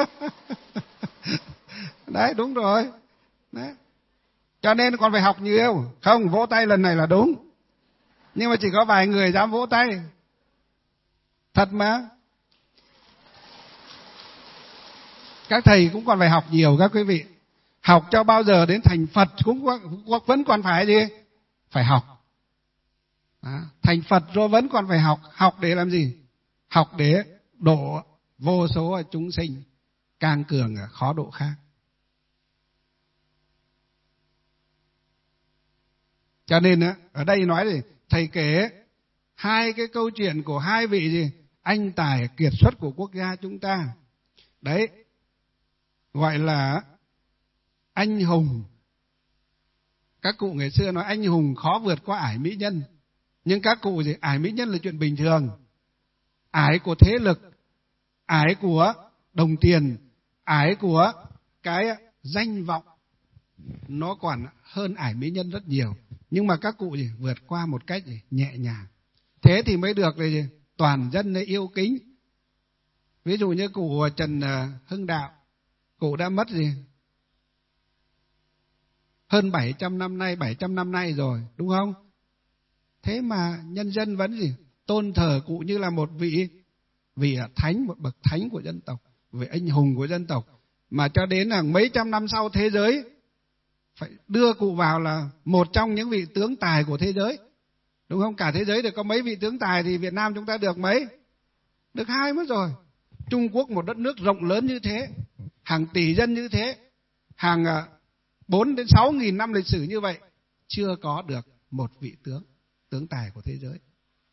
Đấy, đúng rồi. Đấy. Cho nên còn phải học nhiều. Không, vỗ tay lần này là đúng, nhưng mà chỉ có vài người dám vỗ tay. Thật mà. Các thầy cũng còn phải học nhiều các quý vị. Học cho bao giờ đến thành Phật cũng vẫn còn phải gì? Phải học. Đó. Thành Phật rồi vẫn còn phải học. Học để làm gì? Học để độ vô số chúng sinh, càng cường khó độ khác. Cho nên ở đây nói thì thầy kể hai cái câu chuyện của hai vị gì? Anh tài kiệt xuất của quốc gia chúng ta. Đấy, gọi là anh hùng. Các cụ ngày xưa nói anh hùng khó vượt qua ải mỹ nhân. Nhưng các cụ gì? Ải mỹ nhân là chuyện bình thường. Ải của thế lực, ải của đồng tiền, ải của cái danh vọng, nó còn hơn ải mỹ nhân rất nhiều. Nhưng mà các cụ gì? Vượt qua một cách gì? Nhẹ nhàng. Thế thì mới được gì? Toàn dân yêu kính. Ví dụ như cụ Trần Hưng Đạo, cụ đã mất gì? Hơn bảy trăm năm nay, bảy trăm năm nay rồi, đúng không? Thế mà nhân dân vẫn gì? Tôn thờ cụ như là một vị vị thánh, một bậc thánh của dân tộc, vị anh hùng của dân tộc. Mà cho đến là mấy trăm năm sau thế giới phải đưa cụ vào là một trong những vị tướng tài của thế giới. Đúng không? Cả thế giới được có mấy vị tướng tài thì Việt Nam chúng ta được mấy? Được hai mất rồi. Trung Quốc một đất nước rộng lớn như thế, hàng tỷ dân như thế, hàng bốn đến sáu nghìn năm lịch sử như vậy, chưa có được một vị tướng, tướng tài của thế giới.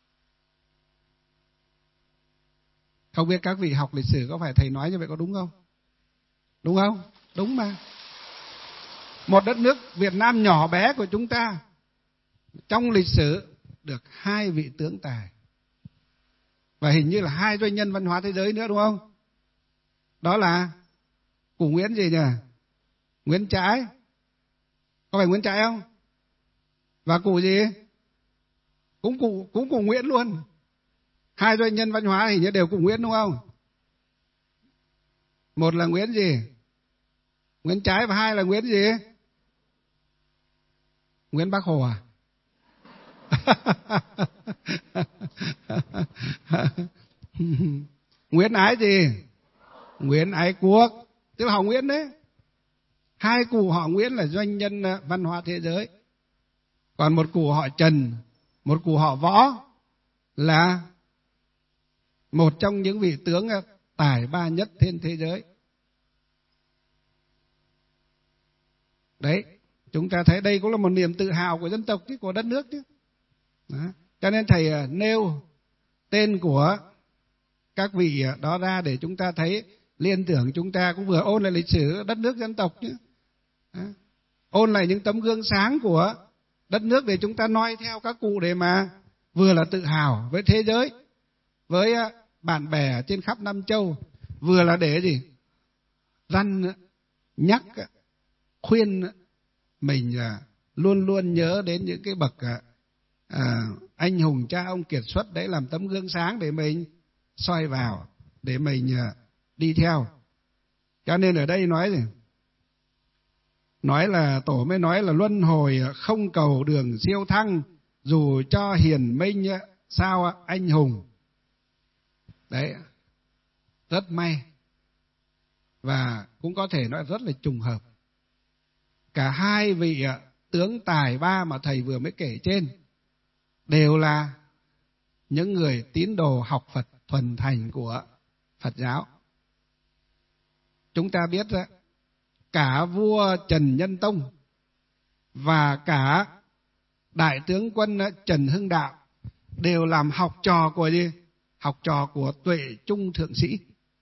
Không biết các vị học lịch sử có phải thầy nói như vậy có đúng không? Đúng không? Đúng mà. Một đất nước Việt Nam nhỏ bé của chúng ta, trong lịch sử được hai vị tướng tài. Và hình như là hai doanh nhân văn hóa thế giới nữa, đúng không? Đó là cụ Nguyễn gì nhỉ? Nguyễn Trãi. Có phải Nguyễn Trãi không? Và cụ gì? Cũng cụ, cũng cụ Nguyễn luôn. Hai doanh nhân văn hóa hình như đều cụ Nguyễn, đúng không? Một là Nguyễn gì? Nguyễn Trãi, và hai là Nguyễn gì? Nguyễn Bác Hồ à? Nguyễn Ái gì? Nguyễn Ái Quốc, tức là họ Nguyễn đấy. Hai cụ họ Nguyễn là doanh nhân văn hóa thế giới. Còn một cụ họ Trần, một cụ họ Võ là một trong những vị tướng tài ba nhất trên thế giới. Đấy, chúng ta thấy đây cũng là một niềm tự hào của dân tộc chứ, của đất nước chứ. Đó. Cho nên thầy nêu tên của các vị đó ra để chúng ta thấy, liên tưởng chúng ta cũng vừa ôn lại lịch sử đất nước dân tộc chứ. Đó. Ôn lại những tấm gương sáng của đất nước để chúng ta noi theo các cụ, để mà vừa là tự hào với thế giới, với bạn bè trên khắp năm châu, vừa là để gì? Răn nhắc, khuyên mình luôn luôn nhớ đến những cái bậc à, anh hùng cha ông kiệt xuất đấy, làm tấm gương sáng để mình soi vào, để mình đi theo. Cho nên ở đây nói gì? Nói là tổ mới nói là luân hồi không cầu đường siêu thăng, dù cho hiền minh sao anh hùng. Đấy, rất may. Và cũng có thể nói rất là trùng hợp. Cả hai vị tướng tài ba mà thầy vừa mới kể trên đều là những người tín đồ học Phật thuần thành của Phật giáo. Chúng ta biết đó, cả vua Trần Nhân Tông và cả đại tướng quân Trần Hưng Đạo đều làm học trò của gì? Học trò của Tuệ Trung Thượng Sĩ.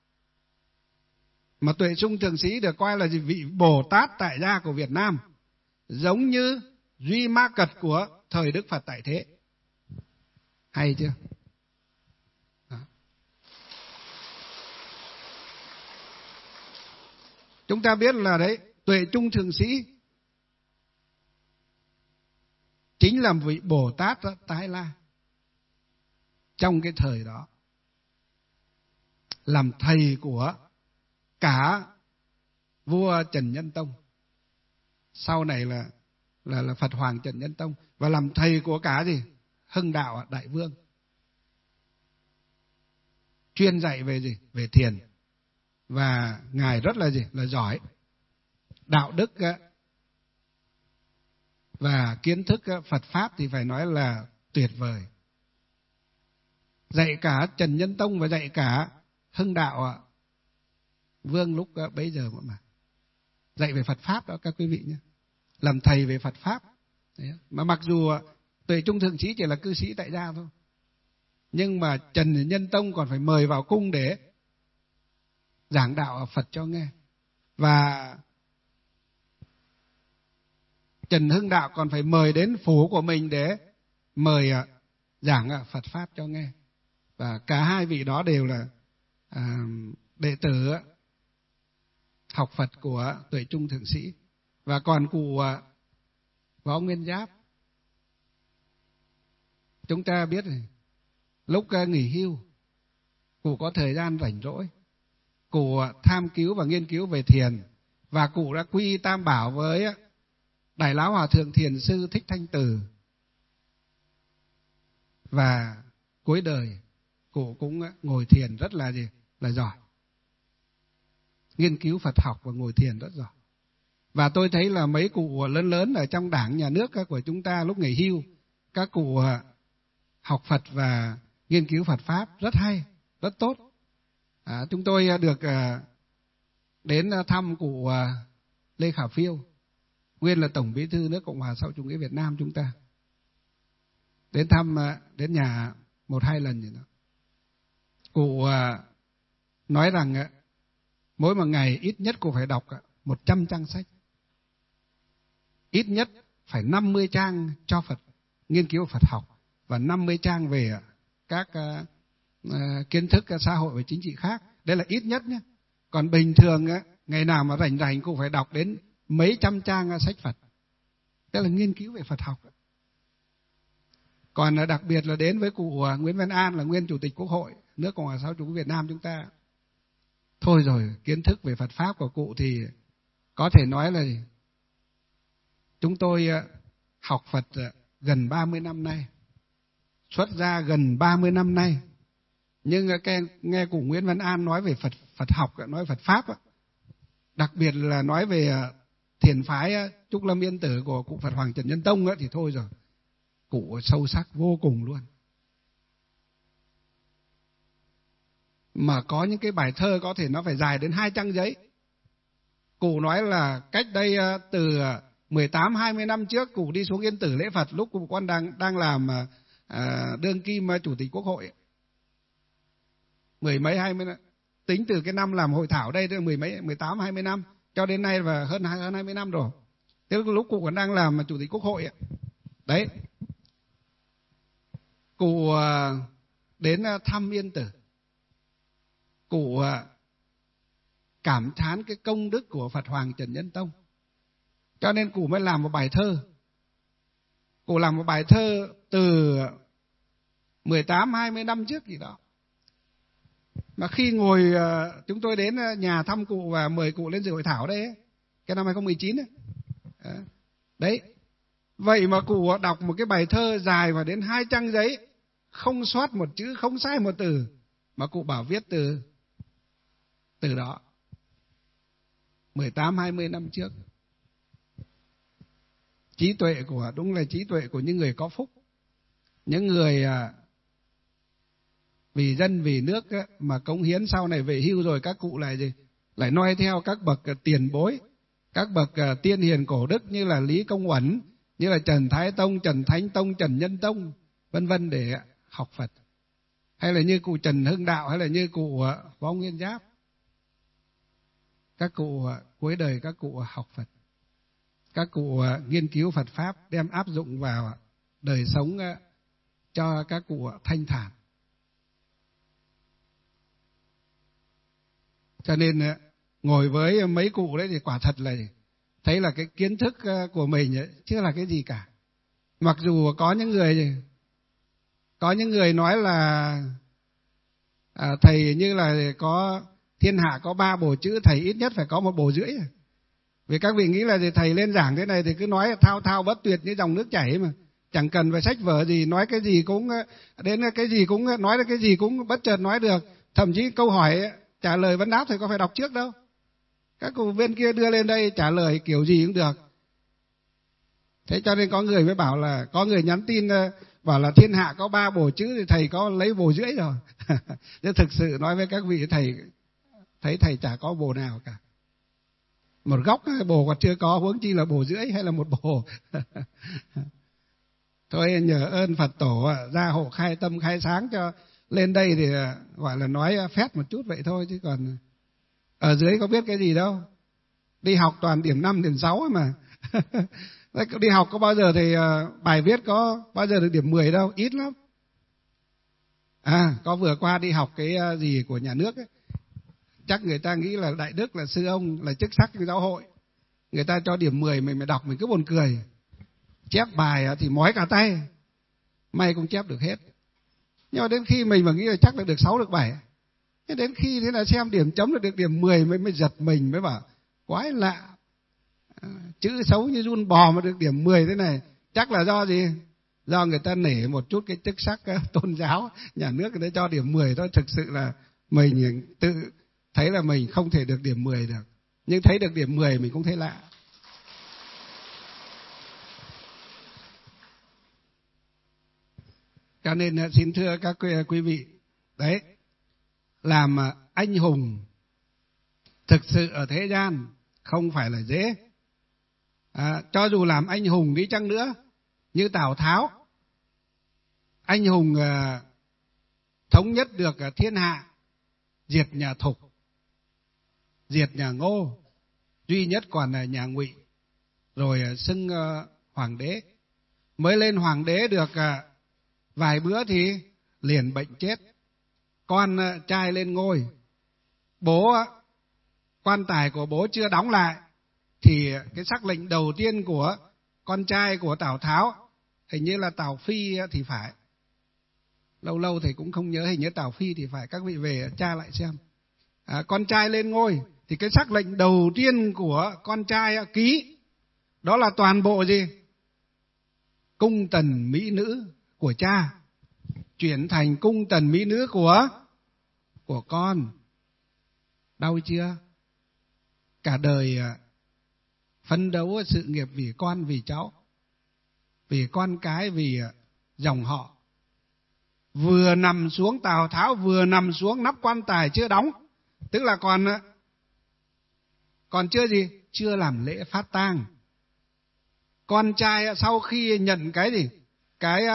Mà Tuệ Trung Thượng Sĩ được coi là vị Bồ Tát tại gia của Việt Nam, giống như Duy Ma Cật của thời Đức Phật tại thế. Hay chưa? Đó. Chúng ta biết là đấy, Tuệ Trung Thượng Sĩ chính là vị Bồ Tát Tái La trong cái thời đó, làm thầy của cả vua Trần Nhân Tông, sau này là là là Phật Hoàng Trần Nhân Tông, và làm thầy của cả gì? Hưng Đạo Đại Vương. Chuyên dạy về gì? Về thiền. Và ngài rất là gì? Là giỏi. Đạo đức và kiến thức Phật pháp thì phải nói là tuyệt vời. Dạy cả Trần Nhân Tông và dạy cả Hưng Đạo Vương lúc bấy giờ mà. Dạy về Phật pháp đó các quý vị nhé. Làm thầy về Phật pháp. Đấy. Mà mặc dù Tuệ Trung Thượng Sĩ chỉ là cư sĩ tại gia thôi, nhưng mà Trần Nhân Tông còn phải mời vào cung để giảng đạo Phật cho nghe. Và Trần Hưng Đạo còn phải mời đến phủ của mình để mời giảng Phật pháp cho nghe. Và cả hai vị đó đều là à, đệ tử học Phật của Tuệ Trung Thượng Sĩ. Và còn cụ Võ Nguyên Giáp, chúng ta biết rồi, lúc nghỉ hưu, cụ có thời gian rảnh rỗi, cụ tham cứu và nghiên cứu về thiền, và cụ đã quy tam bảo với Đại Lão Hòa Thượng Thiền Sư Thích Thanh Từ. Và cuối đời cụ cũng ngồi thiền rất là gì? Là giỏi. Nghiên cứu Phật học và ngồi thiền rất giỏi. Và tôi thấy là mấy cụ lớn lớn ở trong Đảng, Nhà nước của chúng ta lúc nghỉ hưu, các cụ học Phật và nghiên cứu Phật pháp rất hay, rất tốt. À, chúng tôi được đến thăm cụ Lê Khả Phiêu, nguyên là Tổng Bí thư nước Cộng hòa xã hội chủ nghĩa Việt Nam chúng ta. Đến thăm, đến nhà một hai lần vậy đó. Cụ nói rằng mỗi một ngày ít nhất cụ phải đọc một trăm trang sách. Ít nhất phải năm mươi trang cho Phật, nghiên cứu Phật học, và năm mươi trang về các uh, uh, kiến thức xã hội và chính trị khác. Đây là ít nhất nhé. Còn bình thường uh, ngày nào mà rảnh rảnh cũng phải đọc đến mấy trăm trang uh, sách Phật. Đây là nghiên cứu về Phật học. Còn uh, đặc biệt là đến với cụ uh, Nguyễn Văn An, là nguyên Chủ tịch Quốc hội nước Cộng hòa xã hội chủ nghĩa Việt Nam chúng ta. Thôi rồi, kiến thức về Phật pháp của cụ thì có thể nói là gì? Chúng tôi uh, học Phật uh, gần ba mươi năm nay, xuất gia gần ba mươi năm nay. Nhưng uh, nghe, nghe cụ Nguyễn Văn An nói về Phật, Phật học, uh, nói Phật pháp, uh, đặc biệt là nói về uh, thiền phái uh, Trúc Lâm Yên Tử của cụ Phật Hoàng Trần Nhân Tông uh, thì thôi rồi, cụ sâu sắc vô cùng luôn. Mà có những cái bài thơ có thể nó phải dài đến hai trang giấy. Cụ nói là cách đây từ mười tám hai mươi năm trước, cụ đi xuống Yên Tử lễ Phật lúc cụ con đang đang làm à, đương kim chủ tịch Quốc hội. Mười mấy hai mươi năm, tính từ cái năm làm hội thảo đây mười mấy mười tám hai mươi năm cho đến nay và hơn hơn hai mươi năm rồi. Thế lúc cụ còn đang làm chủ tịch Quốc hội ấy. Đấy. Cụ đến thăm Yên Tử. Cụ cảm thán cái công đức của Phật Hoàng Trần Nhân Tông. Cho nên cụ mới làm một bài thơ. Cụ làm một bài thơ từ mười tám hai mươi năm trước gì đó. Mà khi ngồi chúng tôi đến nhà thăm cụ và mời cụ lên dự hội thảo đây ấy, cái năm hai không một chín ấy. Đấy. Vậy mà cụ đọc một cái bài thơ dài và đến hai trang giấy, không sót một chữ, không sai một từ, mà cụ bảo viết từ từ đó mười tám hai mươi năm trước. Trí tuệ của, đúng là trí tuệ của những người có phúc, những người vì dân vì nước ấy, mà cống hiến sau này về hưu rồi các cụ lại gì lại noi theo các bậc tiền bối, các bậc tiên hiền cổ đức như là Lý Công Uẩn, như là Trần Thái Tông, Trần Thánh Tông, Trần Nhân Tông, vân vân để học Phật. Hay là như cụ Trần Hưng Đạo, hay là như cụ Võ Nguyên Giáp. Các cụ cuối đời các cụ học Phật. Các cụ nghiên cứu Phật Pháp đem áp dụng vào đời sống cho các cụ thanh thản. Cho nên ngồi với mấy cụ đấy thì quả thật là thấy là cái kiến thức của mình ấy, chưa là cái gì cả. Mặc dù có những người có những người nói là à, thầy như là có thiên hạ có ba bổ chữ, thầy ít nhất phải có một bổ rưỡi. Vì các vị nghĩ là thầy lên giảng thế này thì cứ nói thao thao bất tuyệt như dòng nước chảy mà, chẳng cần phải sách vở gì, nói cái gì cũng đến cái gì cũng nói cái gì cũng bất chợt nói được. Thậm chí câu hỏi trả lời vấn đáp thì có phải đọc trước đâu. Các cụ bên kia đưa lên đây trả lời kiểu gì cũng được. Thế cho nên có người mới bảo là, có người nhắn tin bảo là thiên hạ có ba bổ chữ thì thầy có lấy bổ rưỡi rồi. Nhưng thực sự nói với các vị, thầy thấy thầy chả có bổ nào cả. Một góc bổ còn chưa có, huống chi là bổ rưỡi hay là một bổ. Thôi nhờ ơn Phật tổ gia hộ khai tâm khai sáng cho lên đây thì gọi là nói phét một chút vậy thôi, chứ còn ở dưới có biết cái gì đâu. Đi học toàn điểm năm điểm sáu mà. Đi học có bao giờ thì bài viết có bao giờ được điểm mười đâu, ít lắm. À, có vừa qua đi học cái gì của nhà nước ấy. Chắc người ta nghĩ là đại đức là sư ông là chức sắc trong giáo hội, người ta cho điểm mười, mình mới đọc mình cứ buồn cười. Chép bài thì mói cả tay, may cũng chép được hết. Nhưng mà đến khi mình mà nghĩ là chắc là được sáu được bảy, thế đến khi thế là xem điểm chấm là được điểm mười mới mới giật mình, mới bảo quái lạ, à, chữ xấu như giun bò mà được điểm mười thế này, chắc là do gì? Do người ta nể một chút cái chức sắc tôn giáo nhà nước, người ta cho điểm mười thôi. Thực sự là mình tự thấy là mình không thể được điểm mười được, nhưng thấy được điểm mười mình cũng thấy lạ. Cho nên xin thưa các quý vị, đấy, làm anh hùng thực sự ở thế gian không phải là dễ. À, cho dù làm anh hùng đi chăng nữa, như Tào Tháo, anh hùng à, thống nhất được thiên hạ, diệt nhà Thục, diệt nhà Ngô, duy nhất còn là nhà Ngụy, rồi xưng uh, hoàng đế. Mới lên hoàng đế được uh, vài bữa thì liền bệnh chết. Con uh, trai lên ngôi, bố uh, quan tài của bố chưa đóng lại thì cái sắc lệnh đầu tiên của con trai của Tào Tháo, hình như là Tào Phi thì phải, lâu lâu thầy cũng không nhớ, hình như Tào Phi thì phải, các vị về tra lại xem. À, con trai lên ngôi thì cái sắc lệnh đầu tiên của con trai ký đó là toàn bộ gì? Cung tần mỹ nữ của cha chuyển thành cung tần mỹ nữ của của con. Đau chưa? Cả đời phấn đấu sự nghiệp vì con vì cháu, vì con cái, vì dòng họ. Vừa nằm xuống, Tào Tháo vừa nằm xuống, nắp quan tài chưa đóng, tức là còn còn chưa gì, chưa làm lễ phát tang. Con trai sau khi nhận cái gì, cái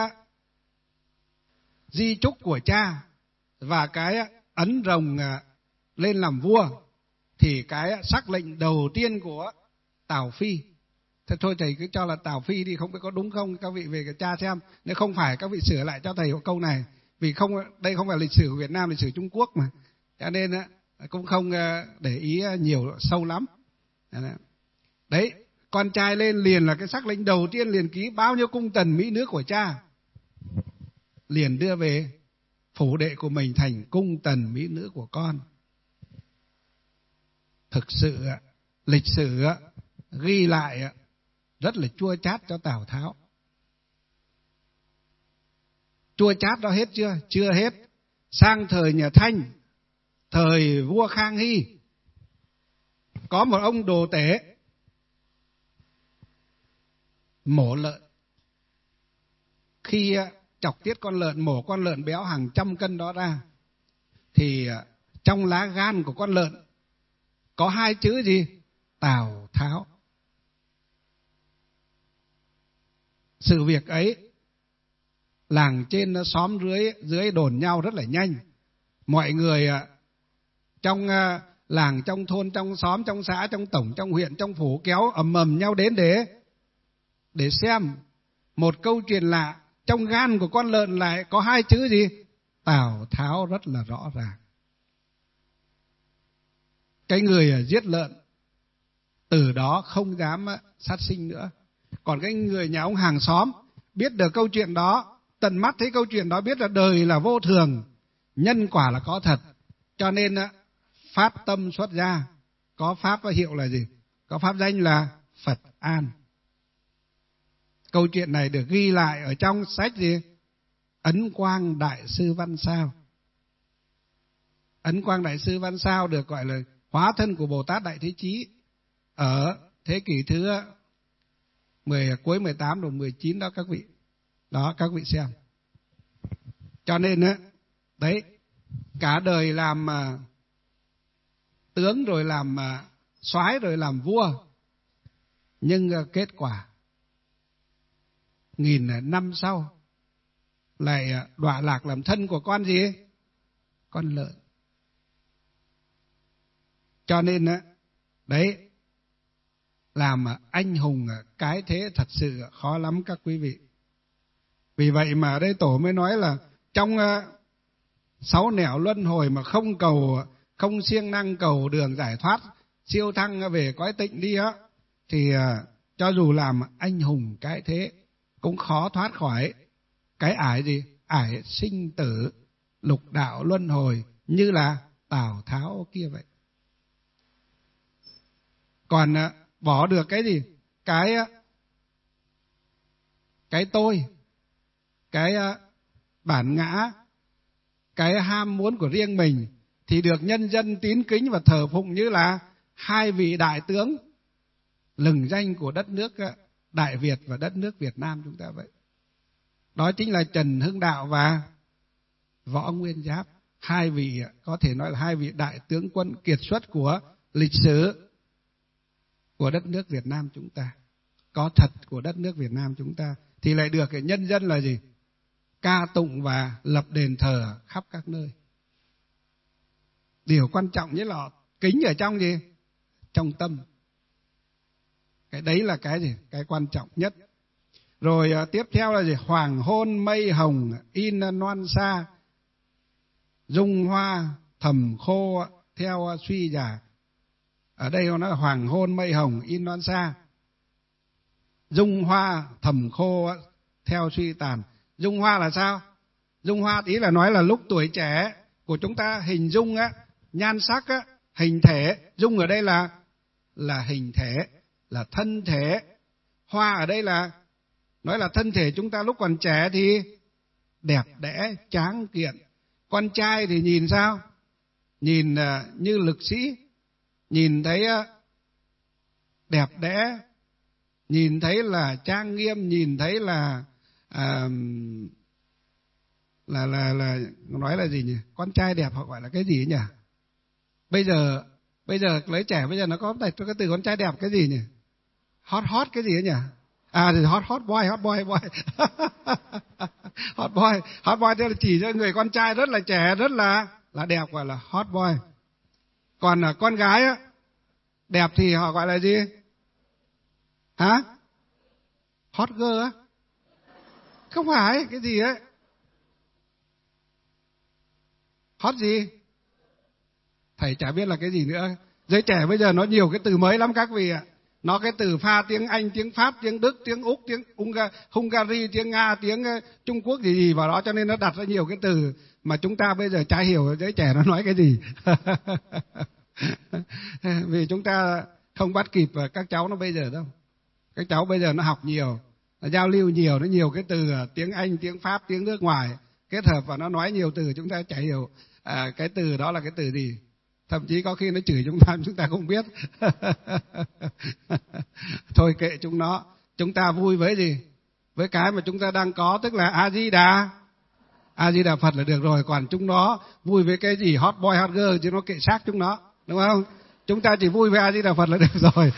di chúc của cha và cái ấn rồng lên làm vua, thì cái sắc lệnh đầu tiên của Tào Phi, thế thôi thầy cứ cho là Tào Phi đi, không biết có đúng không, các vị về cái tra xem, nếu không phải các vị sửa lại cho thầy câu này, vì không, đây không phải lịch sử của Việt Nam, lịch sử Trung Quốc mà, cho nên cũng không để ý nhiều sâu lắm. Đấy, con trai lên liền là cái sắc lệnh đầu tiên, liền ký bao nhiêu cung tần mỹ nữ của cha, liền đưa về phủ đệ của mình thành cung tần mỹ nữ của con. Thực sự lịch sử ghi lại rất là chua chát cho Tào Tháo. Chua chát đó hết chưa? Chưa hết. Sang thời nhà Thanh, thời vua Khang Hy, có một ông đồ tể mổ lợn. Khi chọc tiết con lợn, mổ con lợn béo hàng trăm cân đó ra, thì trong lá gan của con lợn có hai chữ gì? Tào Tháo. Sự việc ấy làng trên xóm dưới dưới đồn nhau rất là nhanh. Mọi người trong làng, trong thôn, trong xóm, trong xã, trong tổng, trong huyện, trong phủ kéo ầm ầm nhau đến để để xem một câu chuyện lạ. Trong gan của con lợn lại có hai chữ gì? Tào Tháo, rất là rõ ràng. Cái người giết lợn từ đó không dám sát sinh nữa. Còn cái người nhà ông hàng xóm biết được câu chuyện đó, tận mắt thấy câu chuyện đó, biết là đời là vô thường, nhân quả là có thật, cho nên phát tâm xuất gia. Có pháp hiệu là gì? Có pháp danh là Phật An. Câu chuyện này được ghi lại ở trong sách gì? Ấn Quang Đại Sư Văn Sao. Ấn Quang Đại Sư Văn Sao được gọi là hóa thân của Bồ Tát Đại Thế Chí ở thế kỷ thứ mười, cuối mười tám đầu mười chín đó các vị. Đó, các vị xem. Cho nên á, đấy, cả đời làm uh, tướng, rồi làm uh, soái, rồi làm vua, nhưng uh, kết quả nghìn năm sau lại uh, đọa lạc làm thân của con gì? Con lợn. Cho nên á, đấy, làm anh hùng cái thế thật sự khó lắm các quý vị. Vì vậy mà ở đây Tổ mới nói là trong sáu nẻo luân hồi mà không cầu, không siêng năng cầu đường giải thoát, siêu thăng về cõi tịnh đi á, thì cho dù làm anh hùng cái thế cũng khó thoát khỏi cái ải gì? Ải sinh tử, lục đạo luân hồi, như là Tào Tháo kia vậy. Còn bỏ được cái gì? Cái cái tôi, cái bản ngã, cái ham muốn của riêng mình, thì được nhân dân tín kính và thờ phụng như là hai vị đại tướng lừng danh của đất nước Đại Việt và đất nước Việt Nam chúng ta vậy. Đó chính là Trần Hưng Đạo và Võ Nguyên Giáp. Hai vị có thể nói là hai vị đại tướng quân kiệt xuất của lịch sử của đất nước Việt Nam chúng ta, có thật của đất nước Việt Nam chúng ta, thì lại được cái nhân dân là gì? Ca tụng và lập đền thờ khắp các nơi. Điều quan trọng nhất là kính ở trong gì? Trong tâm. Cái đấy là cái gì? Cái quan trọng nhất. Rồi tiếp theo là gì? Hoàng hôn mây hồng in non xa, dung hoa thầm khô theo suy già. Ở đây nó nói hoàng hôn mây hồng in non xa, dung hoa thầm khô theo suy tàn. Dung hoa là sao? Dung hoa ý là nói là lúc tuổi trẻ của chúng ta hình dung á, nhan sắc á, hình thể. Dung ở đây là là hình thể, là thân thể. Hoa ở đây là nói là thân thể chúng ta lúc còn trẻ thì đẹp đẽ tráng kiện. Con trai thì nhìn sao? Nhìn uh, như lực sĩ, nhìn thấy uh, đẹp đẽ, nhìn thấy là trang nghiêm, nhìn thấy là uh, là là là nói là gì nhỉ? Con trai đẹp họ gọi là cái gì nhỉ? Bây giờ bây giờ lấy trẻ bây giờ nó có đặt cái từ con trai đẹp cái gì nhỉ? Hot hot cái gì ấy nhỉ? À thì hot hot boy, hot boy boy. Hot boy, hot boy tức là chỉ cho người con trai rất là trẻ, rất là là đẹp gọi là hot boy. Còn là con gái á đẹp thì họ gọi là gì? Hả? Hot girl á? Không phải, cái gì ấy? Hot gì? Thầy chả biết là cái gì nữa. Giới trẻ bây giờ nó nhiều cái từ mới lắm các vị ạ. Nó cái từ pha tiếng Anh, tiếng Pháp, tiếng Đức, tiếng Úc, tiếng Hungary, tiếng Nga, tiếng Trung Quốc gì gì vào đó, cho nên nó đặt ra nhiều cái từ mà chúng ta bây giờ chả hiểu giới trẻ nó nói cái gì. Vì chúng ta không bắt kịp các cháu nó bây giờ đâu. Các cháu bây giờ nó học nhiều, nó giao lưu nhiều, nó nhiều cái từ tiếng Anh, tiếng Pháp, tiếng nước ngoài kết hợp và nó nói nhiều từ chúng ta chả hiểu à, cái từ đó là cái từ gì. Thậm chí có khi nó chửi chúng ta chúng ta không biết. Thôi kệ chúng nó, chúng ta vui với gì? Với cái mà chúng ta đang có, tức là A Di Đà, A Di Đà Phật là được rồi. Còn chúng nó vui với cái gì hot boy hot girl chứ nó kệ xác chúng nó, đúng không? Chúng ta chỉ vui với A Di Đà Phật là được rồi.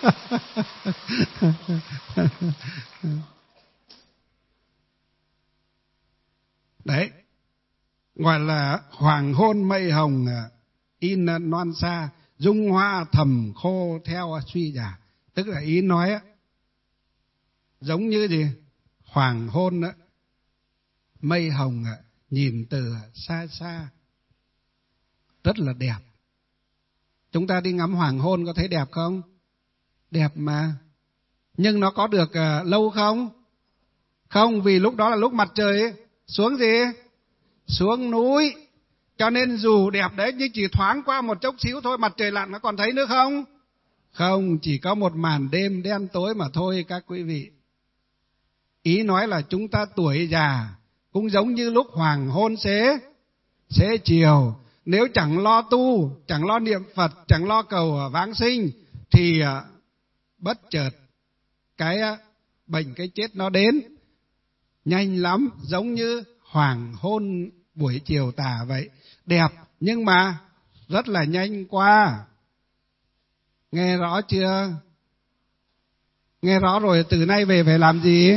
Đấy, gọi là hoàng hôn mây hồng in non xa, dung hoa thầm khô theo suy già. Tức là ý nói á, giống như gì? Hoàng hôn á, mây hồng á, nhìn từ xa xa rất là đẹp. Chúng ta đi ngắm hoàng hôn có thấy đẹp không? Đẹp mà. Nhưng nó có được uh, lâu không? Không, vì lúc đó là lúc mặt trời ấy, xuống gì? Xuống núi. Cho nên dù đẹp đấy nhưng chỉ thoáng qua một chốc xíu thôi, mặt trời lặn nó còn thấy nữa không? Không, chỉ có một màn đêm đen tối mà thôi các quý vị. Ý nói là chúng ta tuổi già cũng giống như lúc hoàng hôn xế, xế chiều. Nếu chẳng lo tu, chẳng lo niệm Phật, chẳng lo cầu vãng sinh thì bất chợt cái bệnh, cái chết nó đến nhanh lắm, giống như hoàng hôn buổi chiều tà vậy. Đẹp nhưng mà rất là nhanh qua. Nghe rõ chưa? Nghe rõ rồi, từ nay về phải làm gì?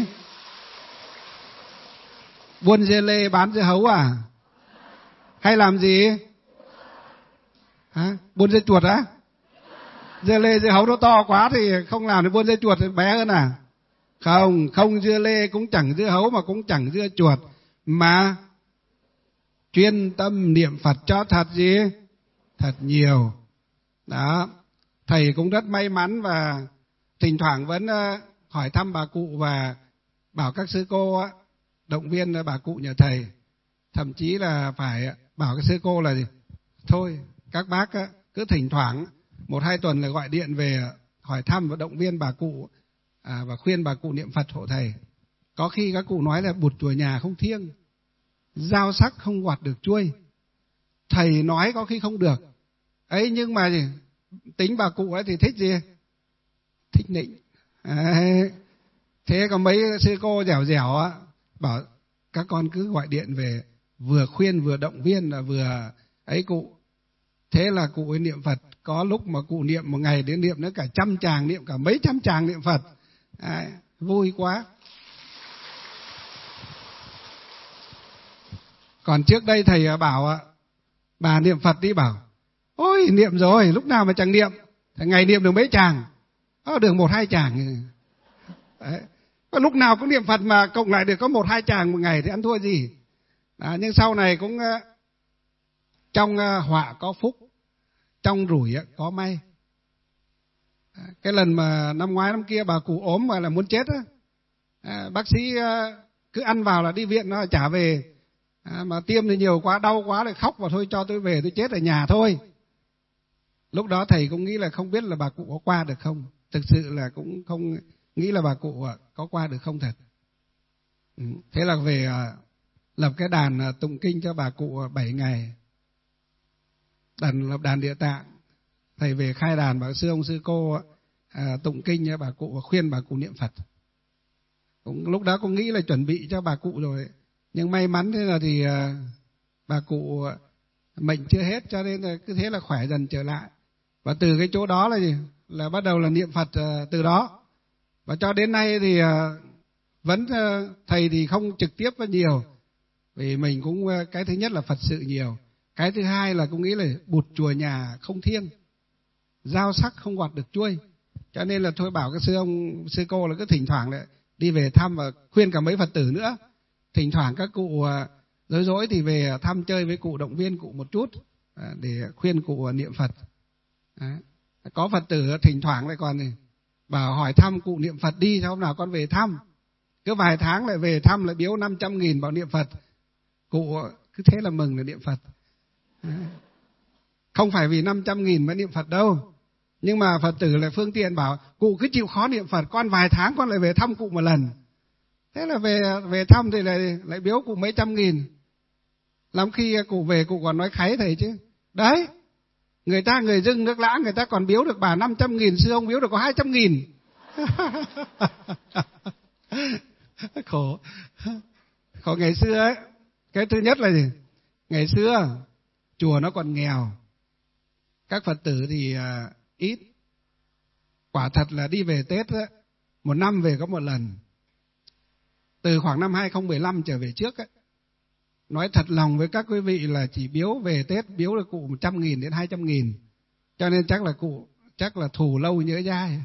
Buôn dưa lê bán dưa hấu à? Hay làm gì? Hả? Buôn dưa chuột á? Dưa lê dưa hấu nó to quá thì không làm được, buôn dưa chuột thì bé hơn à? Không, không dưa lê cũng chẳng dưa hấu mà cũng chẳng dưa chuột, mà chuyên tâm niệm Phật cho thật gì? Thật nhiều. Đó. Thầy cũng rất may mắn và thỉnh thoảng vẫn hỏi thăm bà cụ và bảo các sư cô động viên bà cụ nhà thầy. Thậm chí là phải bảo các sư cô là gì? Thôi, các bác cứ thỉnh thoảng một hai tuần là gọi điện về hỏi thăm và động viên bà cụ à, và khuyên bà cụ niệm Phật hộ thầy. Có khi các cụ nói là bụt chùa nhà không thiêng, dao sắc không quạt được chuôi. Thầy nói có khi không được ấy, nhưng mà gì? Tính bà cụ ấy thì thích gì? Thích nịnh. Đấy. Thế có mấy sư cô dẻo dẻo á bảo các con cứ gọi điện về, vừa khuyên vừa động viên là vừa ấy cụ. Thế là cụ ấy niệm Phật, có lúc mà cụ niệm một ngày đến niệm nữa cả trăm tràng, niệm cả mấy trăm tràng niệm Phật. Đấy, vui quá. Còn trước đây thầy bảo bà niệm Phật đi, bảo ôi niệm rồi, lúc nào mà chẳng niệm, ngày niệm được mấy tràng, có được một hai tràng. Đấy. Lúc nào cũng niệm Phật mà cộng lại được có một hai tràng một ngày thì ăn thua gì. Đó, nhưng sau này cũng trong họa có phúc, trong rủi có may. Cái lần mà năm ngoái năm kia bà cụ ốm mà là muốn chết á, à, bác sĩ cứ ăn vào là đi viện nó trả về, à, mà tiêm thì nhiều quá đau quá lại khóc và thôi cho tôi về tôi chết ở nhà thôi. Lúc đó thầy cũng nghĩ là không biết là bà cụ có qua được không, thực sự là cũng không nghĩ là bà cụ có qua được không thật. Ừ. Thế là về lập cái đàn tụng kinh cho bà cụ bảy ngày, đàn lập đàn Địa Tạng. Thầy về khai đàn bảo sư ông sư cô à, tụng kinh cho bà cụ và khuyên bà cụ niệm Phật. Cũng lúc đó cũng nghĩ là chuẩn bị cho bà cụ rồi, Nhưng may mắn thế là thì bà cụ mệnh chưa hết, cho nên là cứ thế là khỏe dần trở lại. Và từ cái chỗ đó là gì? Là bắt đầu là niệm Phật từ đó. Và cho đến nay thì vẫn thầy thì không trực tiếp với nhiều, vì mình cũng cái thứ nhất là Phật sự nhiều, cái thứ hai là cũng nghĩ là bụt chùa nhà không thiêng, dao sắc không gọt được chuôi, cho nên là thôi bảo các sư ông sư cô là cứ thỉnh thoảng lại đi về thăm và khuyên cả mấy Phật tử nữa. Thỉnh thoảng các cụ rối rối thì về thăm chơi với cụ, động viên cụ một chút để khuyên cụ niệm Phật. Đấy. Có Phật tử thỉnh thoảng lại còn bảo hỏi thăm cụ niệm Phật đi, hôm nào con về thăm. Cứ vài tháng lại về thăm, lại biếu năm trăm nghìn bảo niệm Phật. Cụ cứ thế là mừng là niệm Phật. Đấy. Không phải vì năm trăm nghìn mới niệm Phật đâu. Nhưng mà Phật tử lại phương tiện bảo cụ cứ chịu khó niệm Phật, con vài tháng con lại về thăm cụ một lần. Thế là về về thăm thì lại lại biếu cụ mấy trăm nghìn. Lắm khi cụ về cụ còn nói kháy thầy chứ. Đấy, người ta người dưng nước lã người ta còn biếu được bà năm trăm nghìn, sư ông biếu được có hai trăm nghìn. Khổ. Khổ ngày xưa ấy. Cái thứ nhất là gì? Ngày xưa chùa nó còn nghèo, các Phật tử thì uh, ít. Quả thật là đi về Tết ấy, một năm về có một lần. Từ khoảng năm hai không một năm trở về trước ấy, nói thật lòng với các quý vị là chỉ biếu về Tết biếu được cụ một trăm nghìn đến hai trăm nghìn. Cho nên chắc là cụ chắc là thù lâu nhớ dai.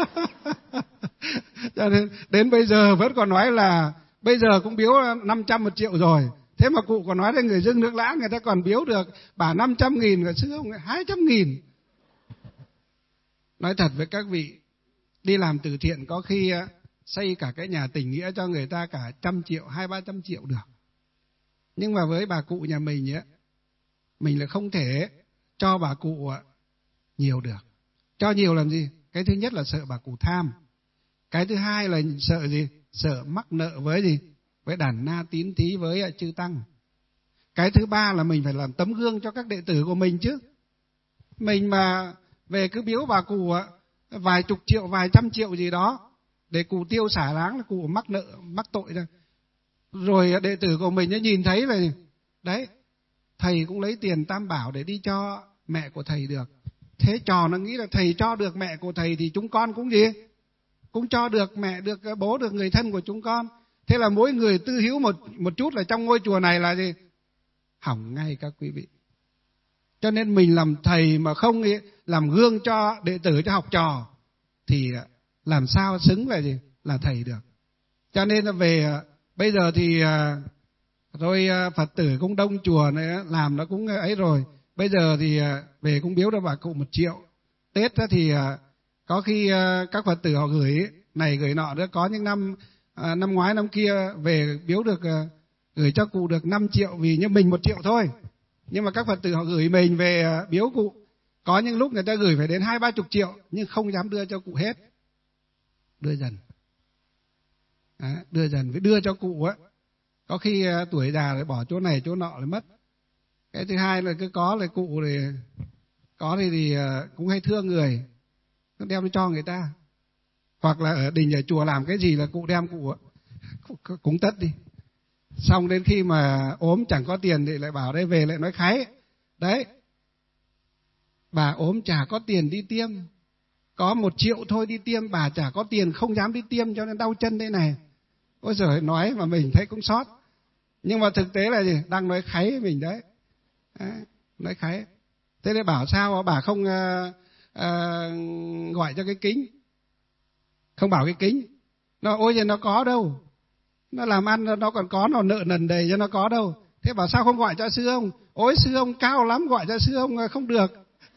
Cho nên đến bây giờ vẫn còn nói là bây giờ cũng biếu năm trăm một triệu rồi. Thế mà cụ còn nói đến người dưng nước lã người ta còn biếu được bà năm trăm nghìn, người sư ông hai trăm nghìn. Nói thật với các vị, đi làm từ thiện có khi xây cả cái nhà tình nghĩa cho người ta cả trăm triệu, hai ba trăm triệu được. Nhưng mà với bà cụ nhà mình ấy, mình là không thể cho bà cụ nhiều được. Cho nhiều làm gì? Cái thứ nhất là sợ bà cụ tham. Cái thứ hai là sợ gì? Sợ mắc nợ với gì? Với đàn na tín thí với chư tăng. Cái thứ ba là mình phải làm tấm gương cho các đệ tử của mình chứ. Mình mà về cứ biếu bà cụ vài chục triệu, vài trăm triệu gì đó để cụ tiêu xả láng là cụ mắc nợ, mắc tội rồi. Rồi đệ tử của mình nhìn thấy là đấy, thầy cũng lấy tiền tam bảo để đi cho mẹ của thầy được. Thế trò nó nghĩ là thầy cho được mẹ của thầy thì chúng con cũng gì? Cũng cho được mẹ, được bố, được người thân của chúng con. Thế là mỗi người tư hữu một một chút là trong ngôi chùa này là gì? Hỏng ngay các quý vị. Cho nên mình làm thầy mà không làm gương cho đệ tử, cho học trò thì làm sao xứng là gì? Là thầy được. Cho nên là về bây giờ thì rồi Phật tử cũng đông chùa này, làm nó cũng ấy rồi. Bây giờ thì về cũng biếu cho bà cụ một triệu. Tết thì có khi các Phật tử họ gửi này gửi nọ nữa. Có những năm năm ngoái năm kia về biếu được, gửi cho cụ được năm triệu vì như mình một triệu thôi. Nhưng mà các Phật tử họ gửi mình về biếu cụ. Có những lúc người ta gửi phải đến hai ba chục triệu nhưng không dám đưa cho cụ hết. Đưa dần. Đó, đưa dần với đưa cho cụ á. Có khi tuổi già lại bỏ chỗ này chỗ nọ lại mất. Cái thứ hai là cứ có là cụ thì có thì, thì cũng hay thương người, cứ đem cho người ta. Hoặc là ở đình ở chùa làm cái gì là cụ đem cụ cúng tất đi. Xong đến khi mà ốm chẳng có tiền thì lại bảo đây về lại nói kháy. Đấy, bà ốm chả có tiền đi tiêm, có một triệu thôi đi tiêm, bà chả có tiền không dám đi tiêm cho nên đau chân đây này. Ôi giời, nói mà mình thấy cũng xót. Nhưng mà thực tế là gì? Đang nói kháy mình đấy. Đấy, nói kháy. Thế nên bảo sao bà không uh, uh, gọi cho cái kính, không bảo cái kính. Nó ôi giờ nó có đâu, nó làm ăn nó còn có, nó nợ nần đầy cho nó có đâu. Thế bảo sao không gọi cho sư ông? Ôi sư ông cao lắm, gọi cho sư ông không được.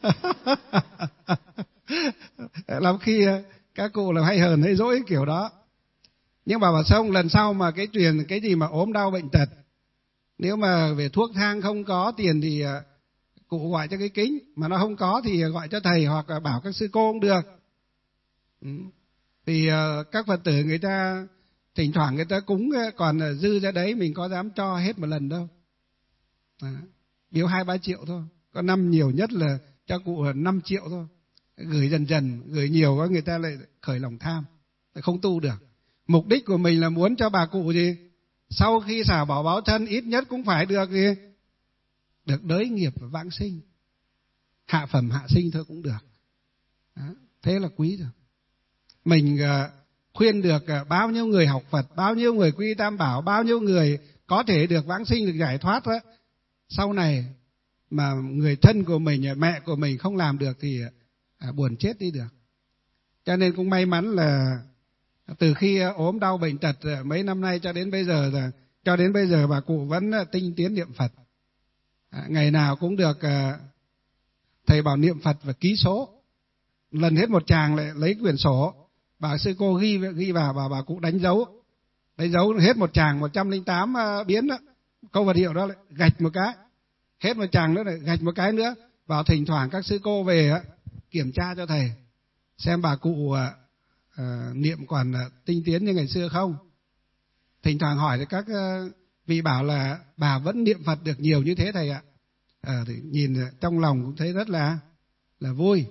Lắm khi các cụ là hay hờn hay dỗi kiểu đó. Nhưng mà bảo xong lần sau mà cái truyền cái gì mà ốm đau bệnh tật, nếu mà về thuốc thang không có tiền thì cụ gọi cho cái kính, mà nó không có thì gọi cho thầy hoặc là bảo các sư cô cũng được. Ừ. Thì các Phật tử người ta thỉnh thoảng người ta cúng còn dư ra đấy, mình có dám cho hết một lần đâu. À, biếu hai ba triệu thôi, có năm nhiều nhất là cho cụ năm triệu thôi. Gửi dần dần, gửi nhiều quá người ta lại khởi lòng tham, không tu được. Mục đích của mình là muốn cho bà cụ gì? sau khi xả bỏ báo thân ít nhất cũng phải được gì? Được đới nghiệp và vãng sinh. Hạ phẩm hạ sinh thôi cũng được. Đó, thế là quý rồi. Mình uh, khuyên được uh, bao nhiêu người học Phật, bao nhiêu người quy Tam Bảo, bao nhiêu người có thể được vãng sinh, được giải thoát đó. Sau này mà người thân của mình, mẹ của mình không làm được thì uh, buồn chết đi được. Cho nên cũng may mắn là từ khi ốm đau bệnh tật mấy năm nay cho đến bây giờ là cho đến bây giờ bà cụ vẫn tinh tiến niệm Phật. À, ngày nào cũng được à, thầy bảo niệm Phật và ký số. Lần hết một tràng lại lấy quyển sổ, bà sư cô ghi ghi vào, bà bà cụ đánh dấu. Đánh dấu hết một tràng một trăm lẻ tám uh, biến đó. Câu vật hiệu đó lại gạch một cái. Hết một tràng nữa lại gạch một cái nữa. Vào thỉnh thoảng các sư cô về uh, kiểm tra cho thầy xem bà cụ uh, uh, niệm còn uh, tinh tiến như ngày xưa không. Thỉnh thoảng hỏi thì các uh, vị bảo là bà vẫn niệm Phật được nhiều như thế thầy ạ. À, thì nhìn uh, trong lòng cũng thấy rất là là vui.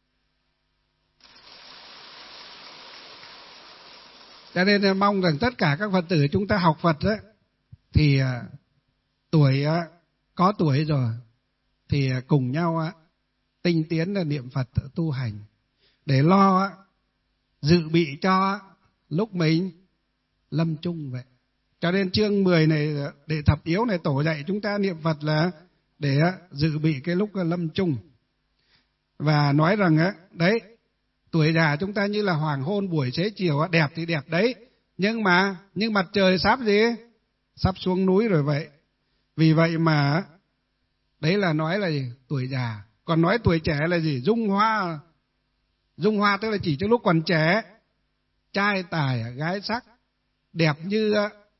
Cho nên mong rằng tất cả các Phật tử chúng ta học Phật đó, thì uh, tuổi uh, có tuổi rồi thì uh, cùng nhau uh, tinh tiến là niệm Phật tu hành để lo uh, dự bị cho uh, lúc mình lâm chung vậy. Cho nên chương mười này để thập yếu này tổ dạy chúng ta niệm Phật là để uh, dự bị cái lúc uh, lâm chung. Và nói rằng uh, đấy, tuổi già chúng ta như là hoàng hôn buổi xế chiều, đẹp thì đẹp đấy, nhưng mà nhưng mặt trời sắp gì? Sắp xuống núi rồi vậy. Vì vậy mà đấy là nói là gì? Tuổi già. Còn nói tuổi trẻ là gì? Dung hoa. Dung hoa tức là chỉ cho lúc còn trẻ, trai tài gái sắc, đẹp như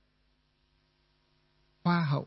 hoa hậu.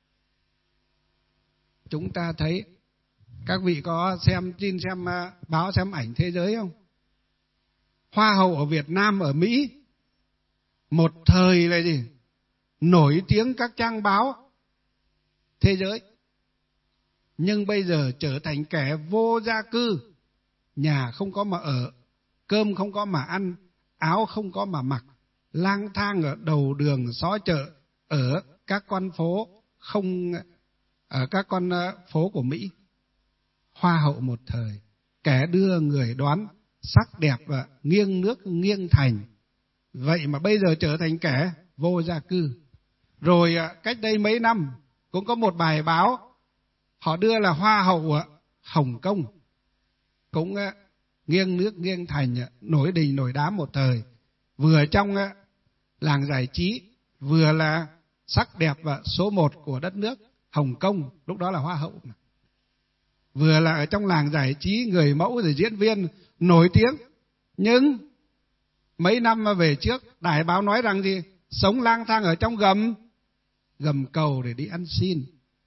Chúng ta thấy, các vị có xem tin xem báo xem ảnh thế giới không? Hoa hậu ở Việt Nam, ở Mỹ, một thời là gì? Nổi tiếng các trang báo thế giới. Nhưng bây giờ trở thành kẻ vô gia cư, nhà không có mà ở, cơm không có mà ăn, áo không có mà mặc, lang thang ở đầu đường xó chợ, ở các con phố không ở các con phố của Mỹ. Hoa hậu một thời, kẻ đưa người đoán sắc đẹp và nghiêng nước nghiêng thành. Vậy mà bây giờ trở thành kẻ vô gia cư. Rồi cách đây mấy năm cũng có một bài báo họ đưa là hoa hậu Hồng Kông, cũng nghiêng nước nghiêng thành, nổi đình nổi đám một thời, vừa trong làng giải trí, vừa là sắc đẹp và số một của đất nước. Hồng Kông lúc đó là hoa hậu mà. Vừa là ở trong làng giải trí, người mẫu rồi diễn viên nổi tiếng. Nhưng mấy năm về trước, đài báo nói rằng gì? Sống lang thang ở trong gầm gầm cầu để đi ăn xin.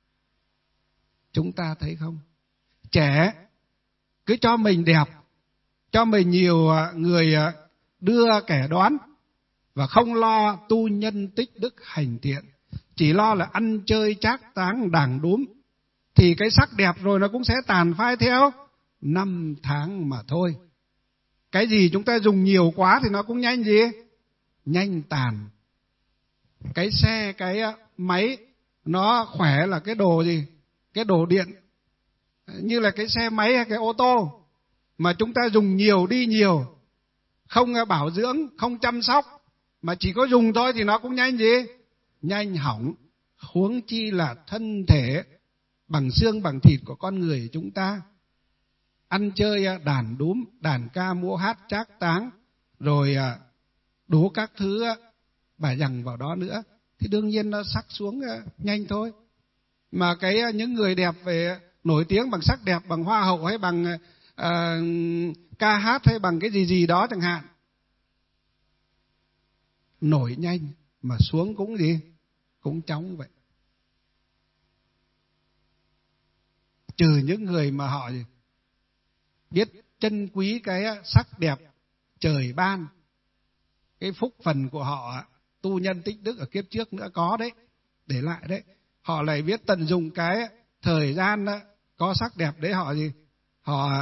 Chúng ta thấy không? Trẻ cứ cho mình đẹp, cho mình nhiều người đưa kẻ đoán, và không lo tu nhân tích đức hành thiện, chỉ lo là ăn chơi trác táng đảng đúm, thì cái sắc đẹp rồi nó cũng sẽ tàn phai theo năm tháng mà thôi. Cái gì chúng ta dùng nhiều quá thì nó cũng nhanh gì? Nhanh tàn. Cái xe, cái máy nó khỏe là cái đồ gì? Cái đồ điện. Như là cái xe máy hay cái ô tô mà chúng ta dùng nhiều, đi nhiều, không bảo dưỡng, không chăm sóc, mà chỉ có dùng thôi thì nó cũng nhanh gì? Nhanh hỏng. Huống chi là thân thể bằng xương bằng thịt của con người chúng ta. Ăn chơi đàn đúm, đàn ca múa hát trác táng, rồi đủ các thứ bà dằng vào đó nữa, thì đương nhiên nó sắc xuống nhanh thôi. Mà cái những người đẹp về nổi tiếng bằng sắc đẹp, bằng hoa hậu hay bằng uh, ca hát hay bằng cái gì gì đó chẳng hạn, nổi nhanh mà xuống cũng gì? Cũng chóng vậy. Trừ những người mà họ gì? Biết trân quý cái sắc đẹp trời ban, cái phúc phần của họ tu nhân tích đức ở kiếp trước nữa có đấy, để lại đấy. Họ lại biết tận dụng cái thời gian đó, có sắc đẹp đấy, họ gì? Họ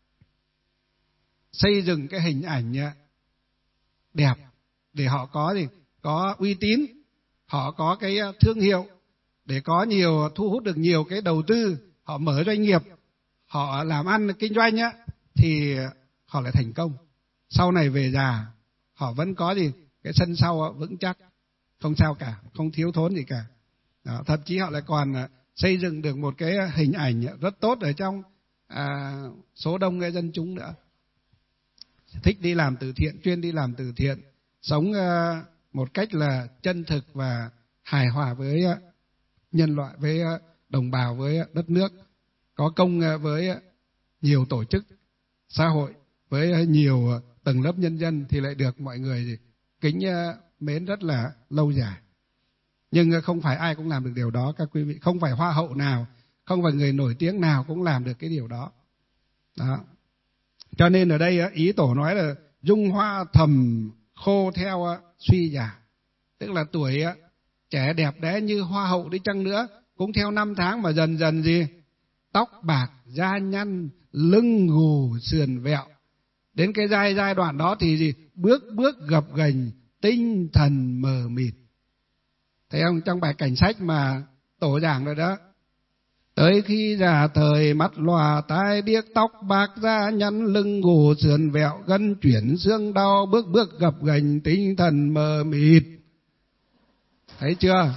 xây dựng cái hình ảnh đẹp để họ có gì? Có uy tín, họ có cái thương hiệu, để có nhiều thu hút được nhiều cái đầu tư, họ mở doanh nghiệp, họ làm ăn kinh doanh á, thì họ lại thành công. Sau này về già họ vẫn có gì cái sân sau vững chắc, không sao cả, không thiếu thốn gì cả. Đó, thậm chí họ lại còn xây dựng được một cái hình ảnh rất tốt ở trong à, số đông cái dân chúng nữa. Thích đi làm từ thiện, chuyên đi làm từ thiện, sống uh, một cách là chân thực và hài hòa với uh, nhân loại, với uh, đồng bào, với uh, đất nước, có công uh, với uh, nhiều tổ chức xã hội, với uh, nhiều uh, tầng lớp nhân dân, thì lại được mọi người kính uh, mến rất là lâu dài. Nhưng uh, không phải ai cũng làm được điều đó các quý vị, không phải hoa hậu nào, không phải người nổi tiếng nào cũng làm được cái điều đó. Đó. Cho nên ở đây ý tổ nói là dung hoa thầm khô theo suy già, tức là tuổi trẻ đẹp đẽ như hoa hậu đi chăng nữa cũng theo năm tháng mà dần dần gì, tóc bạc da nhăn, lưng gù sườn vẹo. Đến cái giai giai đoạn đó thì gì, bước bước gập ghềnh, tinh thần mờ mịt. Thấy không, trong bài cảnh sách mà tổ giảng rồi đó. Tới khi già thời mắt lòa tai điếc, tóc bạc da nhăn, lưng gù sườn vẹo, gân chuyển xương đau, bước bước gập ghềnh, tinh thần mờ mịt. Thấy chưa?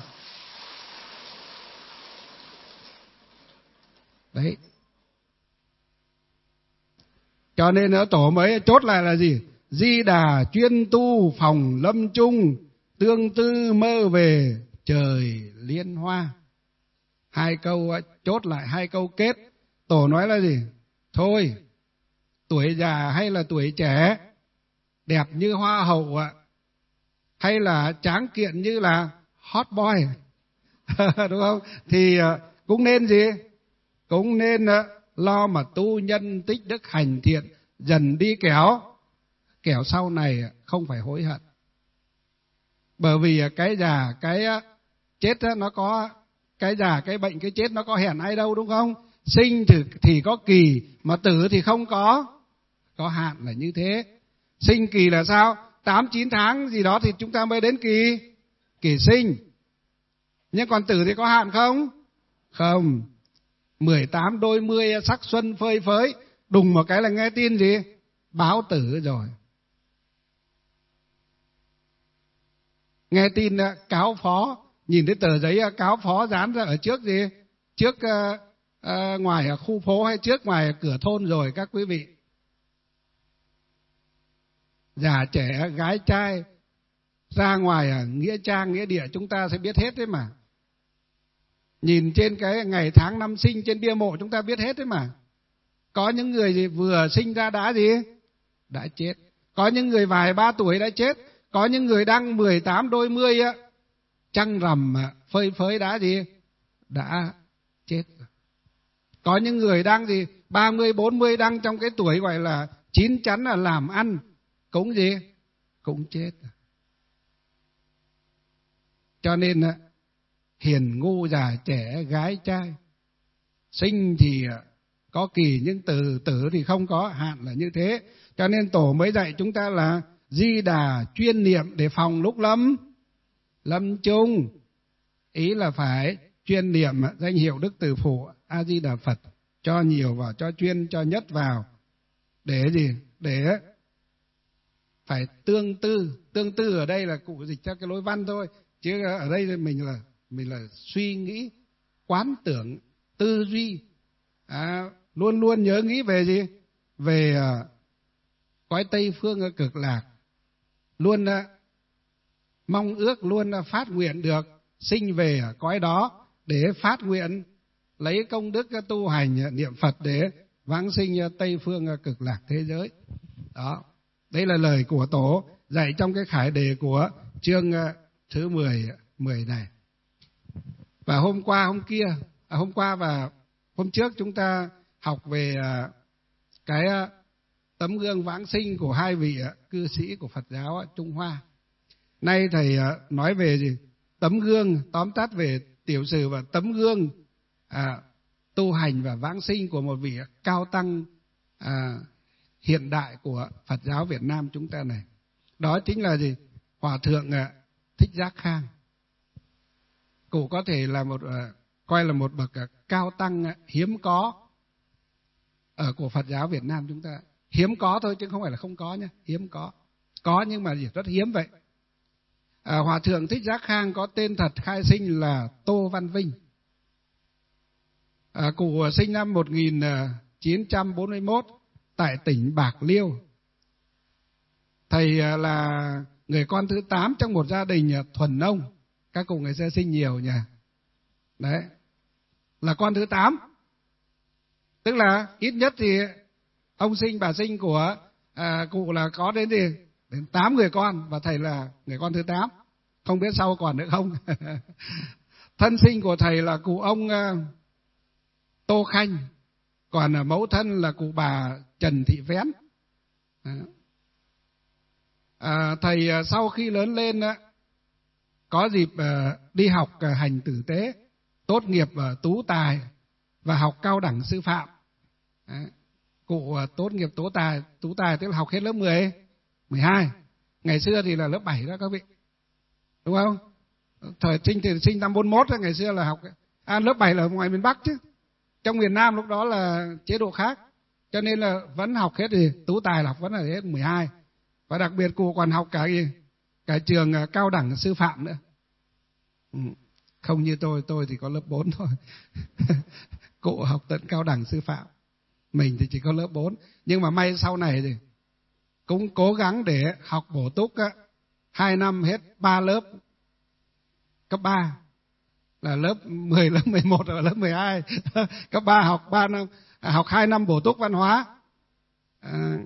Đấy. Cho nên ở tổ mới chốt lại là gì? Di Đà chuyên tu phòng lâm chung, tương tư mơ về trời liên hoa. Hai câu chốt lại, hai câu kết. Tổ nói là gì? Thôi, tuổi già hay là tuổi trẻ, đẹp như hoa hậu ạ, hay là tráng kiện như là hot boy, đúng không? Thì cũng nên gì? Cũng nên lo mà tu nhân tích đức hành thiện, dần đi kéo, kẻo sau này không phải hối hận. Bởi vì cái già, cái chết nó có, cái già, cái bệnh, cái chết nó có hẹn ai đâu, đúng không? Sinh thì, thì có kỳ, mà tử thì không có, có hạn là như thế. Sinh kỳ là sao? Tám, chín tháng gì đó thì chúng ta mới đến kỳ, kỳ sinh. Nhưng còn tử thì có hạn không? Không. Mười tám đôi mươi sắc xuân phơi phới, đùng một cái là nghe tin gì? Báo tử rồi. Nghe tin cáo phó, nhìn thấy tờ giấy cáo phó dán ra ở trước gì? Trước uh, uh, ngoài ở khu phố hay trước ngoài cửa thôn rồi các quý vị. Già trẻ, gái trai, ra ngoài ở nghĩa trang, nghĩa địa chúng ta sẽ biết hết đấy mà. Nhìn trên cái ngày tháng năm sinh trên bia mộ chúng ta biết hết đấy mà. Có những người gì vừa sinh ra đã gì? Đã chết. Có những người vài ba tuổi đã chết. Có những người đang mười tám đôi mươi á, trăng rằm phơi phới đã gì? Đã chết. Có những người đang gì? ba mươi, bốn mươi đang trong cái tuổi gọi là chín chắn là làm ăn, cũng gì? Cũng chết. Cho nên hiền ngu già trẻ gái trai, sinh thì có kỳ nhưng tử tử thì không có hạn là như thế. Cho nên tổ mới dạy chúng ta là Di Đà chuyên niệm để phòng lúc lâm lâm chung. Ý là phải chuyên niệm danh hiệu Đức Từ Phụ A Di Đà Phật, cho nhiều vào, cho chuyên, cho nhất vào. Để gì? Để phải tương tư. Tương tư ở đây là cụ dịch cho cái lối văn thôi, chứ ở đây mình là mình là suy nghĩ, quán tưởng, tư duy, à, luôn luôn nhớ nghĩ về gì? Về uh, cõi Tây Phương Cực Lạc, luôn uh, mong ước, luôn uh, phát nguyện được sinh về ở cõi đó để phát nguyện lấy công đức uh, tu hành uh, niệm Phật để vãng sinh uh, Tây Phương uh, Cực Lạc thế giới. Đó, đây là lời của tổ dạy trong cái khải đề của chương uh, thứ mười mười này. Và hôm qua hôm kia, à, hôm qua và hôm trước chúng ta học về uh, cái uh, tấm gương vãng sinh của hai vị uh, cư sĩ của Phật giáo uh, Trung Hoa. Nay thầy uh, nói về gì? Tấm gương, tóm tắt về tiểu sử và tấm gương à, tu hành và vãng sinh của một vị cao tăng à, hiện đại của Phật giáo Việt Nam chúng ta này. Đó chính là gì? Hòa thượng uh, Thích Giác Khang. cụ có thể là một uh, coi là một bậc uh, cao tăng uh, hiếm có ở của Phật giáo Việt Nam chúng ta. Hiếm có thôi chứ không phải là không có nhé, hiếm có. Có nhưng mà rất hiếm vậy. À, Hòa thượng Thích Giác Khang có tên thật khai sinh là Tô Văn Vinh. À, cụ sinh năm một nghìn chín trăm bốn mươi mốt tại tỉnh Bạc Liêu. Thầy là người con thứ tám trong một gia đình thuần nông. Các cụ ngày xưa sinh nhiều nhỉ. Đấy. Là con thứ tám. Tức là ít nhất thì ông sinh bà sinh của à, cụ là có đến gì? Đến tám người con, và thầy là người con thứ tám. Không biết sau còn nữa không. Thân sinh của thầy là cụ ông uh, Tô Khanh, còn uh, mẫu thân là cụ bà Trần Thị Vén. À, thầy uh, sau khi lớn lên uh, có dịp uh, đi học uh, hành tử tế, tốt nghiệp uh, tú tài và học cao đẳng sư phạm. À, cụ uh, tốt nghiệp tú tài, tú tài tức là học hết lớp mười, mười hai. Ngày xưa thì là lớp bảy đó các vị. Đúng không? Thời sinh thì sinh năm bốn mốt, ngày xưa là học à, lớp bảy là ở ngoài miền Bắc chứ. Trong miền Nam lúc đó là chế độ khác. Cho nên là vẫn học hết thì tú tài là học vẫn là hết mười hai. Và đặc biệt cụ còn học cả gì? Cả trường cao đẳng sư phạm nữa. Ừ. Không như tôi, tôi thì có lớp bốn thôi. Cụ học tận cao đẳng sư phạm. Mình thì chỉ có lớp bốn. Nhưng mà may sau này thì cũng cố gắng để học bổ túc á, hai năm hết ba lớp cấp ba, là lớp mười, lớp mười một và lớp mười hai. Cấp ba học ba năm, học hai năm bổ túc văn hóa. À,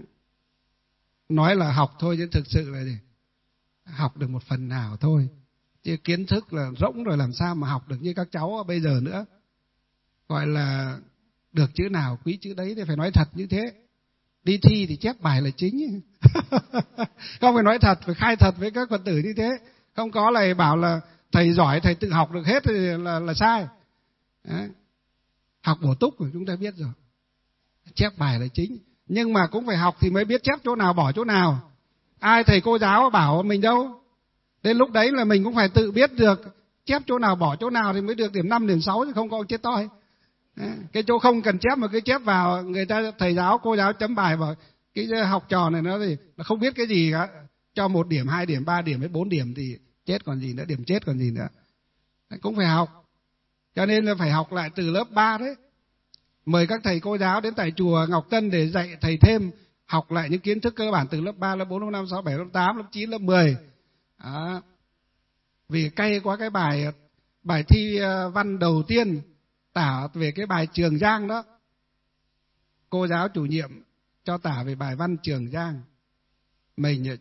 nói là học thôi chứ thực sự là gì? Học được một phần nào thôi. Chứ kiến thức là rỗng rồi, làm sao mà học được như các cháu bây giờ nữa. Gọi là được chữ nào quý chữ đấy, thì phải nói thật như thế. Đi thi thì chép bài là chính. Không, phải nói thật, phải khai thật với các Phật tử như thế. Không có là bảo là thầy giỏi, thầy tự học được hết thì là, là sai. Đấy. Học bổ túc rồi chúng ta biết rồi. Chép bài là chính. Nhưng mà cũng phải học thì mới biết chép chỗ nào bỏ chỗ nào. Ai thầy cô giáo bảo mình đâu. Đến lúc đấy là mình cũng phải tự biết được chép chỗ nào bỏ chỗ nào thì mới được điểm năm, điểm sáu, chứ không có chết toi. Cái chỗ không cần chép mà cứ chép vào, người ta thầy giáo cô giáo chấm bài vào cái học trò này nó thì nó không biết cái gì cả, cho một điểm, hai điểm, ba điểm, bốn điểm thì chết còn gì nữa, điểm chết còn gì nữa. Cũng phải học. Cho nên là phải học lại từ lớp ba đấy. Mời các thầy cô giáo đến tại chùa Ngọc Tân để dạy thầy thêm, học lại những kiến thức cơ bản từ lớp ba, lớp bốn, lớp năm, sáu, bảy, lớp tám, lớp chín, lớp mười. Đó. Vì cay quá cái bài bài thi văn đầu tiên tả về cái bài Trường Giang đó. Cô giáo chủ nhiệm cho tả về bài văn Trường Giang. Mình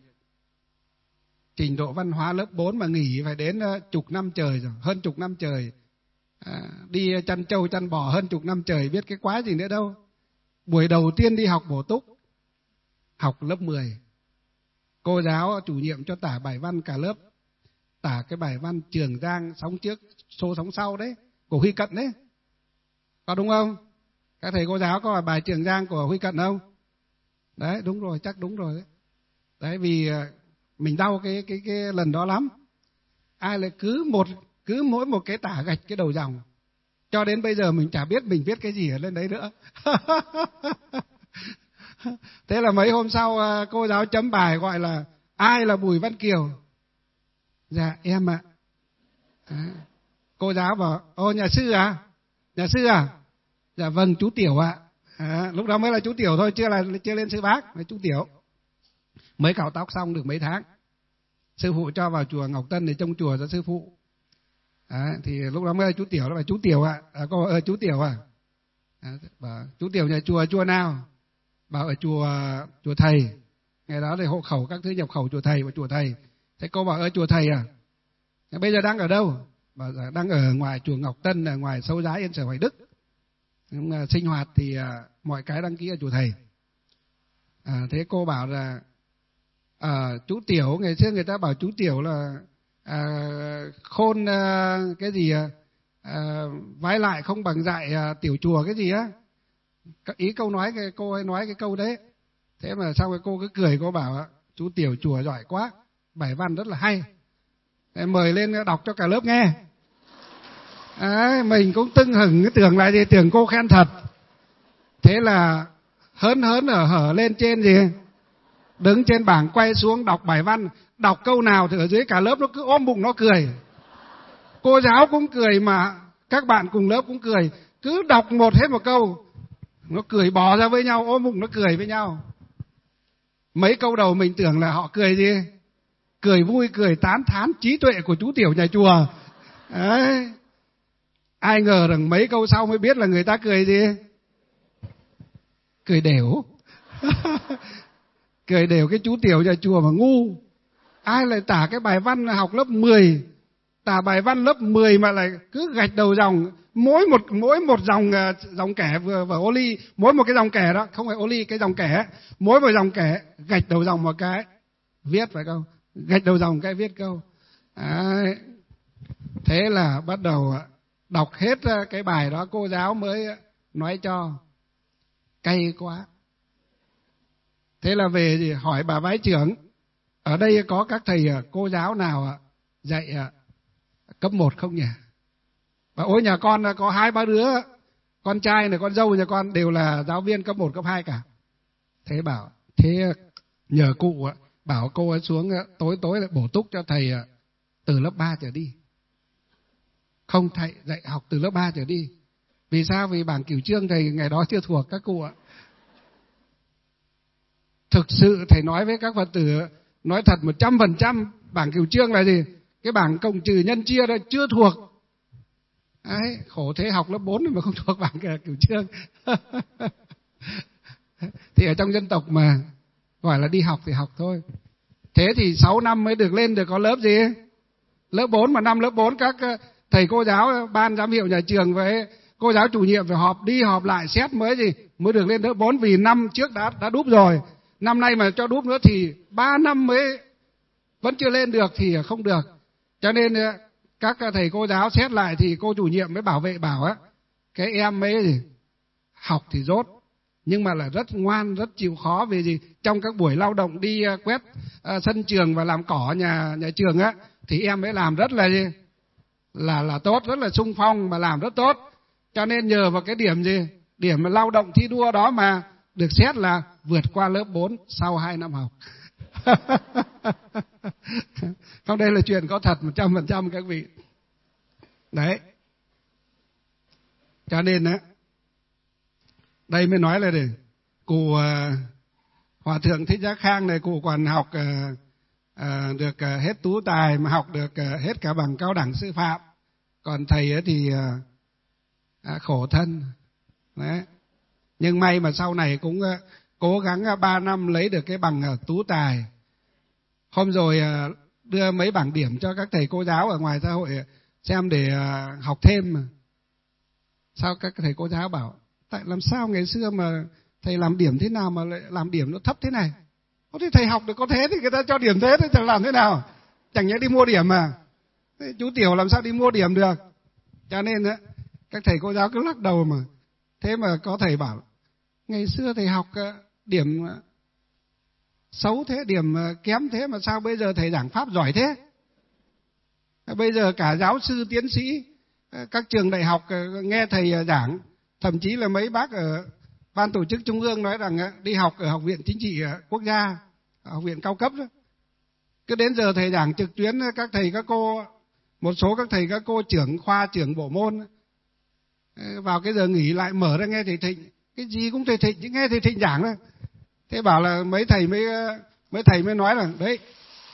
trình độ văn hóa lớp bốn mà nghỉ phải đến chục năm trời rồi, hơn chục năm trời. À, đi chăn trâu chăn bò hơn chục năm trời, biết cái quái gì nữa đâu. Buổi đầu tiên đi học bổ túc, học lớp mười. Cô giáo chủ nhiệm cho tả bài văn cả lớp. Tả cái bài văn Trường Giang sóng trước, số sóng sau đấy, của Huy Cận đấy. Có đúng không? Các thầy cô giáo có bài Trường Giang của Huy Cận không? Đấy, đúng rồi, chắc đúng rồi đấy. Đấy, vì mình đau cái cái cái lần đó lắm. Ai lại cứ một cứ mỗi một cái tả gạch cái đầu dòng. Cho đến bây giờ mình chả biết mình viết cái gì ở lên đấy nữa. Thế là mấy hôm sau cô giáo chấm bài gọi là ai là Bùi Văn Kiều? Dạ em ạ. À. Cô giáo bảo ô nhà sư à? Nhà sư à? Dạ vâng chú Tiểu ạ. À, lúc đó mới là chú Tiểu thôi, chưa là chưa lên sư bác, là chú Tiểu. Mới cạo tóc xong được mấy tháng, sư phụ cho vào chùa Ngọc Tân để trông chùa cho sư phụ. À, thì lúc đó mới là chú Tiểu, đó là chú Tiểu ạ. À, cô ơi chú Tiểu à? À, bảo chú Tiểu nhà chùa chùa nào? Bảo ở chùa chùa thầy. Ngày đó thì hộ khẩu các thứ nhập khẩu chùa thầy và chùa thầy. Thế cô bảo ơ chùa thầy à? Thế bây giờ đang ở đâu? Bảo đang ở ngoài chùa Ngọc Tân, ở ngoài Sâu Giá Yên Sở Hoài Đức. Nhưng sinh hoạt thì à, mọi cái đăng ký ở chùa thầy. À, thế cô bảo là à, chú Tiểu, ngày xưa người ta bảo chú Tiểu là à, khôn à, cái gì à, à, vái lại không bằng dạy à, tiểu chùa cái gì á. Ý câu nói, cái cô ấy nói cái câu đấy. Thế mà sau cái cô cứ cười, cô bảo chú Tiểu chùa giỏi quá, bài văn rất là hay. Thế mời lên đọc cho cả lớp nghe. Đấy, mình cũng tưng hửng cái tưởng lại gì, tưởng cô khen thật. Thế là hớn hớn ở hở lên trên gì, đứng trên bảng quay xuống đọc bài văn. Đọc câu nào thì ở dưới cả lớp nó cứ ôm bụng nó cười. Cô giáo cũng cười mà các bạn cùng lớp cũng cười. Cứ đọc một hết một câu, nó cười bò ra với nhau, ôm bụng nó cười với nhau. Mấy câu đầu mình tưởng là họ cười gì, cười vui, cười tán thán trí tuệ của chú tiểu nhà chùa. Đấy. Ai ngờ rằng mấy câu sau mới biết là người ta cười gì, cười đều. Cười đều cái chú tiểu nhà chùa mà ngu. Ai lại tả cái bài văn học lớp mười, tả bài văn lớp mười mà lại cứ gạch đầu dòng, mỗi một mỗi một dòng dòng kẻ vừa vừa ô ly, mỗi một cái dòng kẻ đó, không phải ô ly, cái dòng kẻ, mỗi một dòng kẻ gạch đầu dòng một cái viết phải không? Gạch đầu dòng cái viết câu. Đấy. Thế là bắt đầu đọc hết cái bài đó, cô giáo mới nói cho cay quá. Thế là về thì hỏi bà vái trưởng, ở đây có các thầy cô giáo nào dạy cấp một không nhỉ? Và ôi nhà con có hai ba đứa, con trai này, con dâu nhà con đều là giáo viên cấp một, cấp hai cả. Thế bảo, thế nhờ cụ bảo cô ấy xuống tối tối lại bổ túc cho thầy từ lớp ba trở đi. Không, thầy dạy học từ lớp ba trở đi. Vì sao? Vì bảng cửu chương thầy ngày đó chưa thuộc các cụ ạ. Thực sự thầy nói với các Phật tử, nói thật một trăm phần trăm bảng cửu chương là gì? Cái bảng cộng trừ nhân chia đó chưa thuộc. Đấy, khổ thế, học lớp bốn mà không thuộc bảng cửu chương. Thì ở trong dân tộc mà gọi là đi học thì học thôi. Thế thì sáu năm mới được lên được có lớp gì? Lớp bốn, mà năm lớp bốn các thầy cô giáo, ban giám hiệu nhà trường với cô giáo chủ nhiệm phải họp đi họp lại xét mới gì mới được lên lớp bốn, vì năm trước đã đã đúp rồi. Năm nay mà cho đúp nữa thì ba năm mới vẫn chưa lên được thì không được. Cho nên các thầy cô giáo xét lại thì cô chủ nhiệm mới bảo vệ bảo á, cái em ấy gì học thì dốt nhưng mà là rất ngoan, rất chịu khó. Vì gì? Trong các buổi lao động đi quét uh, sân trường và làm cỏ nhà nhà trường á, thì em ấy làm rất là gì là là tốt, rất là sung phong mà làm rất tốt. Cho nên nhờ vào cái điểm gì điểm lao động thi đua đó mà được xét là vượt qua lớp bốn sau hai năm học. Không, đây là chuyện có thật một trăm phần trăm các vị. Đấy. Cho nên á, đây mới nói là để cụ uh, Hòa thượng Thích Giác Khang này, cụ còn học uh, uh, được uh, hết tú tài mà học được uh, hết cả bằng cao đẳng sư phạm. Còn thầy ấy thì uh, uh, khổ thân. Đấy. Nhưng may mà sau này cũng uh, cố gắng uh, ba năm lấy được cái bằng uh, tú tài. Hôm rồi uh, đưa mấy bảng điểm cho các thầy cô giáo ở ngoài xã hội xem để uh, học thêm. Mà sao các thầy cô giáo bảo, tại làm sao ngày xưa mà thầy làm điểm thế nào mà lại làm điểm nó thấp thế này? Có thì thầy học được có thế thì người ta cho điểm thế thì thầy làm thế nào? Chẳng nhẽ đi mua điểm mà. Thế chú tiểu làm sao đi mua điểm được? Cho nên á, các thầy cô giáo cứ lắc đầu mà. Thế mà có thầy bảo, ngày xưa thầy học điểm xấu thế, điểm kém thế mà sao bây giờ thầy giảng pháp giỏi thế? Bây giờ cả giáo sư tiến sĩ các trường đại học nghe thầy giảng, thậm chí là mấy bác ở ban tổ chức trung ương nói rằng đi học ở Học viện Chính trị Quốc gia, học viện cao cấp đó, cứ đến giờ thầy giảng trực tuyến, các thầy các cô, một số các thầy các cô trưởng khoa, trưởng bộ môn vào cái giờ nghỉ lại mở ra nghe thầy Thịnh, cái gì cũng thầy Thịnh chứ nghe thầy Thịnh giảng đó. Thế bảo là mấy thầy mới mấy thầy mới nói là đấy,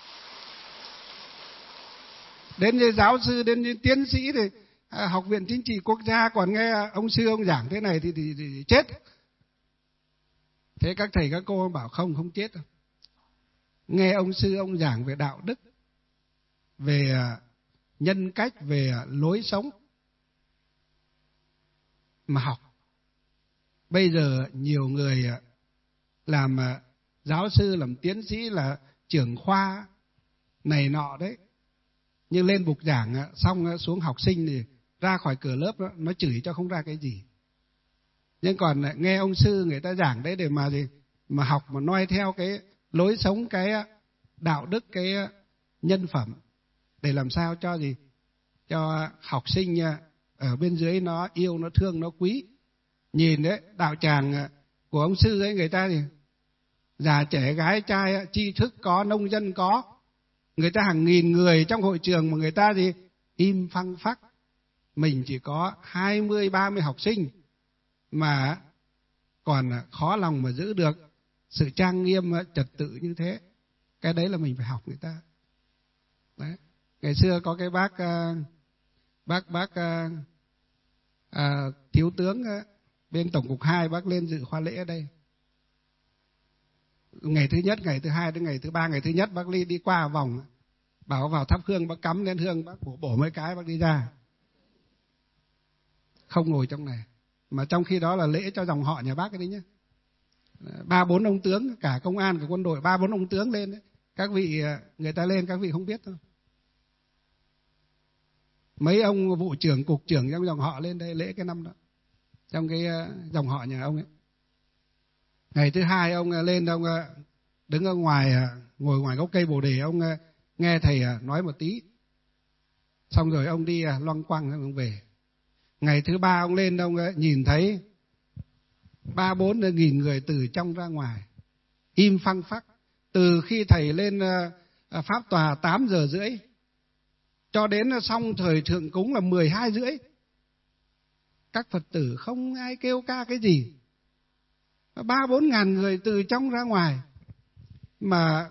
đến như giáo sư, đến như tiến sĩ thì à, Học viện Chính trị Quốc gia còn nghe ông sư ông giảng thế này thì, thì, thì, thì chết. Thế các thầy các cô bảo không, không chết đâu. Nghe ông sư ông giảng về đạo đức, về nhân cách, về lối sống mà học. Bây giờ nhiều người làm giáo sư, làm tiến sĩ, là trưởng khoa này nọ đấy, nhưng lên bục giảng xong xuống học sinh thì ra khỏi cửa lớp đó, nó chửi cho không ra cái gì. Nhưng còn nghe ông sư người ta giảng đấy để mà gì mà học, mà noi theo cái lối sống, cái đạo đức, cái nhân phẩm, để làm sao cho gì cho học sinh ở bên dưới nó yêu, nó thương, nó quý. Nhìn đấy, đạo tràng của ông sư ấy, người ta thì già trẻ gái trai, tri thức có, nông dân có, người ta hàng nghìn người trong hội trường mà người ta gì im phăng phắc. Mình chỉ có hai mươi ba mươi học sinh mà còn khó lòng mà giữ được sự trang nghiêm trật tự như thế. Cái đấy là mình phải học người ta. Đấy. Ngày xưa có cái bác bác bác à, thiếu tướng bên tổng cục hai, bác lên dự khóa lễ ở đây. Ngày thứ nhất, ngày thứ hai đến ngày thứ ba, ngày thứ nhất bác đi đi qua vòng, bảo vào thắp hương, bác cắm lên hương, bác bổ, bổ mấy cái, bác đi ra. Không ngồi trong này. Mà trong khi đó là lễ cho dòng họ nhà bác cái đấy nhé. Ba bốn ông tướng, cả công an, cả quân đội, ba bốn ông tướng lên đấy. Các vị, người ta lên các vị không biết đâu. Mấy ông vụ trưởng, cục trưởng trong dòng họ lên đây lễ cái năm đó, trong cái dòng họ nhà ông ấy. Ngày thứ hai ông lên, ông đứng ở ngoài, ngồi ngoài gốc cây bồ đề, ông nghe thầy nói một tí, xong rồi ông đi loăng quăng ông về. Ngày thứ ba ông lên, ông nhìn thấy ba bốn nghìn người từ trong ra ngoài, im phăng phắc. Từ khi thầy lên pháp tòa tám giờ rưỡi cho đến xong thời thượng cúng là mười hai rưỡi, các Phật tử không ai kêu ca cái gì. Ba bốn ngàn người từ trong ra ngoài, mà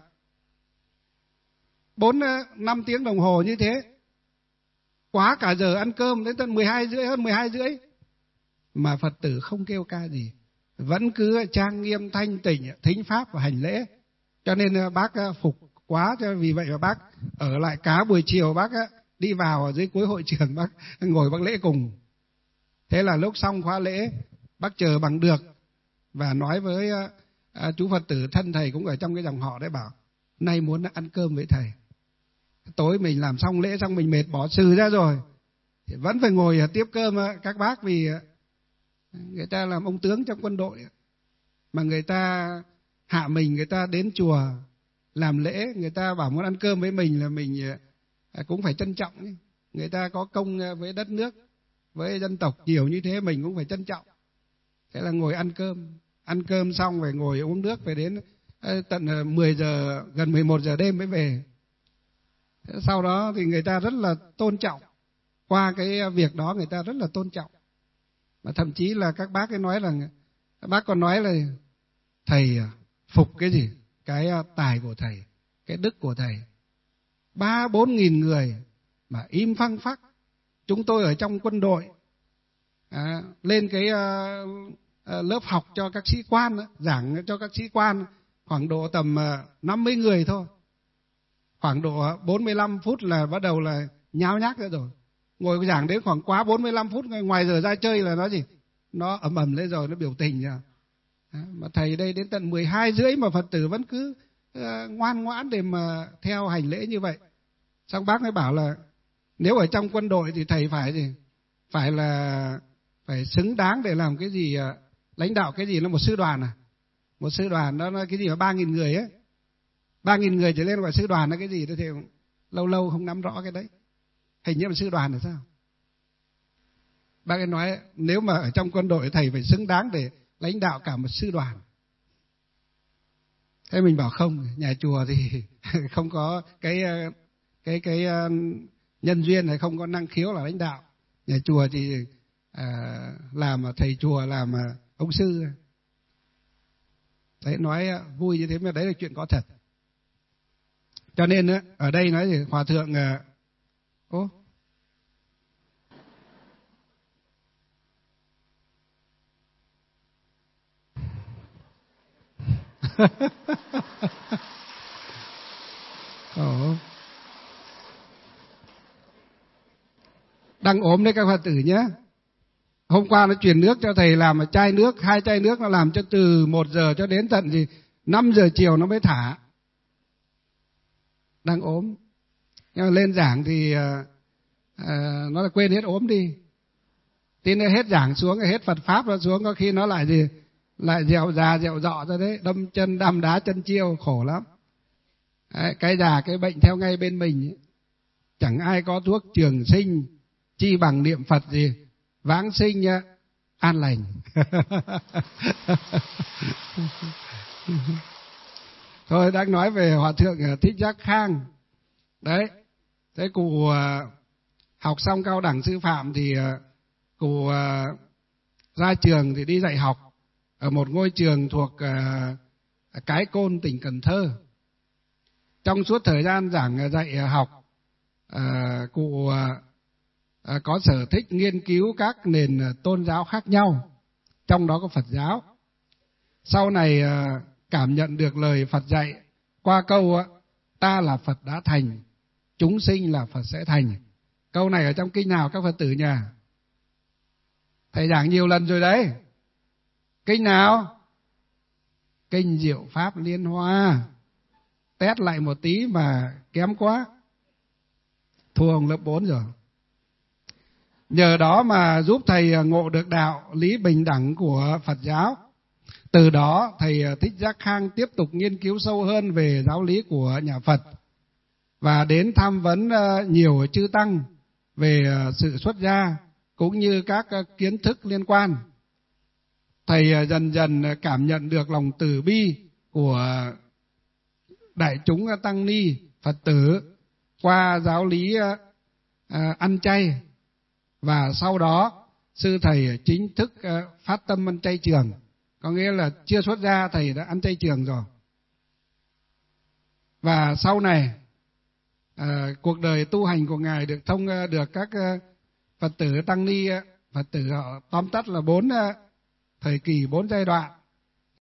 bốn năm tiếng đồng hồ như thế, quá cả giờ ăn cơm đến tận mười hai rưỡi, hơn mười hai rưỡi, mà Phật tử không kêu ca gì, vẫn cứ trang nghiêm thanh tịnh thính pháp và hành lễ. Cho nên bác phục quá, cho vì vậy mà bác ở lại cả buổi chiều, bác đi vào ở dưới cuối hội trường, bác ngồi bác lễ cùng. Thế là lúc xong khóa lễ, bác chờ bằng được và nói với à, chú Phật tử thân thầy cũng ở trong cái dòng họ đấy, bảo nay muốn ăn cơm với thầy. Tối mình làm xong lễ xong mình mệt bỏ sự ra rồi, thì vẫn phải ngồi tiếp cơm các bác, vì người ta làm ông tướng trong quân đội mà người ta hạ mình, người ta đến chùa làm lễ, người ta bảo muốn ăn cơm với mình là mình cũng phải trân trọng. Người ta có công với đất nước, với dân tộc nhiều như thế, mình cũng phải trân trọng. Thế là ngồi ăn cơm, ăn cơm xong phải ngồi uống nước, phải đến tận mười giờ, gần mười một giờ đêm mới về. Sau đó thì người ta rất là tôn trọng, qua cái việc đó người ta rất là tôn trọng. Mà thậm chí là các bác ấy nói là, các bác còn nói là thầy phục cái gì? Cái tài của thầy, cái đức của thầy. Ba bốn nghìn người mà im phăng phắc. Chúng tôi ở trong quân đội à, lên cái à, à, lớp học cho các sĩ quan, giảng cho các sĩ quan khoảng độ tầm à, năm mươi người thôi. Khoảng độ bốn mươi lăm phút là bắt đầu là nháo nhác ra rồi. Ngồi giảng đến khoảng quá bốn mươi lăm phút, ngoài giờ ra chơi là nó gì? Nó ầm ầm lên rồi, nó biểu tình ra. Mà thầy đây đến tận mười hai rưỡi mà Phật tử vẫn cứ uh, ngoan ngoãn để mà theo hành lễ như vậy. Xong bác mới bảo là nếu ở trong quân đội thì thầy phải gì? Phải là phải xứng đáng để làm cái gì, uh, lãnh đạo cái gì, nó một sư đoàn à? Một sư đoàn đó là cái gì mà ba nghìn người ấy. Ba nghìn người trở lên gọi sư đoàn là cái gì? Tôi thì lâu lâu không nắm rõ cái đấy. Hình như là sư đoàn là sao? Bác ấy nói nếu mà ở trong quân đội thầy phải xứng đáng để lãnh đạo cả một sư đoàn. Thế mình bảo không, nhà chùa thì không có cái cái cái nhân duyên hay không có năng khiếu là lãnh đạo. Nhà chùa thì à, làm thầy chùa, làm ông sư. Đấy, nói vui như thế mà đấy là chuyện có thật. Cho nên ở đây nói thì hòa thượng ô Ồ. Đang ốm đấy các Phật tử nhé. Hôm qua nó chuyển nước cho thầy, làm một chai nước, hai chai nước nó làm cho từ một giờ cho đến tận gì năm giờ chiều nó mới thả. Đang ốm. Nhưng mà lên giảng thì à, à, nó là quên hết ốm đi. Tin hết giảng xuống, hết Phật Pháp nó xuống, có khi nó lại gì, lại dẹo già dẹo dọ ra đấy, đâm chân đâm đá chân chiêu, khổ lắm. Đấy, cái già cái bệnh theo ngay bên mình ấy. Chẳng ai có thuốc trường sinh chi bằng niệm Phật gì vãng sinh an lành. Thôi đang nói về Hòa thượng Thích Giác Khang. Đấy, thế cụ học xong cao đẳng sư phạm thì cụ ra trường thì đi dạy học ở một ngôi trường thuộc Cái Côn, tỉnh Cần Thơ. Trong suốt thời gian giảng dạy học, cụ có sở thích nghiên cứu các nền tôn giáo khác nhau, trong đó có Phật giáo. Sau này cảm nhận được lời Phật dạy qua câu ta là Phật đã thành, chúng sinh là Phật sẽ thành. Câu này ở trong kinh nào các Phật tử nhỉ? Thầy giảng nhiều lần rồi đấy. Kinh nào? Kinh Diệu Pháp Liên Hoa. Test lại một tí mà kém quá, thua ông lớp bốn rồi. Nhờ đó mà giúp thầy ngộ được đạo lý bình đẳng của Phật giáo. Từ đó thầy Thích Giác Khang tiếp tục nghiên cứu sâu hơn về giáo lý của nhà Phật và đến tham vấn nhiều chư tăng về sự xuất gia cũng như các kiến thức liên quan. Thầy dần dần cảm nhận được lòng từ bi của đại chúng tăng ni Phật tử qua giáo lý ăn chay, và sau đó sư thầy chính thức phát tâm ăn chay trường. Có nghĩa là chưa xuất gia thầy đã ăn chay trường rồi. Và sau này à, cuộc đời tu hành của ngài được thông được các Phật tử tăng ni Phật tử họ tóm tắt là bốn thời kỳ, bốn giai đoạn.